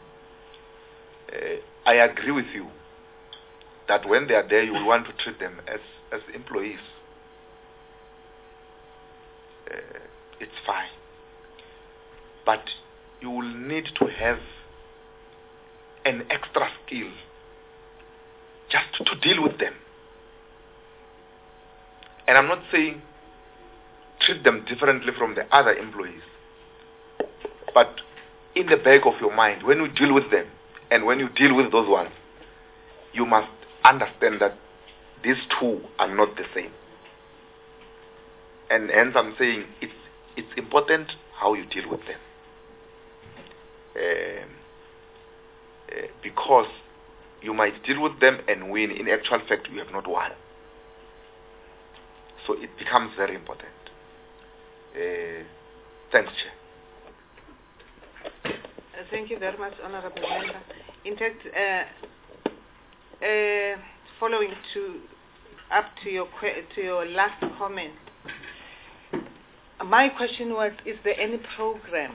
I agree with you that when they are there, you will want to treat them as employees. It's fine. But you will need to have an extra skill just to deal with them. And I'm not saying treat them differently from the other employees. But in the back of your mind, when you deal with them and when you deal with those ones, you must understand that these two are not the same. And hence I'm saying it's important how you deal with them. Because you might deal with them and win. In actual fact, you have not won. So it becomes very important. Thanks, Chair. Thank you very much, Honorable Member. In fact, following up to your last comment, my question was: is there any program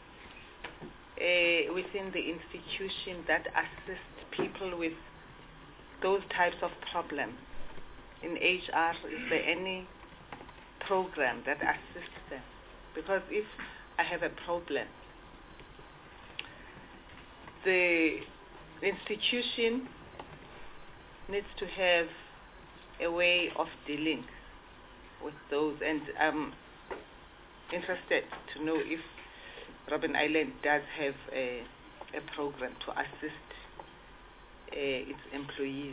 within the institution that assists people with those types of problems? In HR, is there any program that assists them? Because if I have a problem, the institution needs to have a way of dealing with those, and I'm interested to know if Robben Island does have a program to assist its employees.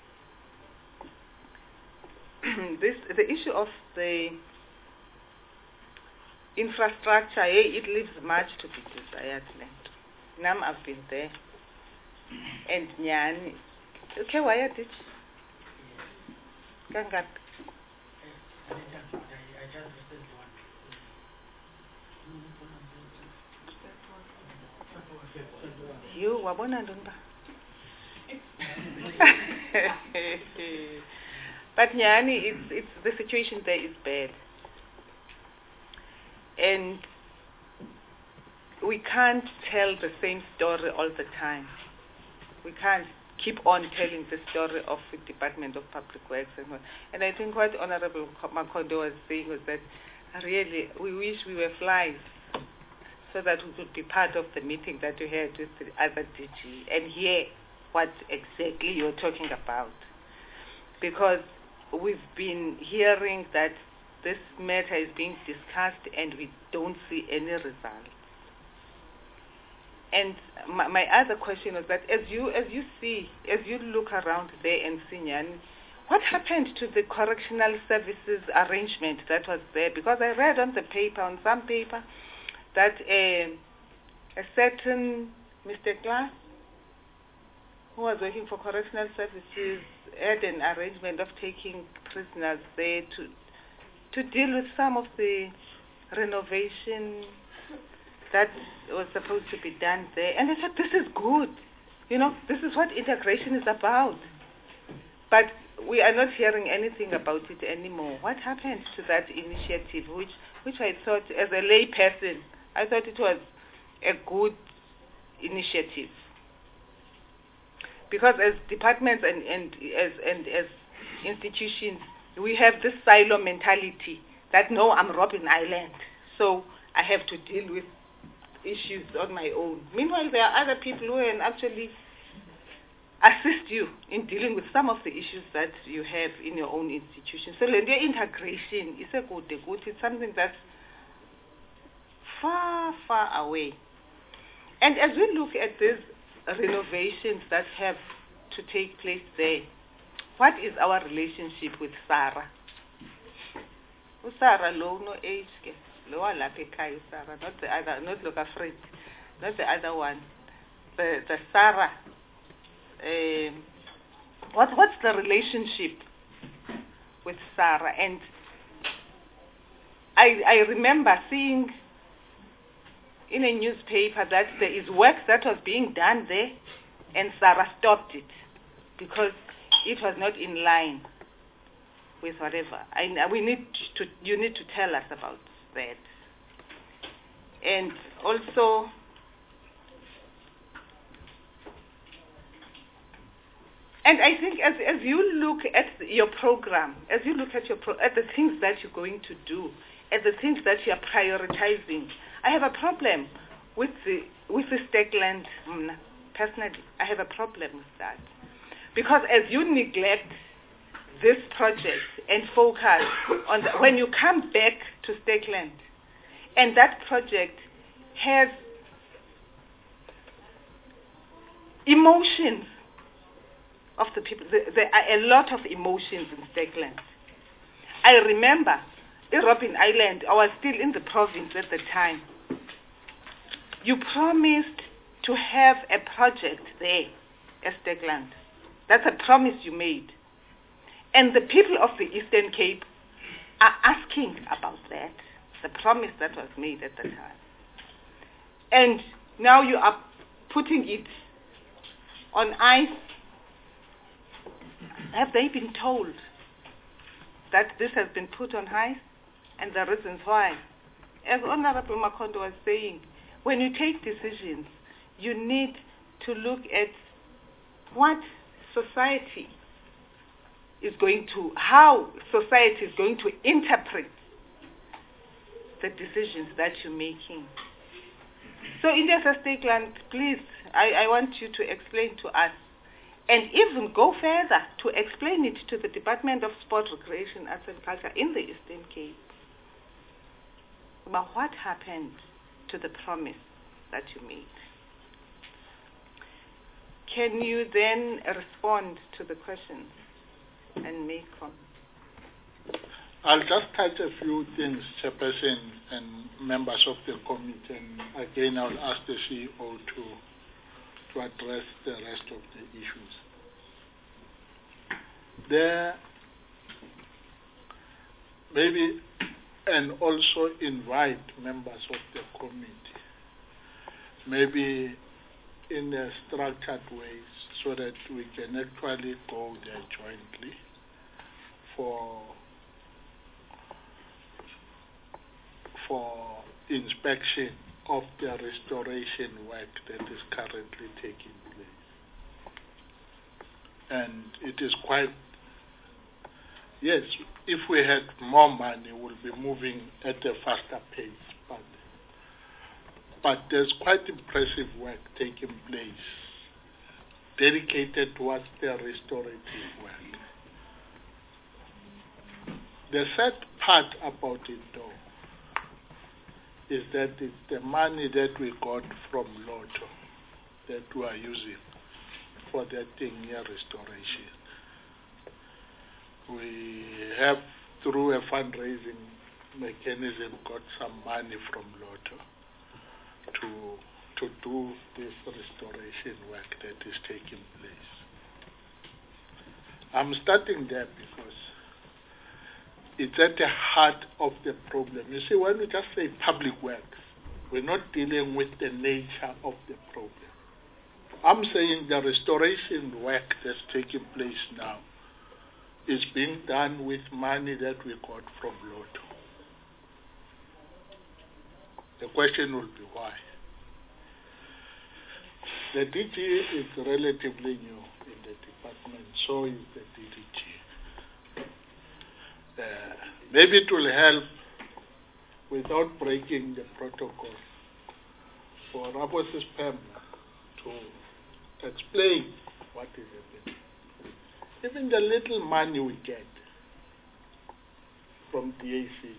The issue of the infrastructure, it leaves much to be desired. Nam, I've been there. And Nyani. Okay, why are this? Gangat. You, wabona ndumba. But Nyani, it's the situation there is bad. And we can't tell the same story all the time. We can't keep on telling the story of the Department of Public Works. And I think what Honorable Makondo was saying was that really we wish we were flies so that we could be part of the meeting that we had with the other DG and hear what exactly you're talking about. Because we've been hearing that this matter is being discussed and we don't see any results. And my other question is that as you look around there and see Nyani, what happened to the correctional services arrangement that was there? Because I read on some paper, that a certain Mr. Glass, who was working for correctional services, had an arrangement of taking prisoners there to deal with some of the renovation that was supposed to be done there. And I said, this is good. This is what integration is about. But we are not hearing anything about it anymore. What happened to that initiative, which I thought, as a lay person, I thought it was a good initiative. Because as departments and as institutions, we have this silo mentality that, no, I'm Robben Island, so I have to deal with issues on my own. Meanwhile, there are other people who can actually assist you in dealing with some of the issues that you have in your own institution. So the integration is a good. It's something that's far, far away. And as we look at these renovations that have to take place there, what is our relationship with SARA? SARA low no age, lower Lapekai SARA, not the other, not Loka Fred, not the other one. The SARA. What's the relationship with SARA? And I remember seeing in a newspaper that there is work that was being done there, and SARA stopped it because it was not in line with whatever. You need to tell us about that. And also, and I think as you look at your program, as you look at at the things that you're going to do, at the things that you are prioritizing, I have a problem with the Stegland. Personally, I have a problem with that. Because as you neglect this project and focus on when you come back to Stegland, and that project has emotions of the people. There are a lot of emotions in Stegland. I remember in Robben Island, I was still in the province at the time. You promised to have a project there, Estegland. That's a promise you made. And the people of the Eastern Cape are asking about that, the promise that was made at the time. And now you are putting it on ice. Have they been told that this has been put on ice and the reasons why? As Honorable Makondo was saying, when you take decisions, you need to look at what society is going to, how society is going to interpret the decisions that you're making. So India State-Land, please, I want you to explain to us, and even go further to explain it to the Department of Sport, Recreation, Arts and Culture in the Eastern Cape, about what happened to the promise that you made. Can you then respond to the questions and make comments? I'll just touch a few things, Chairperson and members of the committee, and again I'll ask the CEO to address the rest of the issues. There, maybe, and also invite members of the committee, maybe in a structured way, so that we can actually go there jointly for inspection of the restoration work that is currently taking place. And it is quite, yes, if we had more money, we'll be moving at a faster pace, but there's quite impressive work taking place dedicated towards the restorative work. The sad part about it, though, is that it's the money that we got from Lotto that we are using for that 10-year restoration. We have, through a fundraising mechanism, got some money from Lotto to do this restoration work that is taking place. I'm starting there because it's at the heart of the problem. You see, when we just say public works, we're not dealing with the nature of the problem. I'm saying the restoration work that's taking place now is being done with money that we got from Lotto. The question will be why. The DG is relatively new in the department, so is the DDG. Maybe it will help, without breaking the protocol, for Rabosis Pam to explain what is happening. Even the little money we get from DAC,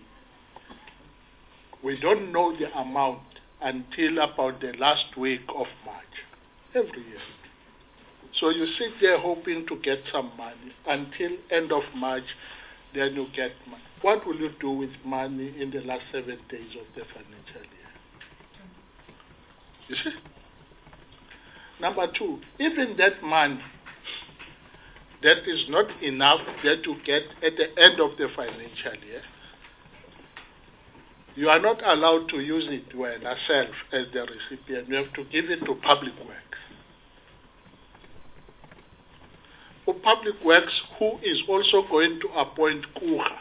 we don't know the amount until about the last week of March, every year. So you sit there hoping to get some money until end of March, then you get money. What will you do with money in the last 7 days of the financial year? You see? Number two, even that money, that is not enough that you get at the end of the financial year. You are not allowed to use it yourself as the recipient. You have to give it to Public Works. For Public Works, who is also going to appoint KUHA.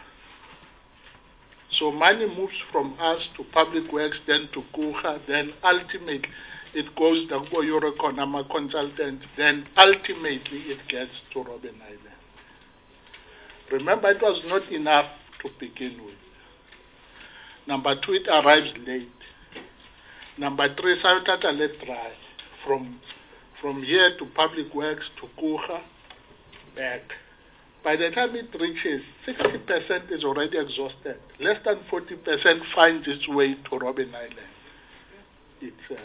So money moves from us to Public Works, then to KUHA, then ultimately it goes to Euroconama consultant, then ultimately it gets to Robben Island. Remember, it was not enough to begin with. Number two, it arrives late. Number three, Sautata let dry from here to Public Works to KUHA, back. By the time it reaches, 60% is already exhausted. Less than 40% finds its way to Robben Island itself.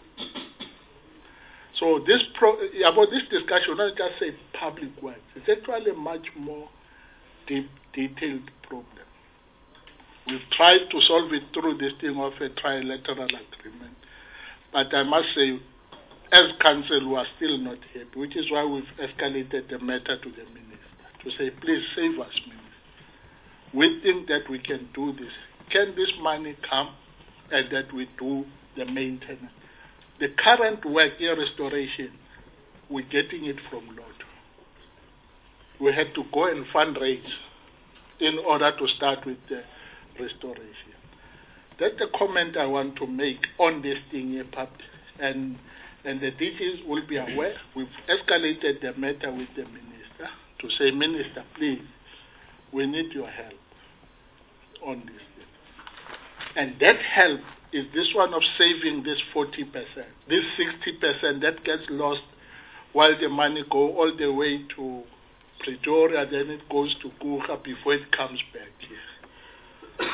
So about this discussion, not just say Public Works. It's actually a much more deep, detailed problem. We've tried to solve it through this thing of a trilateral agreement. But I must say, as council, we are still not happy, which is why we've escalated the matter to the minister to say, please save us, minister. We think that we can do this. Can this money come and that we do the maintenance? The current work in restoration, we're getting it from Lotto. We had to go and fundraise in order to start with the restoration. That's the comment I want to make on this thing, and the DGs will be aware. We've escalated the matter with the minister to say, Minister, please, we need your help on this thing. And that help is this one of saving this 40%. This 60% that gets lost while the money go all the way to Pretoria, then it goes to Guga before it comes back here.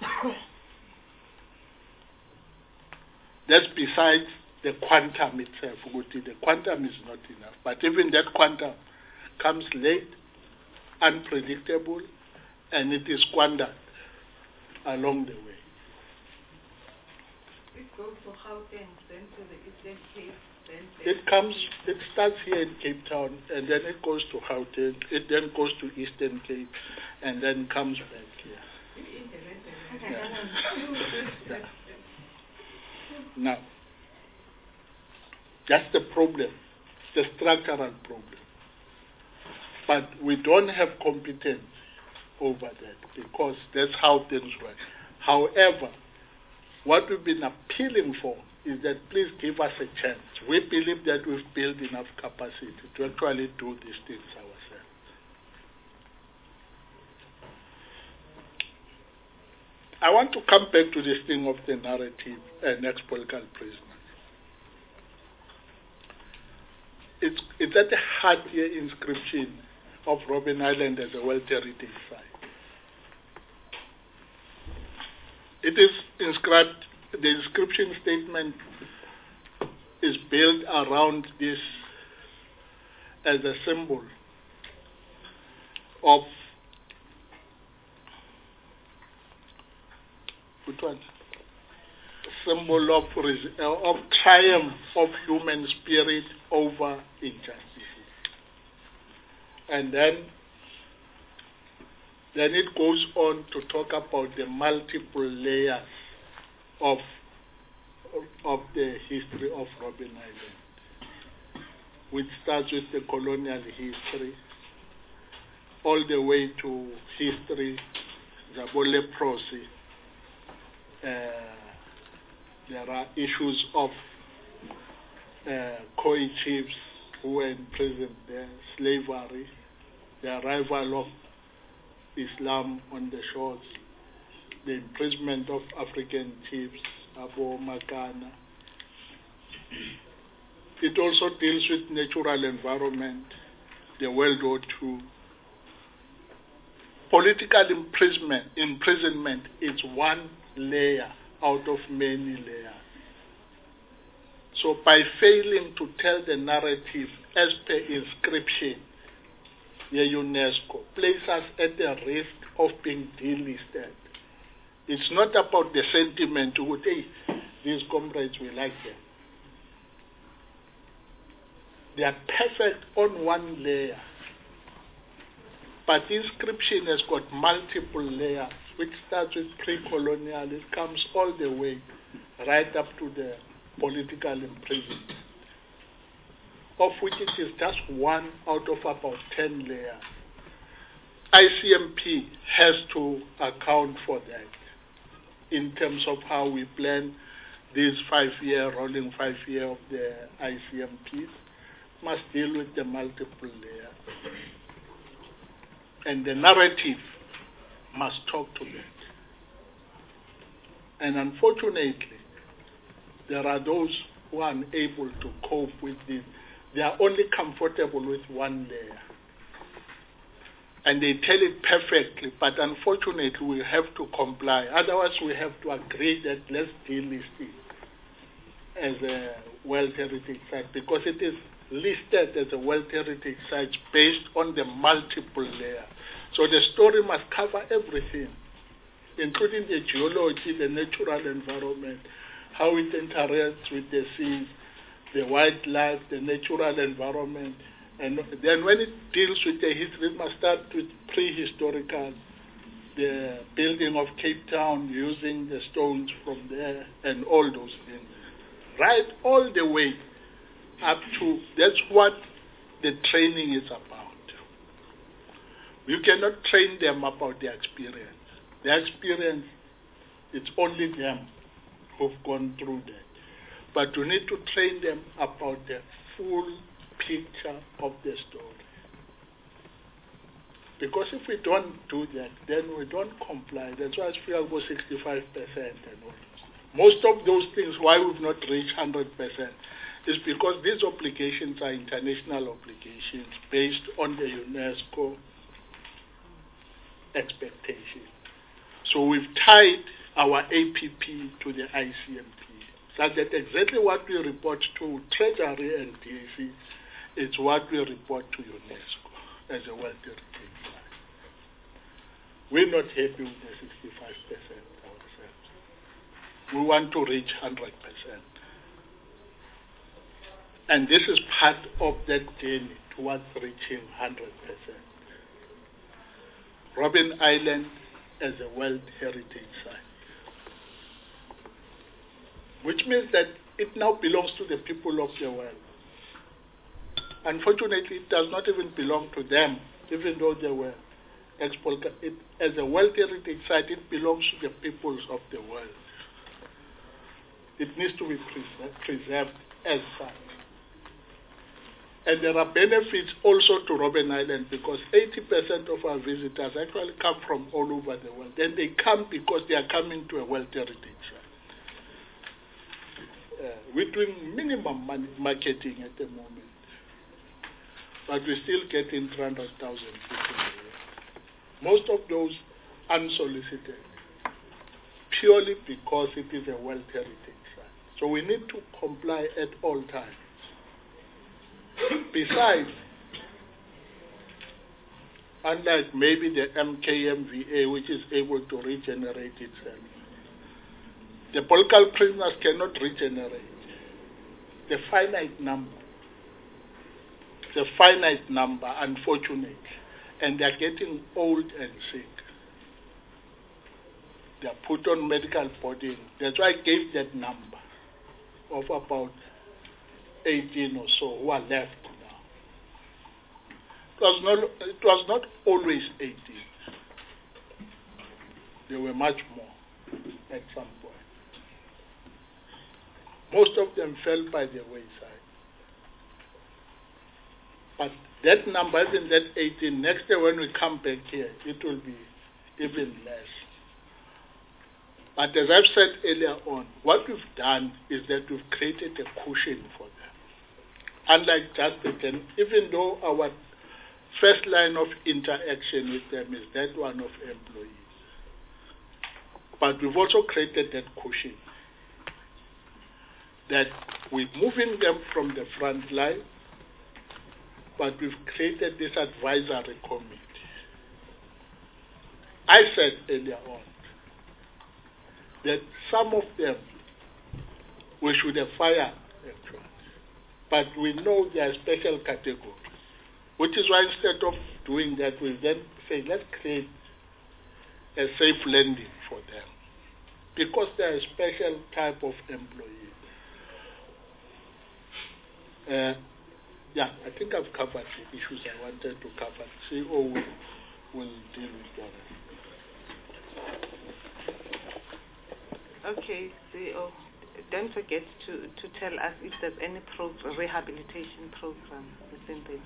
That's besides the quantum itself. The quantum is not enough. But even that quantum comes late, unpredictable, and it is squandered along the way. It goes to Gauteng, then to the Eastern Cape, It starts here in Cape Town, and then it goes to Gauteng, it then goes to Eastern Cape, and then comes back here. Yeah. Now, that's the problem, the structural problem. But we don't have competence over that because that's how things work. However, what we've been appealing for is that please give us a chance. We believe that we've built enough capacity to actually do these things ourselves. I want to come back to this thing of the narrative and ex-political prisoners. It's at the heart here inscription of Robben Island as a World Heritage Site. It is inscribed, the inscription statement is built around this as a symbol of, which one? Symbol of triumph of human spirit over injustice. And then it goes on to talk about the multiple layers of the history of Robben Island, which starts with the colonial history, all the way to history, Zabo leprosy. There are issues of Khoi chiefs who were imprisoned there, slavery, the arrival of Islam on the shores, the imprisonment of African chiefs, Abo Makana. It also deals with natural environment, the World War II. Political imprisonment is one layer out of many layers. So by failing to tell the narrative as per inscription, the UNESCO places us at the risk of being delisted. It's not about the sentiment to say, hey, these comrades, we like them. They are perfect on one layer. But inscription has got multiple layers, which starts with pre-colonial, it comes all the way right up to the political imprisonment, of which it is just one out of about 10 layers. ICMP has to account for that in terms of how we plan this rolling 5-year of the ICMPs, must deal with the multiple layers. And the narrative must talk to that. And unfortunately, there are those who are unable to cope with this. They are only comfortable with one layer. And they tell it perfectly, but unfortunately we have to comply. Otherwise we have to agree that let's delist it as a World Heritage Site, because it is listed as a World Heritage Site based on the multiple layers. So the story must cover everything. including the geology, the natural environment, how it interacts with the seas, the wildlife, the natural environment. And then when it deals with the history, it must start with prehistorical, the building of Cape Town using the stones from there and all those things. Right all the way up to, that's what the training is about. You cannot train them about their experience. Their experience, it's only them who've gone through that. But you need to train them about the full picture of the story. Because if we don't do that, then we don't comply. That's why it's about 65% and all this. Most of those things, why we've not reached 100%, is because these obligations are international obligations based on the UNESCO expectation. So we've tied our APP to the ICMP, so that exactly what we report to Treasury and DAC is what we report to UNESCO as a World Heritage Site. We're not happy with the 65% ourselves. We want to reach 100%. And this is part of that journey towards reaching 100%. Robben Island as a World Heritage Site, which means that it now belongs to the people of the world. Unfortunately, it does not even belong to them, even though they were expulsed. As a World Heritage Site, it belongs to the peoples of the world. It needs to be preserved as such. And there are benefits also to Robben Island because 80% of our visitors actually come from all over the world. And they come because they are coming to a World Heritage Site. We're doing minimum marketing at the moment. But we're still getting 300,000 people a year. Most of those unsolicited, purely because it is a World Heritage Site. So we need to comply at all times. Besides, unlike maybe the MKMVA, which is able to regenerate itself, the political prisoners cannot regenerate. The finite number, unfortunately, and they're getting old and sick. They're put on medical boarding. That's why I gave that number of about 18 or so who are left now. It was not always 18. There were much more at some point. Most of them fell by the wayside. But that number, isn't that 18? Next year when we come back here, it will be even less. But as I've said earlier on, what we've done is that we've created a cushion for them. Unlike just even though our first line of interaction with them is that one of employees. But we've also created that cushion that we're moving them from the front line, but we've created this advisory committee. I said earlier on that some of them we should have fired, but we know they are special categories, which is why instead of doing that, we then say, let's create a safe landing for them, because they are a special type of employee. Yeah, I think I've covered the issues I wanted to cover. CEO will deal with that. Okay, CEO. Don't forget to tell us if there's any rehabilitation program within this.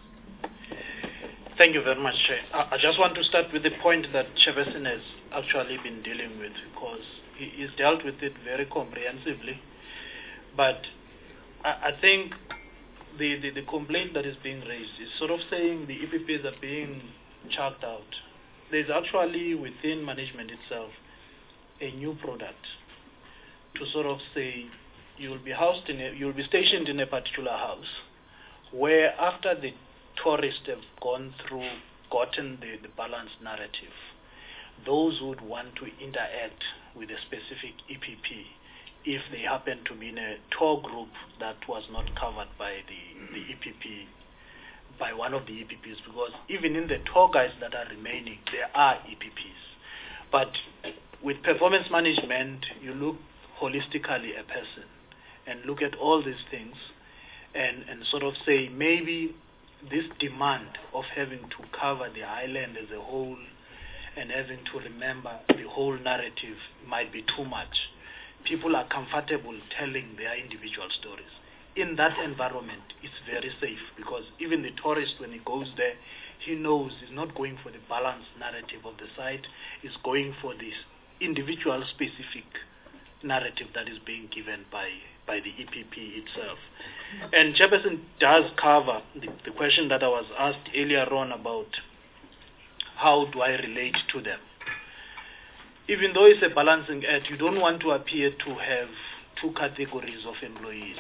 Thank you very much, Chair. I just want to start with the point that Chairperson has actually been dealing with, because he's dealt with it very comprehensively. But I think the complaint that is being raised is sort of saying the EPPs are being chucked out. There's actually within management itself a new product to sort of say you'll be stationed in a particular house where after the tourists have gotten the balanced narrative, those who would want to interact with a specific EPP if they happen to be in a tour group that was not covered by the EPP, by one of the EPPs, because even in the tour guides that are remaining, there are EPPs. But with performance management, you look holistically a person and look at all these things and sort of say maybe this demand of having to cover the island as a whole and having to remember the whole narrative might be too much. People are comfortable telling their individual stories. In that environment, it's very safe because even the tourist, when he goes there, he knows he's not going for the balanced narrative of the site, he's going for this individual specific narrative that is being given by the EPP itself. And Chairperson does cover the question that I was asked earlier on about how do I relate to them. Even though it's a balancing act, you don't want to appear to have two categories of employees.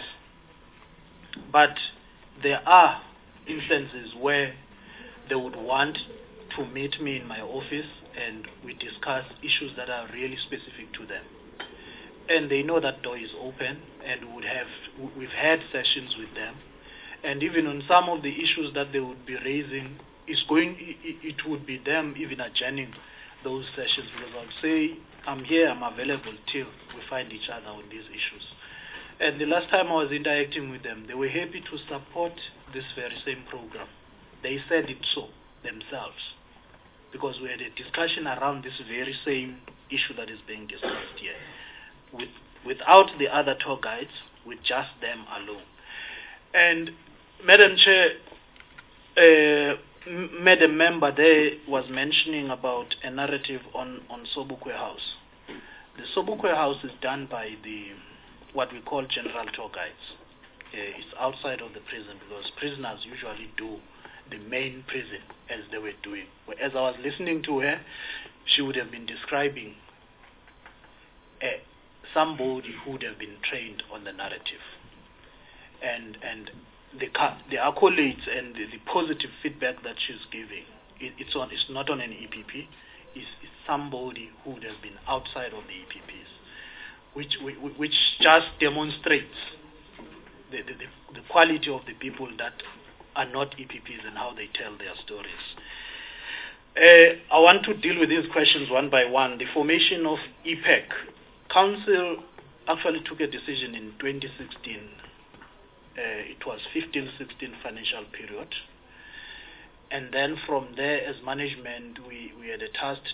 But there are instances where they would want to meet me in my office and we discuss issues that are really specific to them. And they know that door is open and we've had sessions with them. And even on some of the issues that they would be raising, it would be them even adjourning those sessions because I'll say, I'm here, I'm available till we find each other on these issues. And the last time I was interacting with them, they were happy to support this very same program. They said it so themselves because we had a discussion around this very same issue that is being discussed here. Without the other tour guides, with just them alone. And Madam Chair, Madam Member there was mentioning about a narrative on Sobukwe House. The Sobukwe House is done by what we call general tour guides. It's outside of the prison because prisoners usually do the main prison as they were doing. As I was listening to her, she would have been describing somebody who would have been trained on the narrative. And the accolades and the positive feedback that she's giving, it's not on an EPP, it's somebody who would have been outside of the EPPs, which just demonstrates the quality of the people that are not EPPs and how they tell their stories. I want to deal with these questions one by one. The formation of EPEC. Council actually took a decision in 2016. It was 15-16 financial period. And then from there, as management, we had a task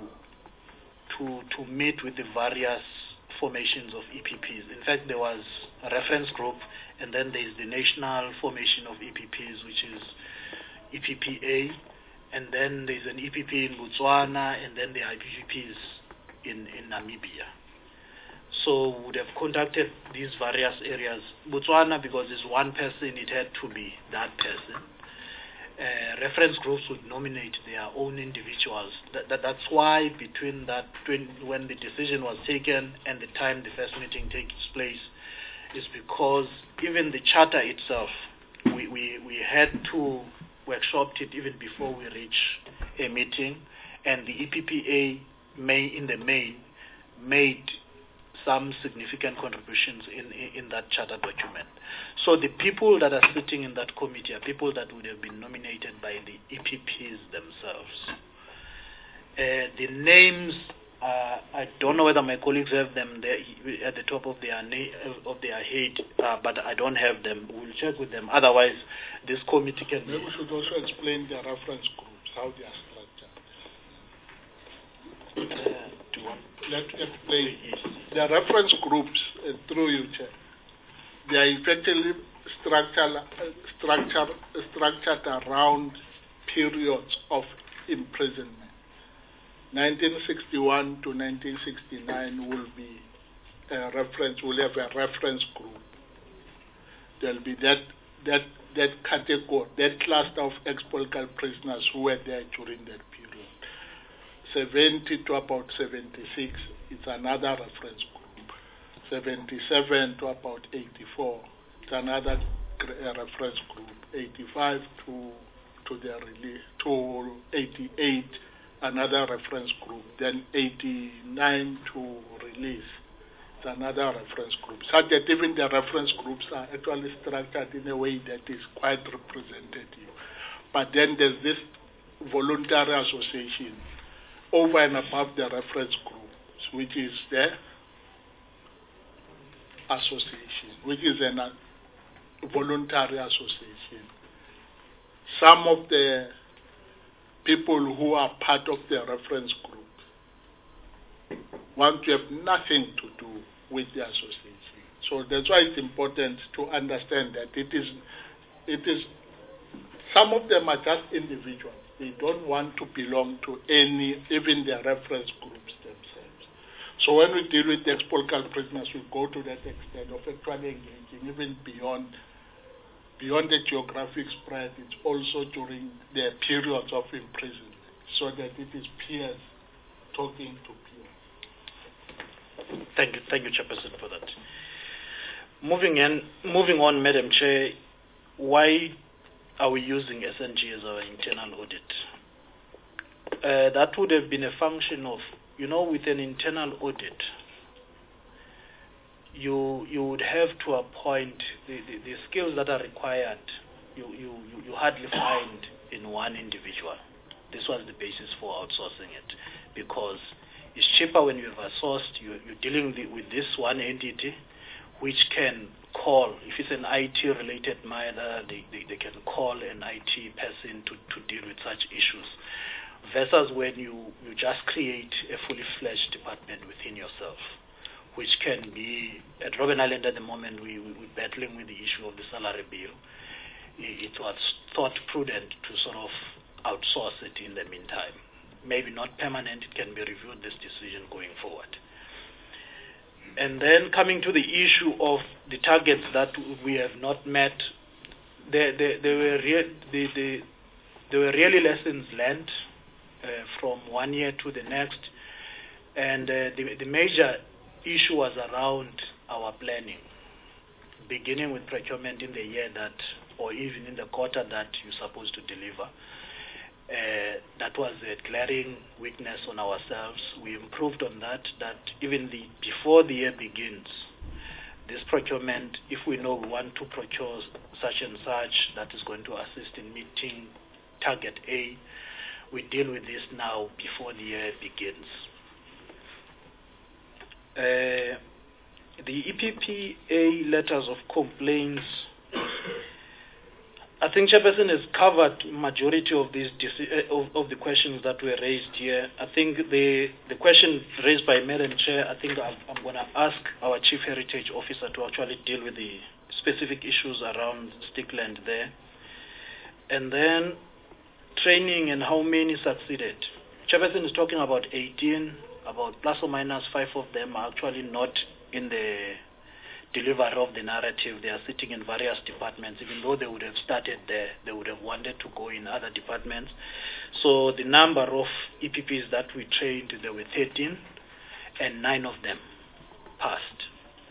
to meet with the various formations of EPPs. In fact, there was a reference group, and then there's the national formation of EPPs, which is EPPA, and then there's an EPP in Botswana, and then there are EPPs in Namibia. So we would have contacted these various areas. Botswana, because it's one person, it had to be that person. Reference groups would nominate their own individuals. That's why between that, when the decision was taken and the time the first meeting takes place, is because even the charter itself, we had to workshop it even before we reach a meeting, and the EPPA in the main made some significant contributions in that charter document. So the people that are sitting in that committee are people that would have been nominated by the EPPs themselves. The names, I don't know whether my colleagues have them there at the top of their head, but I don't have them. We'll check with them. Otherwise, this committee can... Maybe we should also explain the reference groups, how they are structured. Let's explain. The reference groups, through you, Chair, they are effectively structured around periods of imprisonment. 1961 to 1969 will be a reference. We'll have a reference group. There'll be that category, that cluster of ex-political prisoners who were there during that period. 70 to about 76, it's another reference group. 77 to about 84, it's another reference group. 85 to 88, another reference group. Then 89 to release, it's another reference group. So that even the reference groups are actually structured in a way that is quite representative. But then there's this voluntary association over and above the reference groups, which is the association, which is a voluntary association. Some of the people who are part of the reference group want to have nothing to do with the association. So that's why it's important to understand that it is some of them are just individuals. They don't want to belong to any, even their reference groups themselves. So when we deal with the ex-political prisoners, we go to that extent of actually engaging even beyond the geographic spread. It's also during the periods of imprisonment, so that it is peers talking to peers. Thank you, Chairperson, for that. Moving on, Madam Chair, why are we using SNG as our internal audit? That would have been a function of, with an internal audit, you would have to appoint the skills that are required. You hardly find in one individual. This was the basis for outsourcing it, because it's cheaper when you have outsourced. You're dealing with this one entity, which can call, if it's an IT-related matter, they can call an IT person to deal with such issues, versus when you just create a fully fledged department within yourself, which can be, at Robben Island at the moment, we're battling with the issue of the salary bill. It was thought prudent to sort of outsource it in the meantime. Maybe not permanent, it can be reviewed, this decision going forward. And then coming to the issue of the targets that we have not met, there were really lessons learned from one year to the next, and the major issue was around our planning, beginning with procurement in the year that, or even in the quarter that you're supposed to deliver. That was a glaring weakness on ourselves. We improved on that even before the year begins, this procurement, if we know we want to procure such and such that is going to assist in meeting target A, we deal with this now before the year begins. The EPPA letters of complaints, I think Chairperson has covered majority of these of the questions that were raised here. I think the question raised by Madam Chair, I think I'm going to ask our Chief Heritage Officer to actually deal with the specific issues around Stickland there. And then training and how many succeeded. Chairperson is talking about 18, about plus or minus 5 of them are actually not in the delivery of the narrative. They are sitting in various departments. Even though they would have started there, they would have wanted to go in other departments. So the number of EPPs that we trained, there were 13, and 9 of them passed.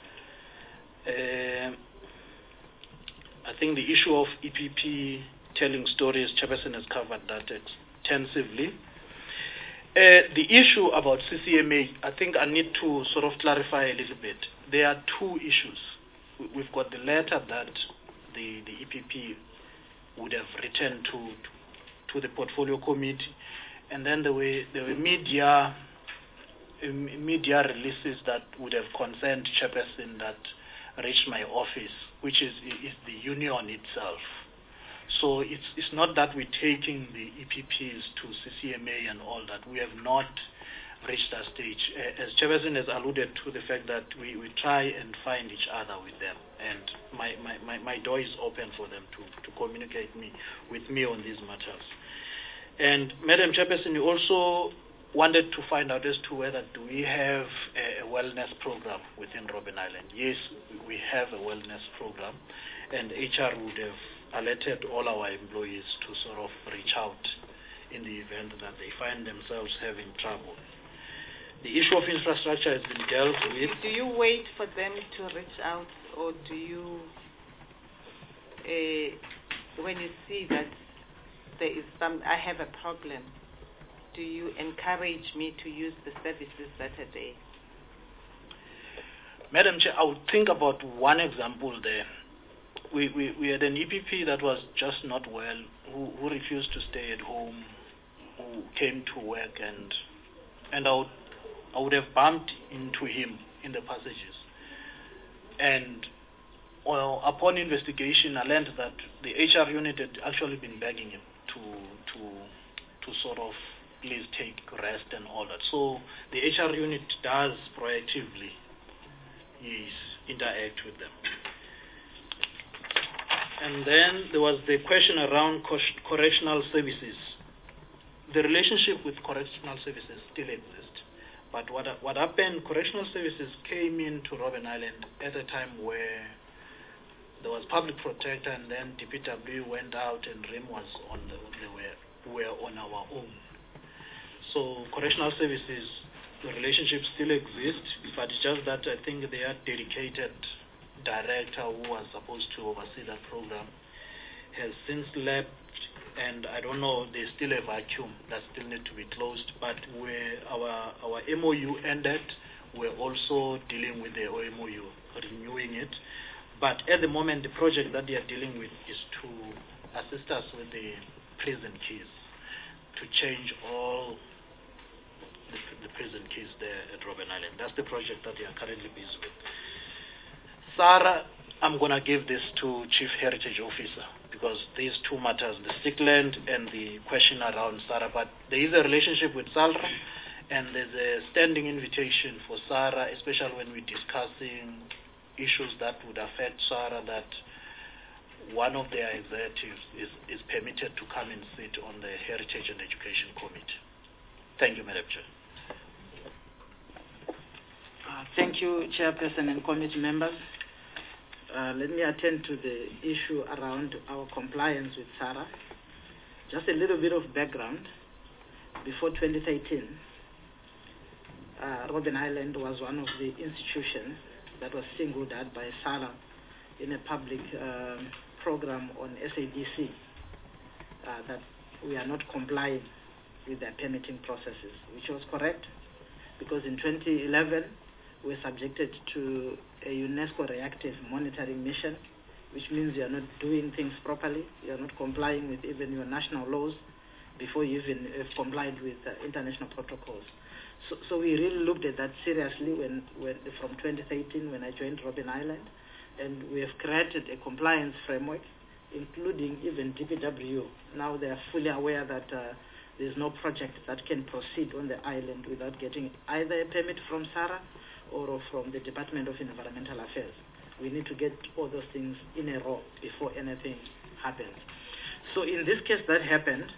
I think the issue of EPP telling stories, Chairperson has covered that extensively. The issue about CCMA, I think I need to sort of clarify a little bit. There are two issues. We've got the letter that the EPP would have written to the portfolio committee, and then there were media releases that would have concerned Chairperson that reached my office, which is the union itself. So it's not that we're taking the EPPs to CCMA and all that. We have not reached that stage. As Chairperson has alluded to the fact that we try and find each other with them, and my door is open for them to communicate with me on these matters. And Madam Chairperson, you also wanted to find out as to whether do we have a wellness program within Robben Island. Yes, we have a wellness program, and HR would have alerted all our employees to sort of reach out in the event that they find themselves having trouble. The issue of infrastructure has been dealt with. Do you wait for them to reach out, or do you, when you see that there is I have a problem, do you encourage me to use the services that are there? Madam Chair, I would think about one example there. We had an EPP that was just not well, who refused to stay at home, who came to work, and I would have bumped into him in the passages. And well, upon investigation, I learned that the HR unit had actually been begging him to sort of please take rest and all that. So the HR unit does proactively interact with them. And then there was the question around correctional services. The relationship with correctional services still exists. But what happened, correctional services came into Robben Island at a time where there was public protector, and then DPW went out and RIM was were on our own. So correctional services, the relationship still exists, but it's just that I think they are dedicated director who was supposed to oversee that program has since left, and I don't know, there's still a vacuum that still need to be closed. But where our MOU ended, we're also dealing with the MOU, renewing it. But at the moment, the project that they are dealing with is to assist us with the prison keys, to change all the prison keys there at Robben Island. That's the project that they are currently busy with. SARA, I'm going to give this to Chief Heritage Officer, because these two matters, the sick land and the question around SARA, but there is a relationship with SALRA, and there's a standing invitation for SARA, especially when we're discussing issues that would affect SARA, that one of their executives is permitted to come and sit on the Heritage and Education Committee. Thank you, Madam Chair. Thank you, Chairperson and committee members. Let me attend to the issue around our compliance with SARA. Just a little bit of background. Before 2013, Robben Island was one of the institutions that was singled out by SARA in a public program on SADC, that we are not complying with their permitting processes, which was correct, because in 2011, we were subjected to a UNESCO reactive monitoring mission, which means you are not doing things properly, you are not complying with even your national laws before you even complied with international protocols. So we really looked at that seriously when from 2013 when I joined Robben Island, and we have created a compliance framework, including even DPW. Now they are fully aware that there's no project that can proceed on the island without getting either a permit from SARA or from the Department of Environmental Affairs. We need to get all those things in a row before anything happens. So in this case that happened,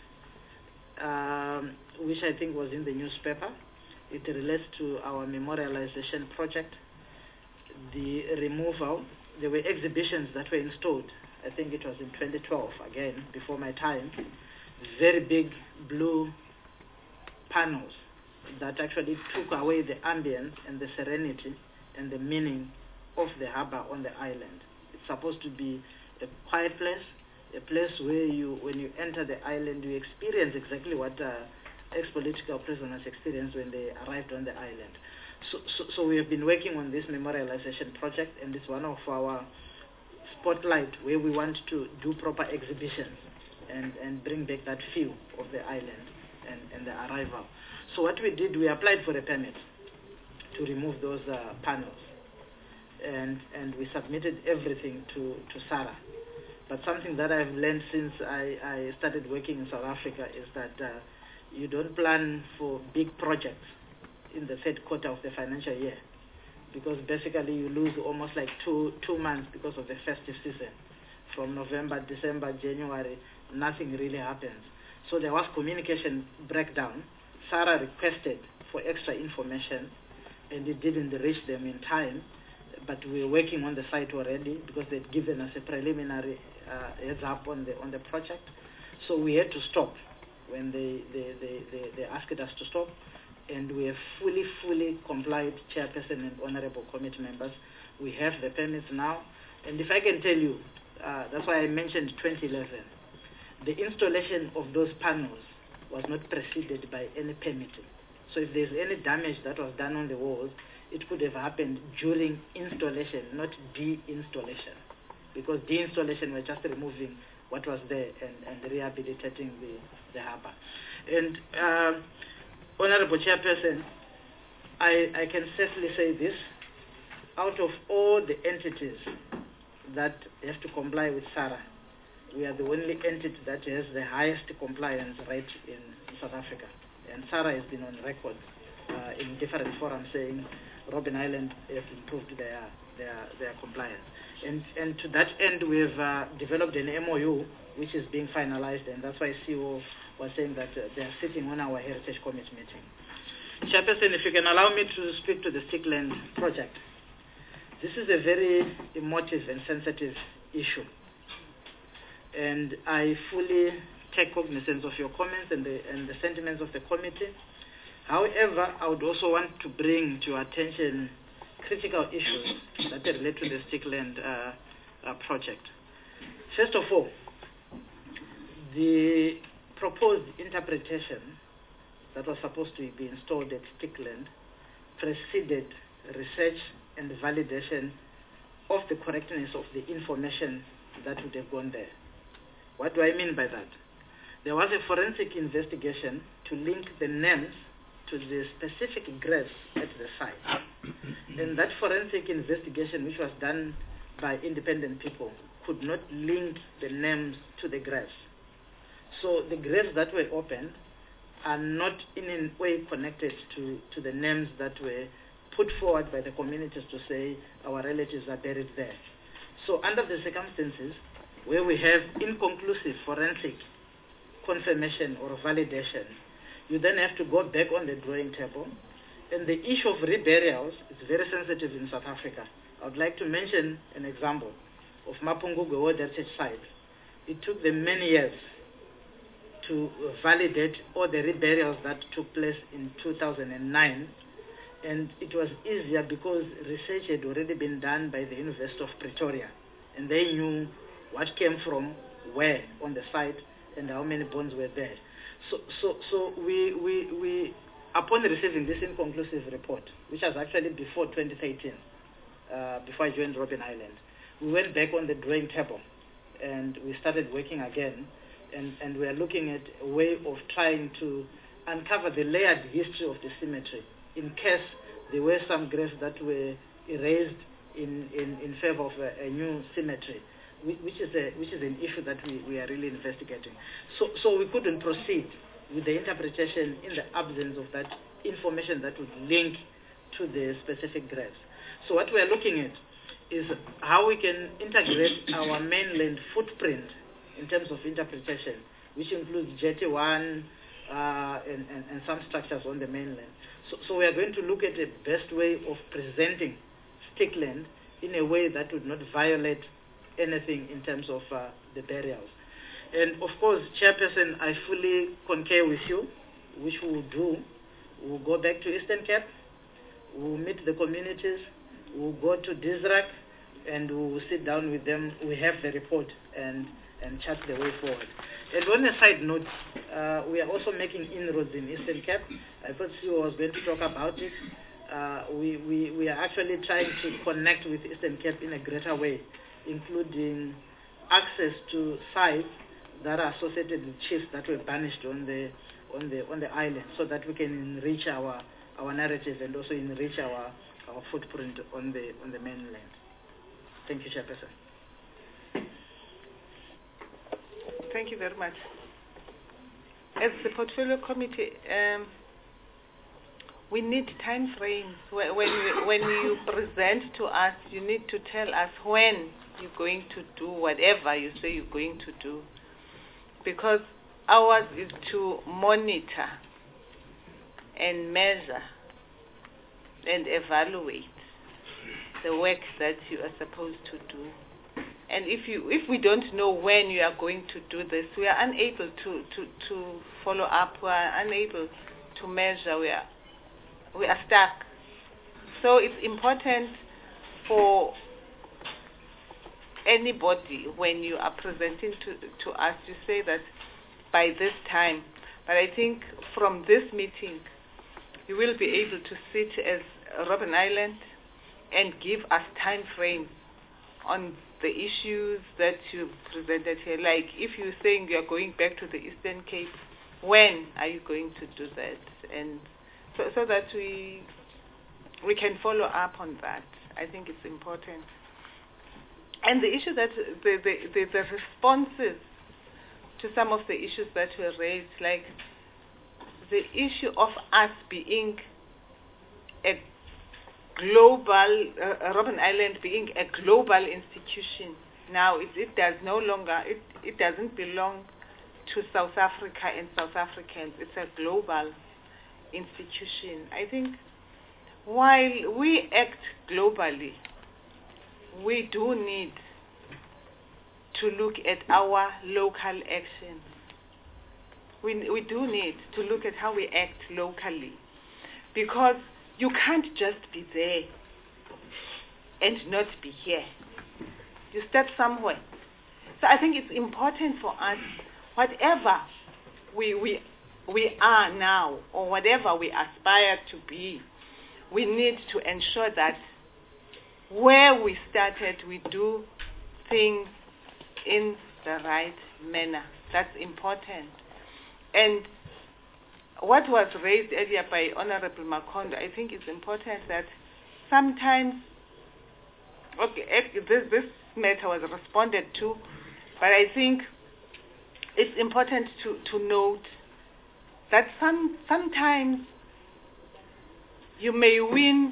which I think was in the newspaper, it relates to our memorialization project. The removal, there were exhibitions that were installed, I think it was in 2012, again, before my time, very big blue panels that actually took away the ambience and the serenity and the meaning of the harbor on the island. It's supposed to be a quiet place, a place where when you enter the island, you experience exactly what ex-political prisoners experienced when they arrived on the island. So we have been working on this memorialization project, and it's one of our spotlight where we want to do proper exhibitions and bring back that feel of the island and the arrival. So what we did, we applied for a permit to remove those panels, and we submitted everything to SARA. But something that I've learned since I started working in South Africa is that you don't plan for big projects in the third quarter of the financial year, because basically you lose almost like two months because of the festive season. From November, December, January, nothing really happens. So there was communication breakdown. SARA requested for extra information, and it didn't reach them in time, but we're working on the site already because they'd given us a preliminary heads up on the project. So we had to stop when they asked us to stop, and we have fully complied, Chairperson and Honorable Committee members. We have the permits now, and if I can tell you, that's why I mentioned 2011. The installation of those panels was not preceded by any permitting. So if there's any damage that was done on the walls, it could have happened during installation, not de-installation. Because de-installation were just removing what was there and rehabilitating the harbour. And Honourable Chairperson, I can safely say this: out of all the entities that have to comply with SARA, we are the only entity that has the highest compliance rate in South Africa. And SARA has been on record in different forums saying Robben Island has improved their compliance. And to that end, we've developed an MOU which is being finalized, and that's why CEO was saying that they are sitting on our Heritage Committee meeting. Chairperson, if you can allow me to speak to the Stickland project. This is a very emotive and sensitive issue, and I fully take cognizance of your comments and the sentiments of the committee. However, I would also want to bring to your attention critical issues that relate to the Stickland project. First of all, the proposed interpretation that was supposed to be installed at Stickland preceded research and validation of the correctness of the information that would have gone there. What do I mean by that? There was a forensic investigation to link the names to the specific graves at the site. And that forensic investigation, which was done by independent people, could not link the names to the graves. So the graves that were opened are not in any way connected to the names that were put forward by the communities to say our relatives are buried there. So under the circumstances where we have inconclusive forensic confirmation or validation, you then have to go back on the drawing table. And the issue of reburials is very sensitive in South Africa. I would like to mention an example of Mapungubwe World Heritage Site. It took them many years to validate all the reburials that took place in 2009, and it was easier because research had already been done by the University of Pretoria, and they knew what came from where on the site and how many bones were there. So we upon receiving this inconclusive report, which was actually before 2013, before I joined Robben Island, we went back on the drawing table and we started working again, and we are looking at a way of trying to uncover the layered history of the cemetery in case there were some graves that were erased in favor of a new cemetery, which is an issue that we are really investigating. So we couldn't proceed with the interpretation in the absence of that information that would link to the specific graves. So what we are looking at is how we can integrate our mainland footprint in terms of interpretation, which includes Jetty 1 and some structures on the mainland. So we are going to look at the best way of presenting Stickland in a way that would not violate anything in terms of the burials. And of course, Chairperson, I fully concur with you, which we will do. We will go back to Eastern Cape, we will meet the communities, we will go to DISRAC, and we will sit down with them. We have the report and chart the way forward. And on a side note, we are also making inroads in Eastern Cape. I thought CEO was going to talk about it. We are actually trying to connect with Eastern Cape in a greater way, including access to sites that are associated with chiefs that were banished on the island, so that we can enrich our narrative and also enrich our footprint on the mainland. Thank you, Chairperson. Thank you very much. As the Portfolio Committee, we need time frames. When you present to us, you need to tell us when you're going to do whatever you say you're going to do. Because ours is to monitor and measure and evaluate the work that you are supposed to do. And if we don't know when you are going to do this, we are unable to follow up, we are unable to measure, we are stuck. So it's important for anybody, when you are presenting to us, to say that by this time. But I think from this meeting, you will be able to sit as Robben Island and give us time frames on the issues that you presented here. Like if you're saying you are going back to the Eastern Cape, when are you going to do that? And so that we can follow up on that. I think it's important. And the issue that the responses to some of the issues that were raised, like the issue of us being a global, Robben Island being a global institution. Now it does no longer, it doesn't belong to South Africa and South Africans. It's a global institution. I think while we act globally, we do need to look at our local actions. We do need to look at how we act locally, because you can't just be there and not be here. You step somewhere. So I think it's important for us, whatever we are now or whatever we aspire to be, we need to ensure that where we started, we do things in the right manner. That's important. And what was raised earlier by Honorable Makondo, I think it's important that sometimes, this matter was responded to, but I think it's important to note that sometimes you may win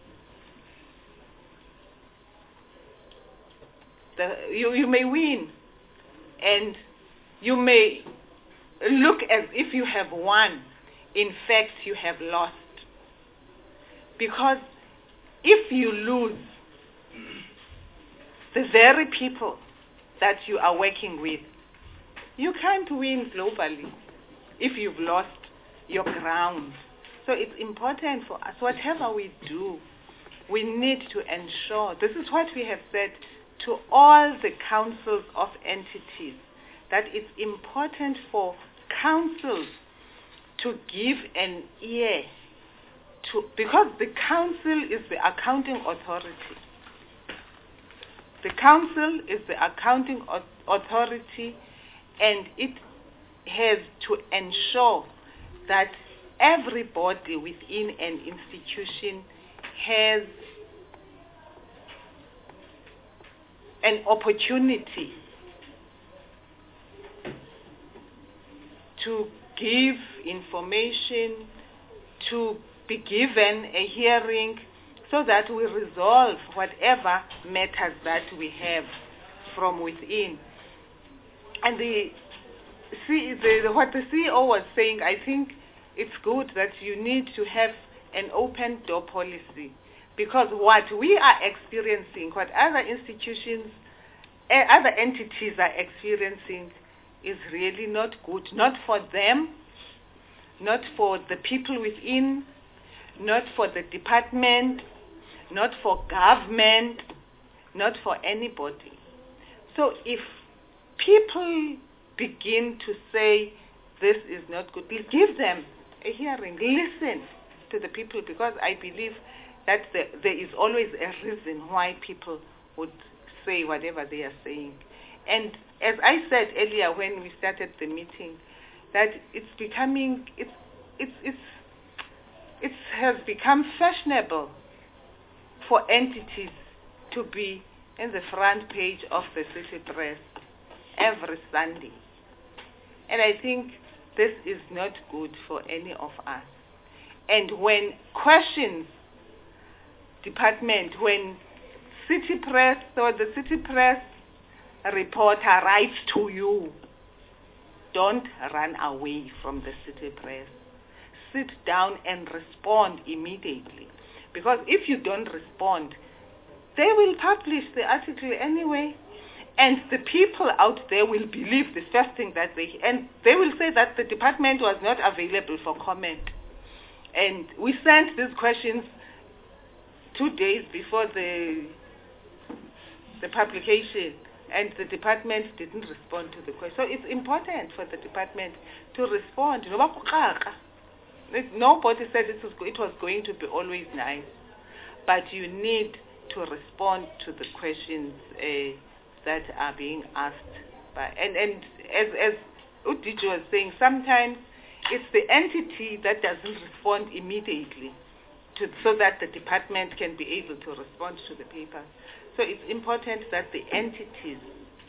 you may win, and you may look as if you have won. In fact, you have lost. Because if you lose, the very people that you are working with, you can't win globally if you've lost your ground. So it's important for us, whatever we do, we need to ensure, this is what we have said to all the councils of entities, that it's important for councils to give an ear to, because the council is the accounting authority. The council is the accounting authority, and it has to ensure that everybody within an institution has an opportunity to give information, to be given a hearing, so that we resolve whatever matters that we have from within. And what the CEO was saying, I think it's good that you need to have an open door policy, because what we are experiencing, what other institutions, other entities are experiencing, is really not good. Not for them, not for the people within, not for the department, not for government, not for anybody. So if people begin to say this is not good, give them a hearing, listen to the people, because I believe that there is always a reason why people would say whatever they are saying. And as I said earlier when we started the meeting, that it has become fashionable for entities to be in the front page of the City Press every Sunday. And I think this is not good for any of us. And when questions department, when City Press or the City Press reporter writes to you, don't run away from the City Press. Sit down and respond immediately. Because if you don't respond, they will publish the article anyway, and the people out there will believe the first thing that and they will say that the department was not available for comment. And we sent these questions 2 days before the publication, and the department didn't respond to the question. So it's important for the department to respond. Nobody said it was going to be always nice, but you need to respond to the questions that are being asked. And as Udiji was saying, sometimes it's the entity that doesn't respond immediately so that the department can be able to respond to the paper. So it's important that the entities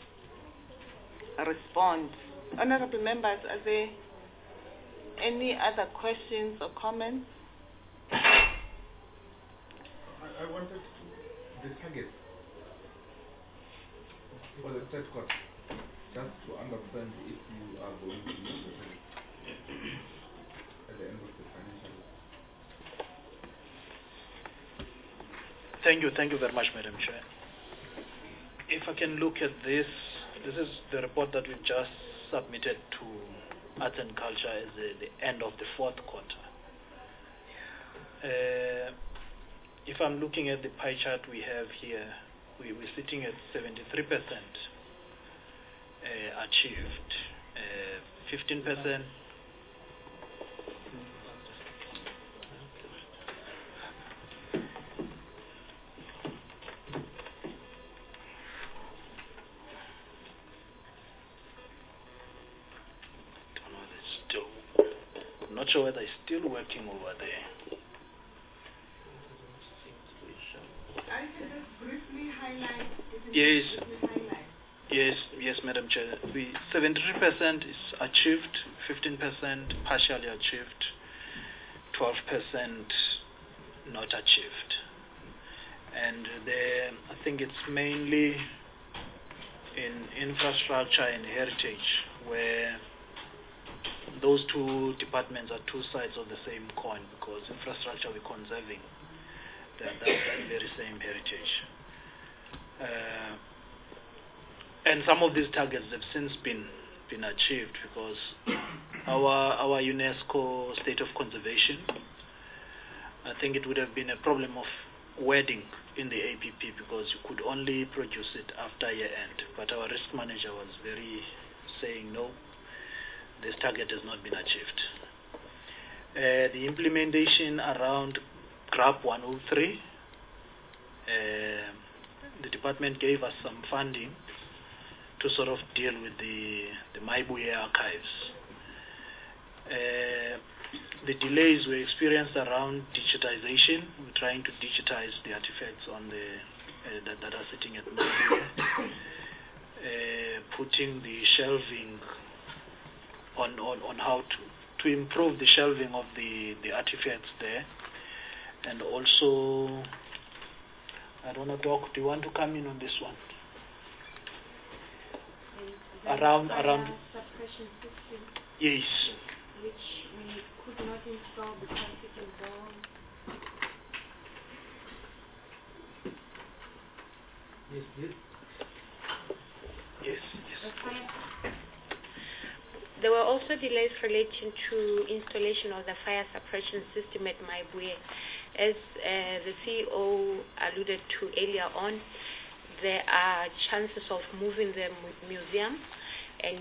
respond. Honorable members, are there any other questions or comments? I wanted the target for the third quarter, just to understand if you are going to use the target at the end of the financial year. Thank you very much, Madam Chair. If I can look at this is the report that we just submitted to Arts and Culture as the end of the fourth quarter. If I'm looking at the pie chart we have here, we're sitting at 73% achieved, 15%. Not sure whether it's still working over there. I can just briefly highlight. Yes, Madam Chair. 73% is achieved, 15% partially achieved, 12% not achieved. And I think it's mainly in infrastructure and heritage, where those two departments are two sides of the same coin, because infrastructure we're conserving that very same heritage. And some of these targets have since been achieved, because our UNESCO state of conservation, I think it would have been a problem of wording in the APP, because you could only produce it after year end. But our risk manager was very saying no, this target has not been achieved. The implementation around GRAP 103, the department gave us some funding to sort of deal with the Maibuye archives. The delays were experienced around digitization. We're trying to digitize the artifacts on that are sitting at Maibuye. Putting the shelving on how to improve the shelving of the artifacts there. And also, I don't know, Doc, do you want to come in on this one? Around suppression system. Yes. Which we could not install because it involved. Yes, please. Yes. There were also delays relating to installation of the fire suppression system at Maibuye. As the CEO alluded to earlier on, there are chances of moving the museum, and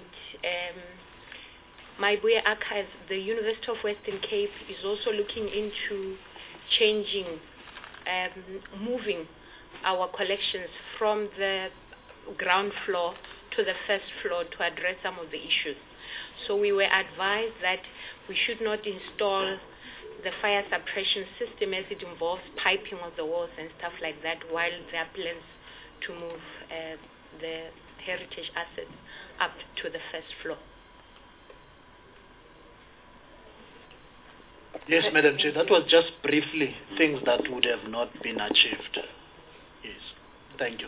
Maibuye Archives, the University of Western Cape, is also looking into changing, moving our collections from the ground floor to the first floor to address some of the issues. So we were advised that we should not install the fire suppression system as it involves piping of the walls and stuff like that, while there are plans to move the heritage assets up to the first floor. Yes, Madam Chair, that was just briefly things that would have not been achieved. Yes, thank you.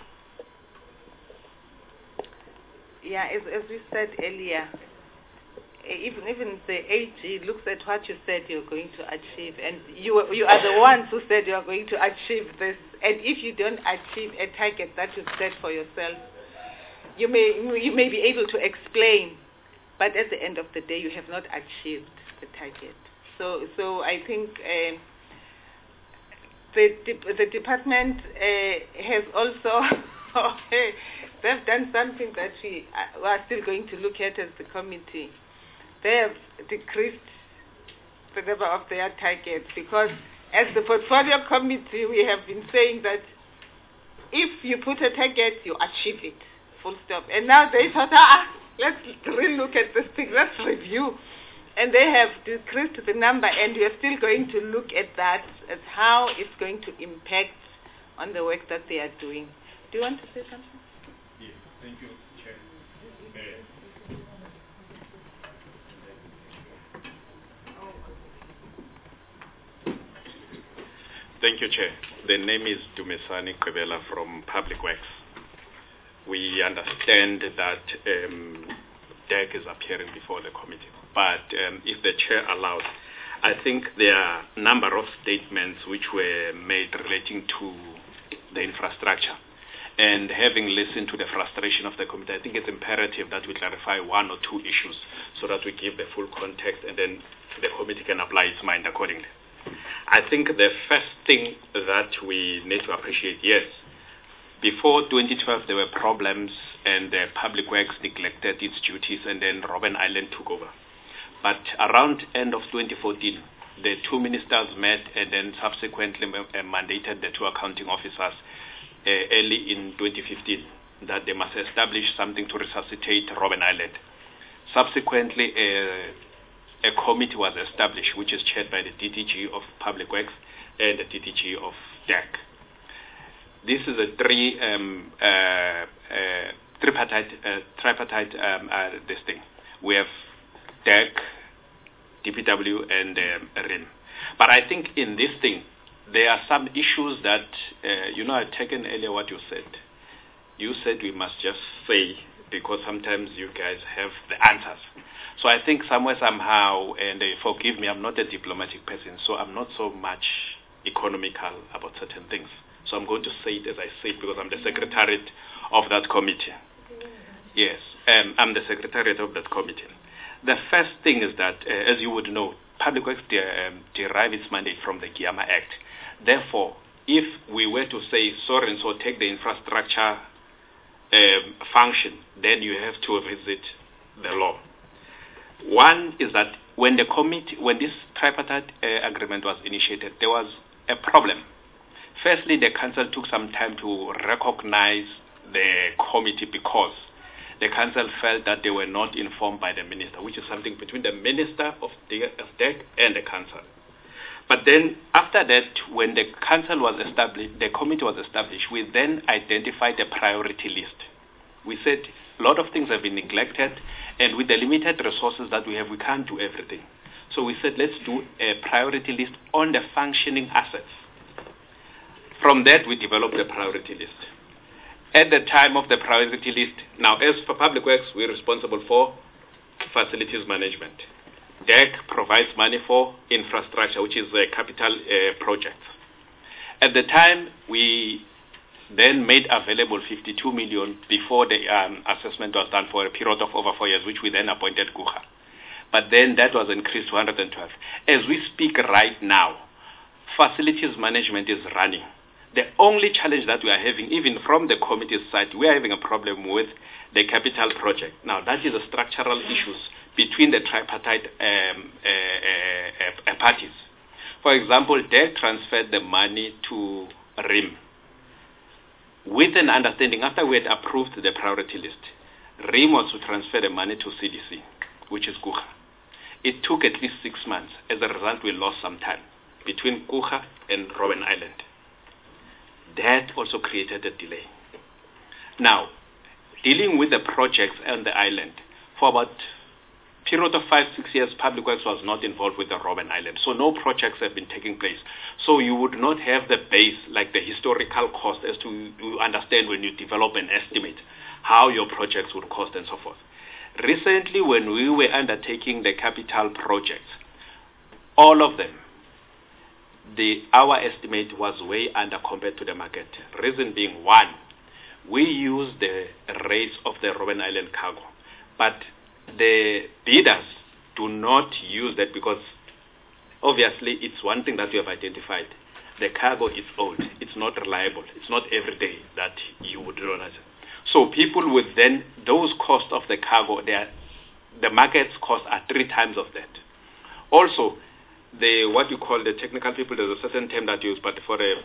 Yeah, as we said earlier, even the AG looks at what you said you're going to achieve, and you are the ones who said you are going to achieve this. And if you don't achieve a target that you've set for yourself, you may be able to explain, but at the end of the day, you have not achieved the target. So I think the department has also Okay, they've done something that we are still going to look at as the committee. They have decreased the number of their targets because as the portfolio committee we have been saying that if you put a target, you achieve it, full stop. And now they thought, let's re-look at this thing, let's review. And they have decreased the number, and we are still going to look at that as how it's going to impact on the work that they are doing. Do you want to say something? Yes, thank you, Chair. Thank you, Chair. The name is Dumesani Kwebela from Public Works. We understand that DEC is appearing before the committee, but if the Chair allows, I think there are a number of statements which were made relating to the infrastructure. And having listened to the frustration of the committee, I think it's imperative that we clarify one or two issues so that we give the full context and then the committee can apply its mind accordingly. I think the first thing that we need to appreciate, yes, before 2012 there were problems and the Public Works neglected its duties and then Robben Island took over. But around end of 2014, the two ministers met and then subsequently mandated the two accounting officers early in 2015 that they must establish something to resuscitate Robben Island. Subsequently, a committee was established, which is chaired by the DDG of Public Works and the DDG of DEC. This is a tripartite this thing. We have DEC, DPW, and RIM. But I think in this thing, there are some issues that, I've taken earlier what you said. You said we must just say, because sometimes you guys have the answers. So I think somewhere, somehow, and forgive me, I'm not a diplomatic person, so I'm not so much economical about certain things. So I'm going to say it as I say it because I'm the secretariat of that committee. Yes, I'm the secretariat of that committee. The first thing is that, as you would know, Public Works derive its mandate from the Giyama Act. Therefore, if we were to say, so and so take the infrastructure function, then you have to visit the law. One is that when this tripartite agreement was initiated, there was a problem. Firstly, the council took some time to recognize the committee because the council felt that they were not informed by the minister, which is something between the minister of DEC and the council. But then, after that, when the council was established, the committee was established, we then identified a priority list. We said a lot of things have been neglected, and with the limited resources that we have, we can't do everything. So we said, let's do a priority list on the functioning assets. From that, we developed a priority list. At the time of the priority list, now as for Public Works, we're responsible for facilities management. DEC provides money for infrastructure, which is capital projects. At the time, we then made available 52 million before the assessment was done for a period of over 4 years, which we then appointed Guha. But then that was increased to 112. As we speak right now, facilities management is running. The only challenge that we are having, even from the committee's side, we are having a problem with the capital project. Now, that is a structural issues between the tripartite parties. For example, they transferred the money to RIM with an understanding, after we had approved the priority list, RIM was to transfer the money to CDC, which is Guha. It took at least 6 months. As a result, we lost some time between Guha and Robben Island. That also created a delay. Now, dealing with the projects on the island, for about a period of 5-6 years, Public Works was not involved with the Robben Island. So no projects have been taking place. So you would not have the base, like the historical cost, as to understand when you develop an estimate, how your projects would cost and so forth. Recently, when we were undertaking the capital projects, all of them, our estimate was way under compared to the market. Reason being, one, we use the rates of the Robben Island cargo, but the bidders do not use that because obviously it's one thing that we have identified. the cargo is old. It's not reliable. It's not every day that you would run it. So people would then, those costs of the cargo, the market's costs are 3 times of that. Also, what you call the technical people, there's a certain term that you use, but for a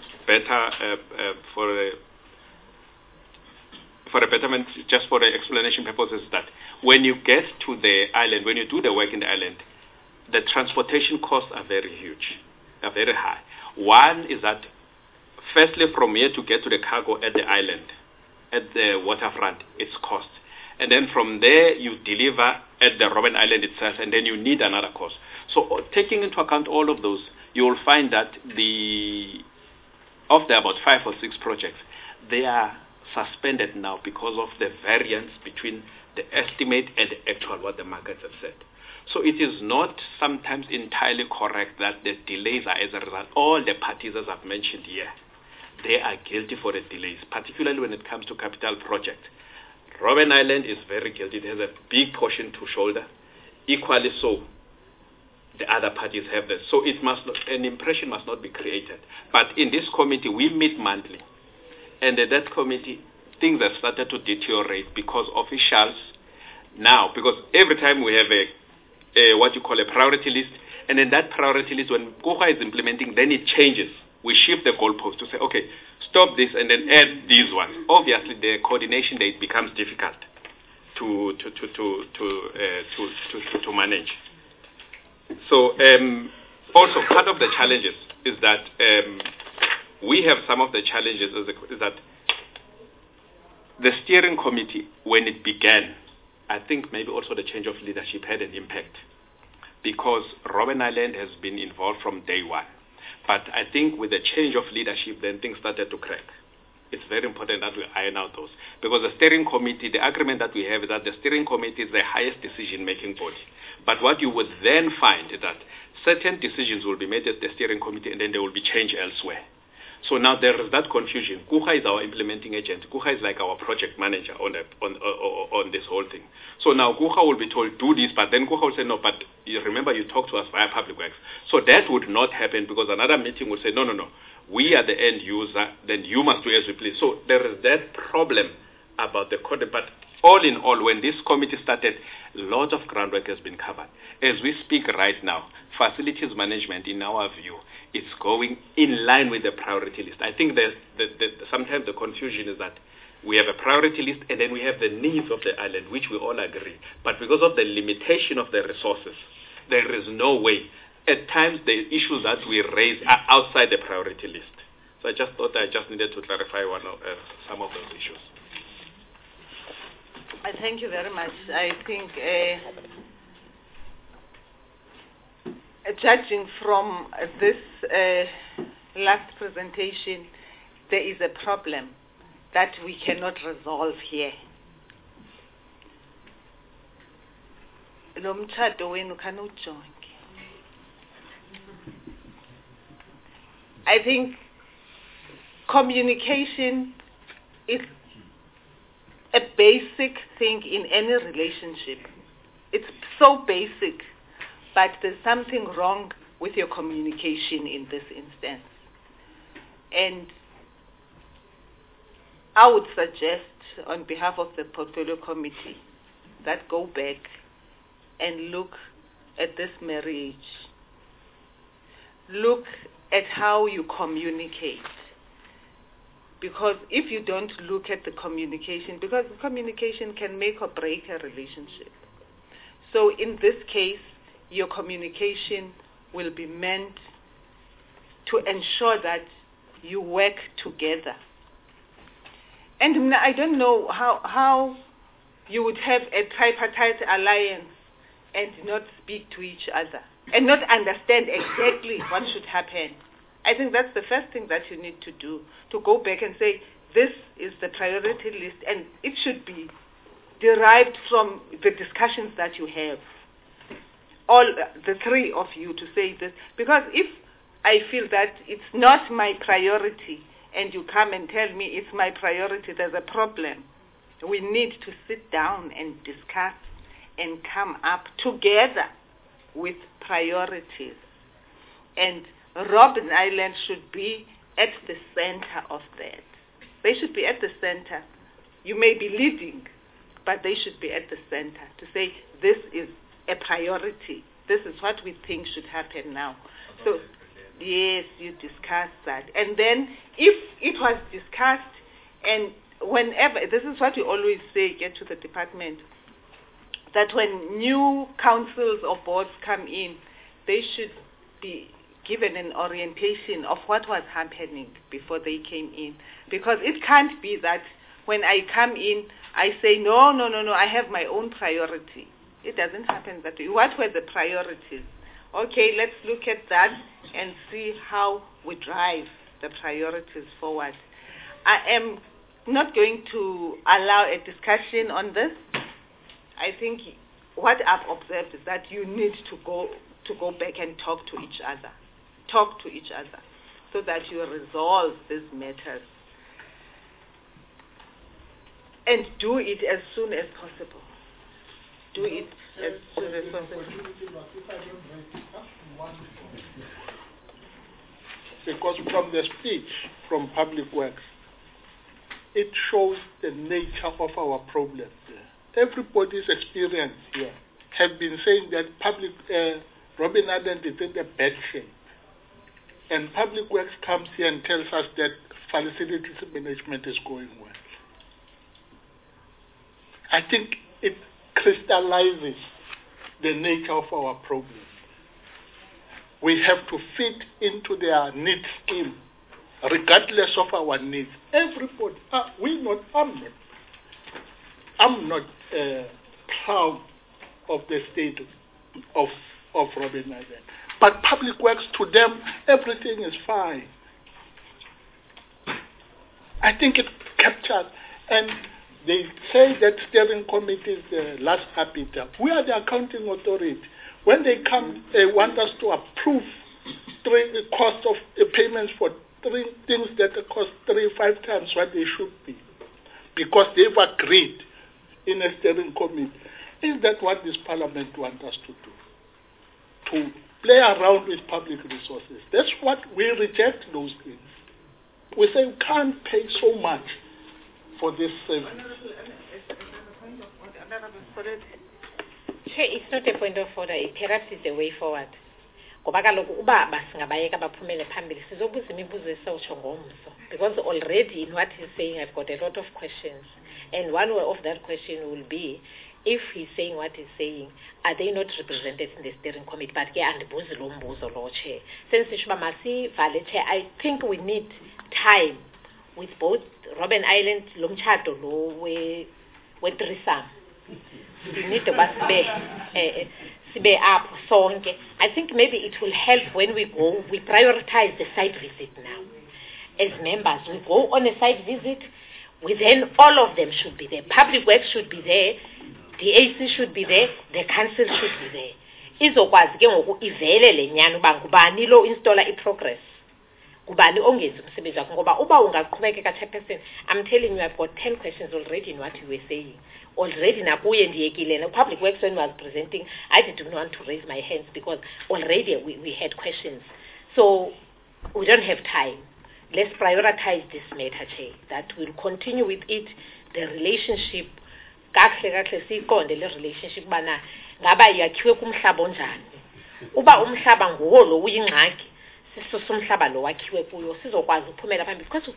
betterment, just for the explanation purposes, that when you get to the island, when you do the work in the island, the transportation costs are very huge, are very high. One is that, firstly, from here to get to the cargo at the island, at the waterfront, it's cost. And then from there, you deliver at the Robben Island itself, and then you need another cost. So taking into account all of those, you will find that of the about 5 or 6 projects, they are suspended now because of the variance between the estimate and the actual what the markets have said. So it is not sometimes entirely correct that the delays are as a result. All the parties, as I've mentioned here, they are guilty for the delays, particularly when it comes to capital projects. Robben Island is very guilty. It has a big portion to shoulder. Equally so, the other parties have that. So an impression must not be created. But in this committee, we meet monthly. And at that committee, things have started to deteriorate because officials now, because every time we have what you call a priority list, and in that priority list, when KUHA is implementing, then it changes. We shift the goalpost to say, okay, stop this and then add these ones. Obviously, the coordination date becomes difficult to manage. So also part of the challenges is that we have some of the challenges is that the steering committee, when it began, I think maybe also the change of leadership had an impact, because Robben Island has been involved from day one. But I think with the change of leadership, then things started to crack. It's very important that we iron out those. Because the steering committee, the agreement that we have is that the steering committee is the highest decision-making body. But what you would then find is that certain decisions will be made at the steering committee and then they will be changed elsewhere. So now there is that confusion. KUHA is our implementing agent. KUHA is like our project manager on this whole thing. So now KUHA will be told, do this, but then KUHA will say, no, but you remember you talked to us via Public Works. So that would not happen because another meeting will say, no, we are the end user, then you must do as we please. So there is that problem about the code. But all in all, when this committee started, a lot of groundwork has been covered. As we speak right now, facilities management, in our view, is going in line with the priority list. I think that sometimes the confusion is that we have a priority list and then we have the needs of the island, which we all agree. But because of the limitation of the resources, there is no way. At times, the issues that we raise are outside the priority list. So I just thought I just needed to clarify some of those issues. I thank you very much. I think judging from this last presentation, there is a problem that we cannot resolve here. Lo mtshado wenu khanujonge. I think communication is a basic thing in any relationship. It's so basic, but there's something wrong with your communication in this instance. And I would suggest, on behalf of the Portfolio Committee, that go back and look at this marriage. Look at how you communicate. Because if you don't look at the communication, because communication can make or break a relationship. So in this case, your communication will be meant to ensure that you work together. And I don't know how you would have a tripartite alliance and not speak to each other and not understand exactly what should happen. I think that's the first thing that you need to do, to go back and say, this is the priority list, and it should be derived from the discussions that you have. All the three of you to say this. Because if I feel that it's not my priority, and you come and tell me it's my priority, there's a problem. We need to sit down and discuss and come up together with priorities. And Robben Island should be at the center of that. They should be at the center. You may be leading, but they should be at the center to say this is a priority. This is what we think should happen now. So, yes, you discuss that. And then if it was discussed and whenever, this is what we always say, get to the department, that when new councils or boards come in, they should be given an orientation of what was happening before they came in. Because it can't be that when I come in, I say, no, I have my own priority. It doesn't happen that way. What were the priorities? Okay, let's look at that and see how we drive the priorities forward. I am not going to allow a discussion on this. I think what I've observed is that you need to go back and talk to each other. Talk to each other so that you resolve these matters. And do it as soon as possible. Do it as soon as possible. Because from the speech from Public Works, it shows the nature of our problem there. Everybody's experience here have been saying that Robben Island is in a bad shape. And Public Works comes here and tells us that facilities management is going well. I think it crystallizes the nature of our problem. We have to fit into their needs scheme, regardless of our needs. Everybody, I'm not proud of the state of Robben Island. But Public Works, to them, everything is fine. I think it captured, and they say that steering committee is the last arbiter. We are the accounting authority. When they come, they want us to approve the cost of payments for three things that cost 3-5 times what they should be, because they've agreed in a steering committee. Is that what this parliament wants us to do? To play around with public resources. That's what we reject those things. We say you can't pay so much for this service. It's not a point of order. Perhaps it's a way forward. Ngoba kaloku uba basingabayeka baphumele phambili sizobuza imibuzo esewutsho ngomso, because already in what he's saying I've got a lot of questions, and one of that question will be, if he's saying what he's saying, are they not represented in the steering committee? But ke andibuzi lo mbuzo lo chair. Since ishuba masivale chair, I think we need time with both Robben Island lo mtshato lo we-threesome. We need to sibe up sonke. I think maybe it will help when we go, we prioritize the site visit now. As members, we go on a site visit, then all of them should be there. Public Works should be there, the AC should be there, the council should be there. Izokwazi ke ngoku ivele lenyana uba ngubani lo installer i-progress. Kubani ongenzi umsebenzi wakho ngoba uba ungaqhubekeka chairperson, I'm telling you I've got 10 questions already in what you were saying. Already nakuye ndiyekile. Public Works when I was presenting, I didn't want to raise my hands because already we had questions. So we don't have time. Let's prioritize this matter, Chair, that we'll continue with it, the relationship, kahle siyiqonde le relationship bana ngaba yakhiwe kumhlaba onjani. Uba umhlaba nguwo lo uyingxaki, sisusa umhlaba lo wakhiwe kuyo sizokwazi ukuphumela phambili, because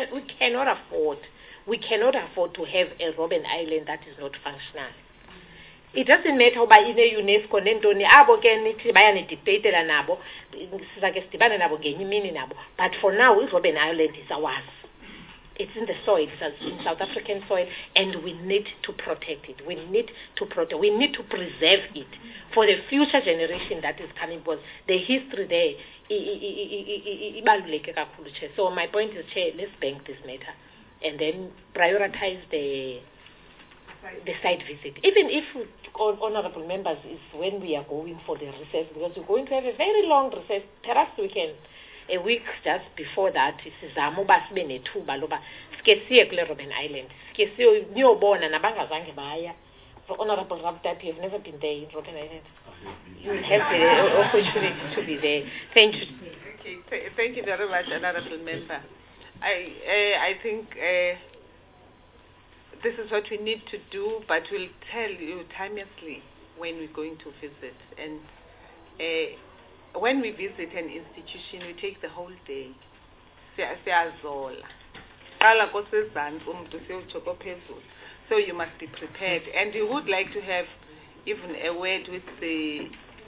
we cannot afford to have a Robben Island that is not functional. It doesn't matter uba ine UNESCO nentoni abo ke nithi bayanidictatela nabo sizake sidibane nabo ngenye imini nabo, but for now Robben Island is ours. It's in the soil, it's in South African soil, and we need to protect it. We need to preserve it for the future generation that is coming, because the history there ibaluleke kakhulu, Chair. So my point is, Chair, let's bank this matter and then prioritize the site visit. Even if, honorable members, is when we are going for the recess, because we're going to have a very long recess. Perhaps we can, a week just before that, sizama uba sibe nethuba loba sike siye kule Robben Island, sike siyobona nabangazange baya. Honorable Raptap, you've never been there in Robben Island. You have the opportunity to be there. Thank you. Okay, thank you very much, Honourable Member. I think this is what we need to do, but we'll tell you timelessly when we're going to visit. And when we visit an institution, we take the whole day. So you must be prepared. And we would like to have even a word with the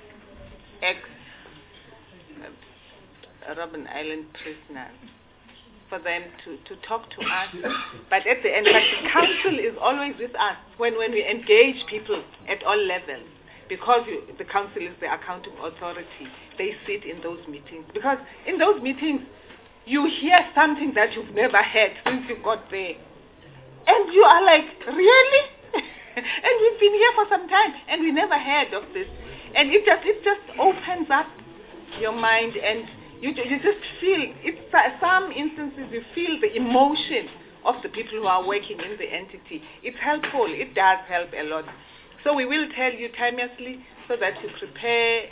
ex-Robben Island prisoners for them to talk to us. But at the end, but the council is always with us when we engage people at all levels, because the council is the accounting authority. They sit in those meetings, because in those meetings you hear something that you've never heard since you got there, and you are like, really? And we've been here for some time and we never heard of this. And it just opens up your mind, and you just feel, some instances you feel the emotion of the people who are working in the entity. It's helpful. It does help a lot. So we will tell you timelessly so that you prepare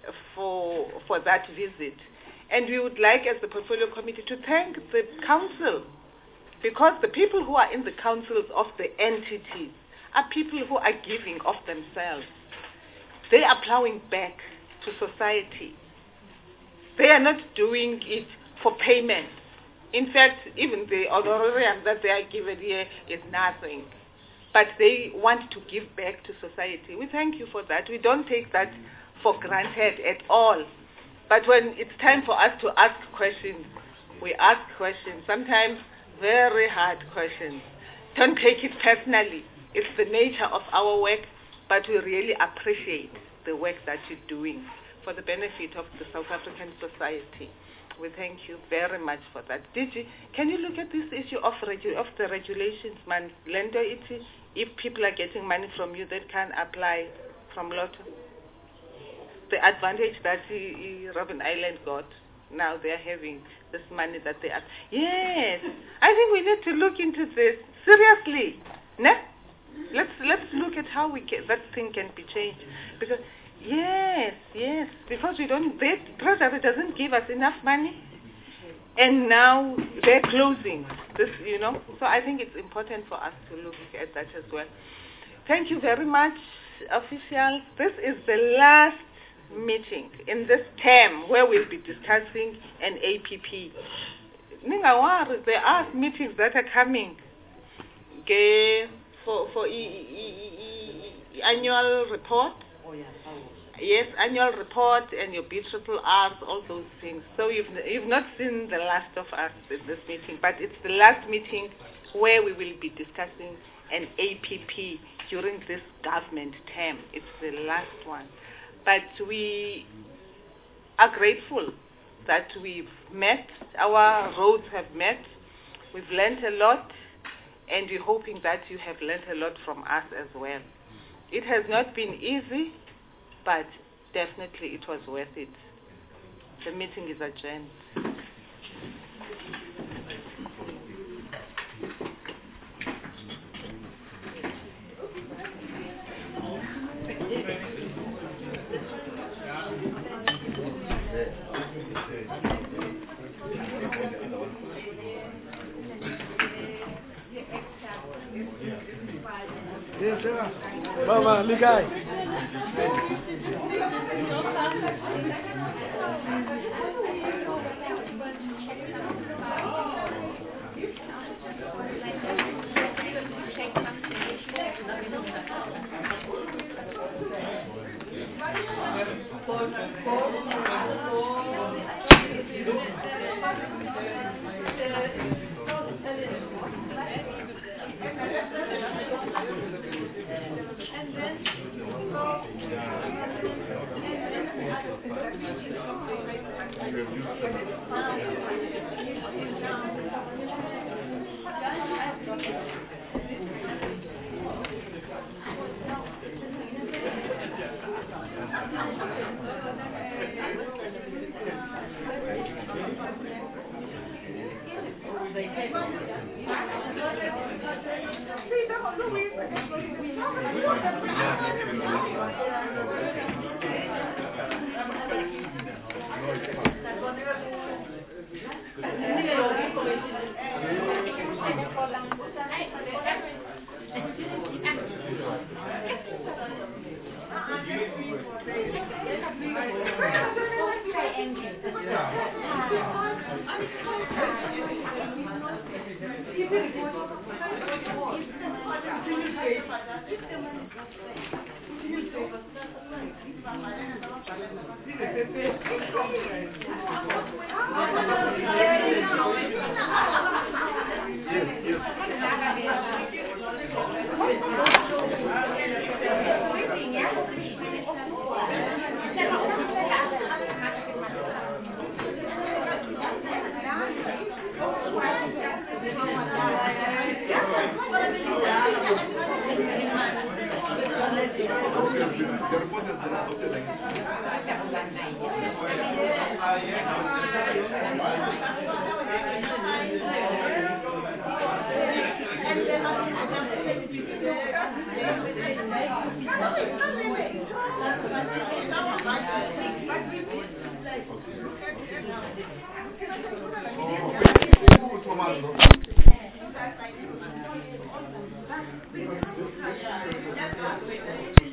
for that visit. And we would like, as the portfolio committee, to thank the council, because the people who are in the councils of the entities are people who are giving of themselves. They are plowing back to society. They are not doing it for payment. In fact, even the honorarium that they are given here is nothing. But they want to give back to society. We thank you for that. We don't take that for granted at all. But when it's time for us to ask questions, we ask questions, sometimes very hard questions. Don't take it personally. It's the nature of our work, but we really appreciate the work that you're doing for the benefit of the South African society. We thank you very much for that. Can you look at this issue of the regulations, man? Lendo iti, if people are getting money from you that can apply from Lotto. The advantage that Robben Island got, now they are having this money that they are. Yes, I think we need to look into this seriously. No? Let's look at how that thing can be changed. Because yes, because the treasury doesn't give us enough money, and now they're closing this, So I think it's important for us to look at that as well. Thank you very much, officials. This is the last meeting in this term where we'll be discussing an APP. There are meetings that are coming for annual report. Yes, annual report and your BRRRs, all those things. So you've not seen the last of us in this meeting, but it's the last meeting where we will be discussing an APP during this government term. It's the last one. But we are grateful that we've met, our roads have met, we've learned a lot, and we're hoping that you have learned a lot from us as well. It has not been easy, but definitely it was worth it. The meeting is adjourned. Mama, ligai. Luis. Oh.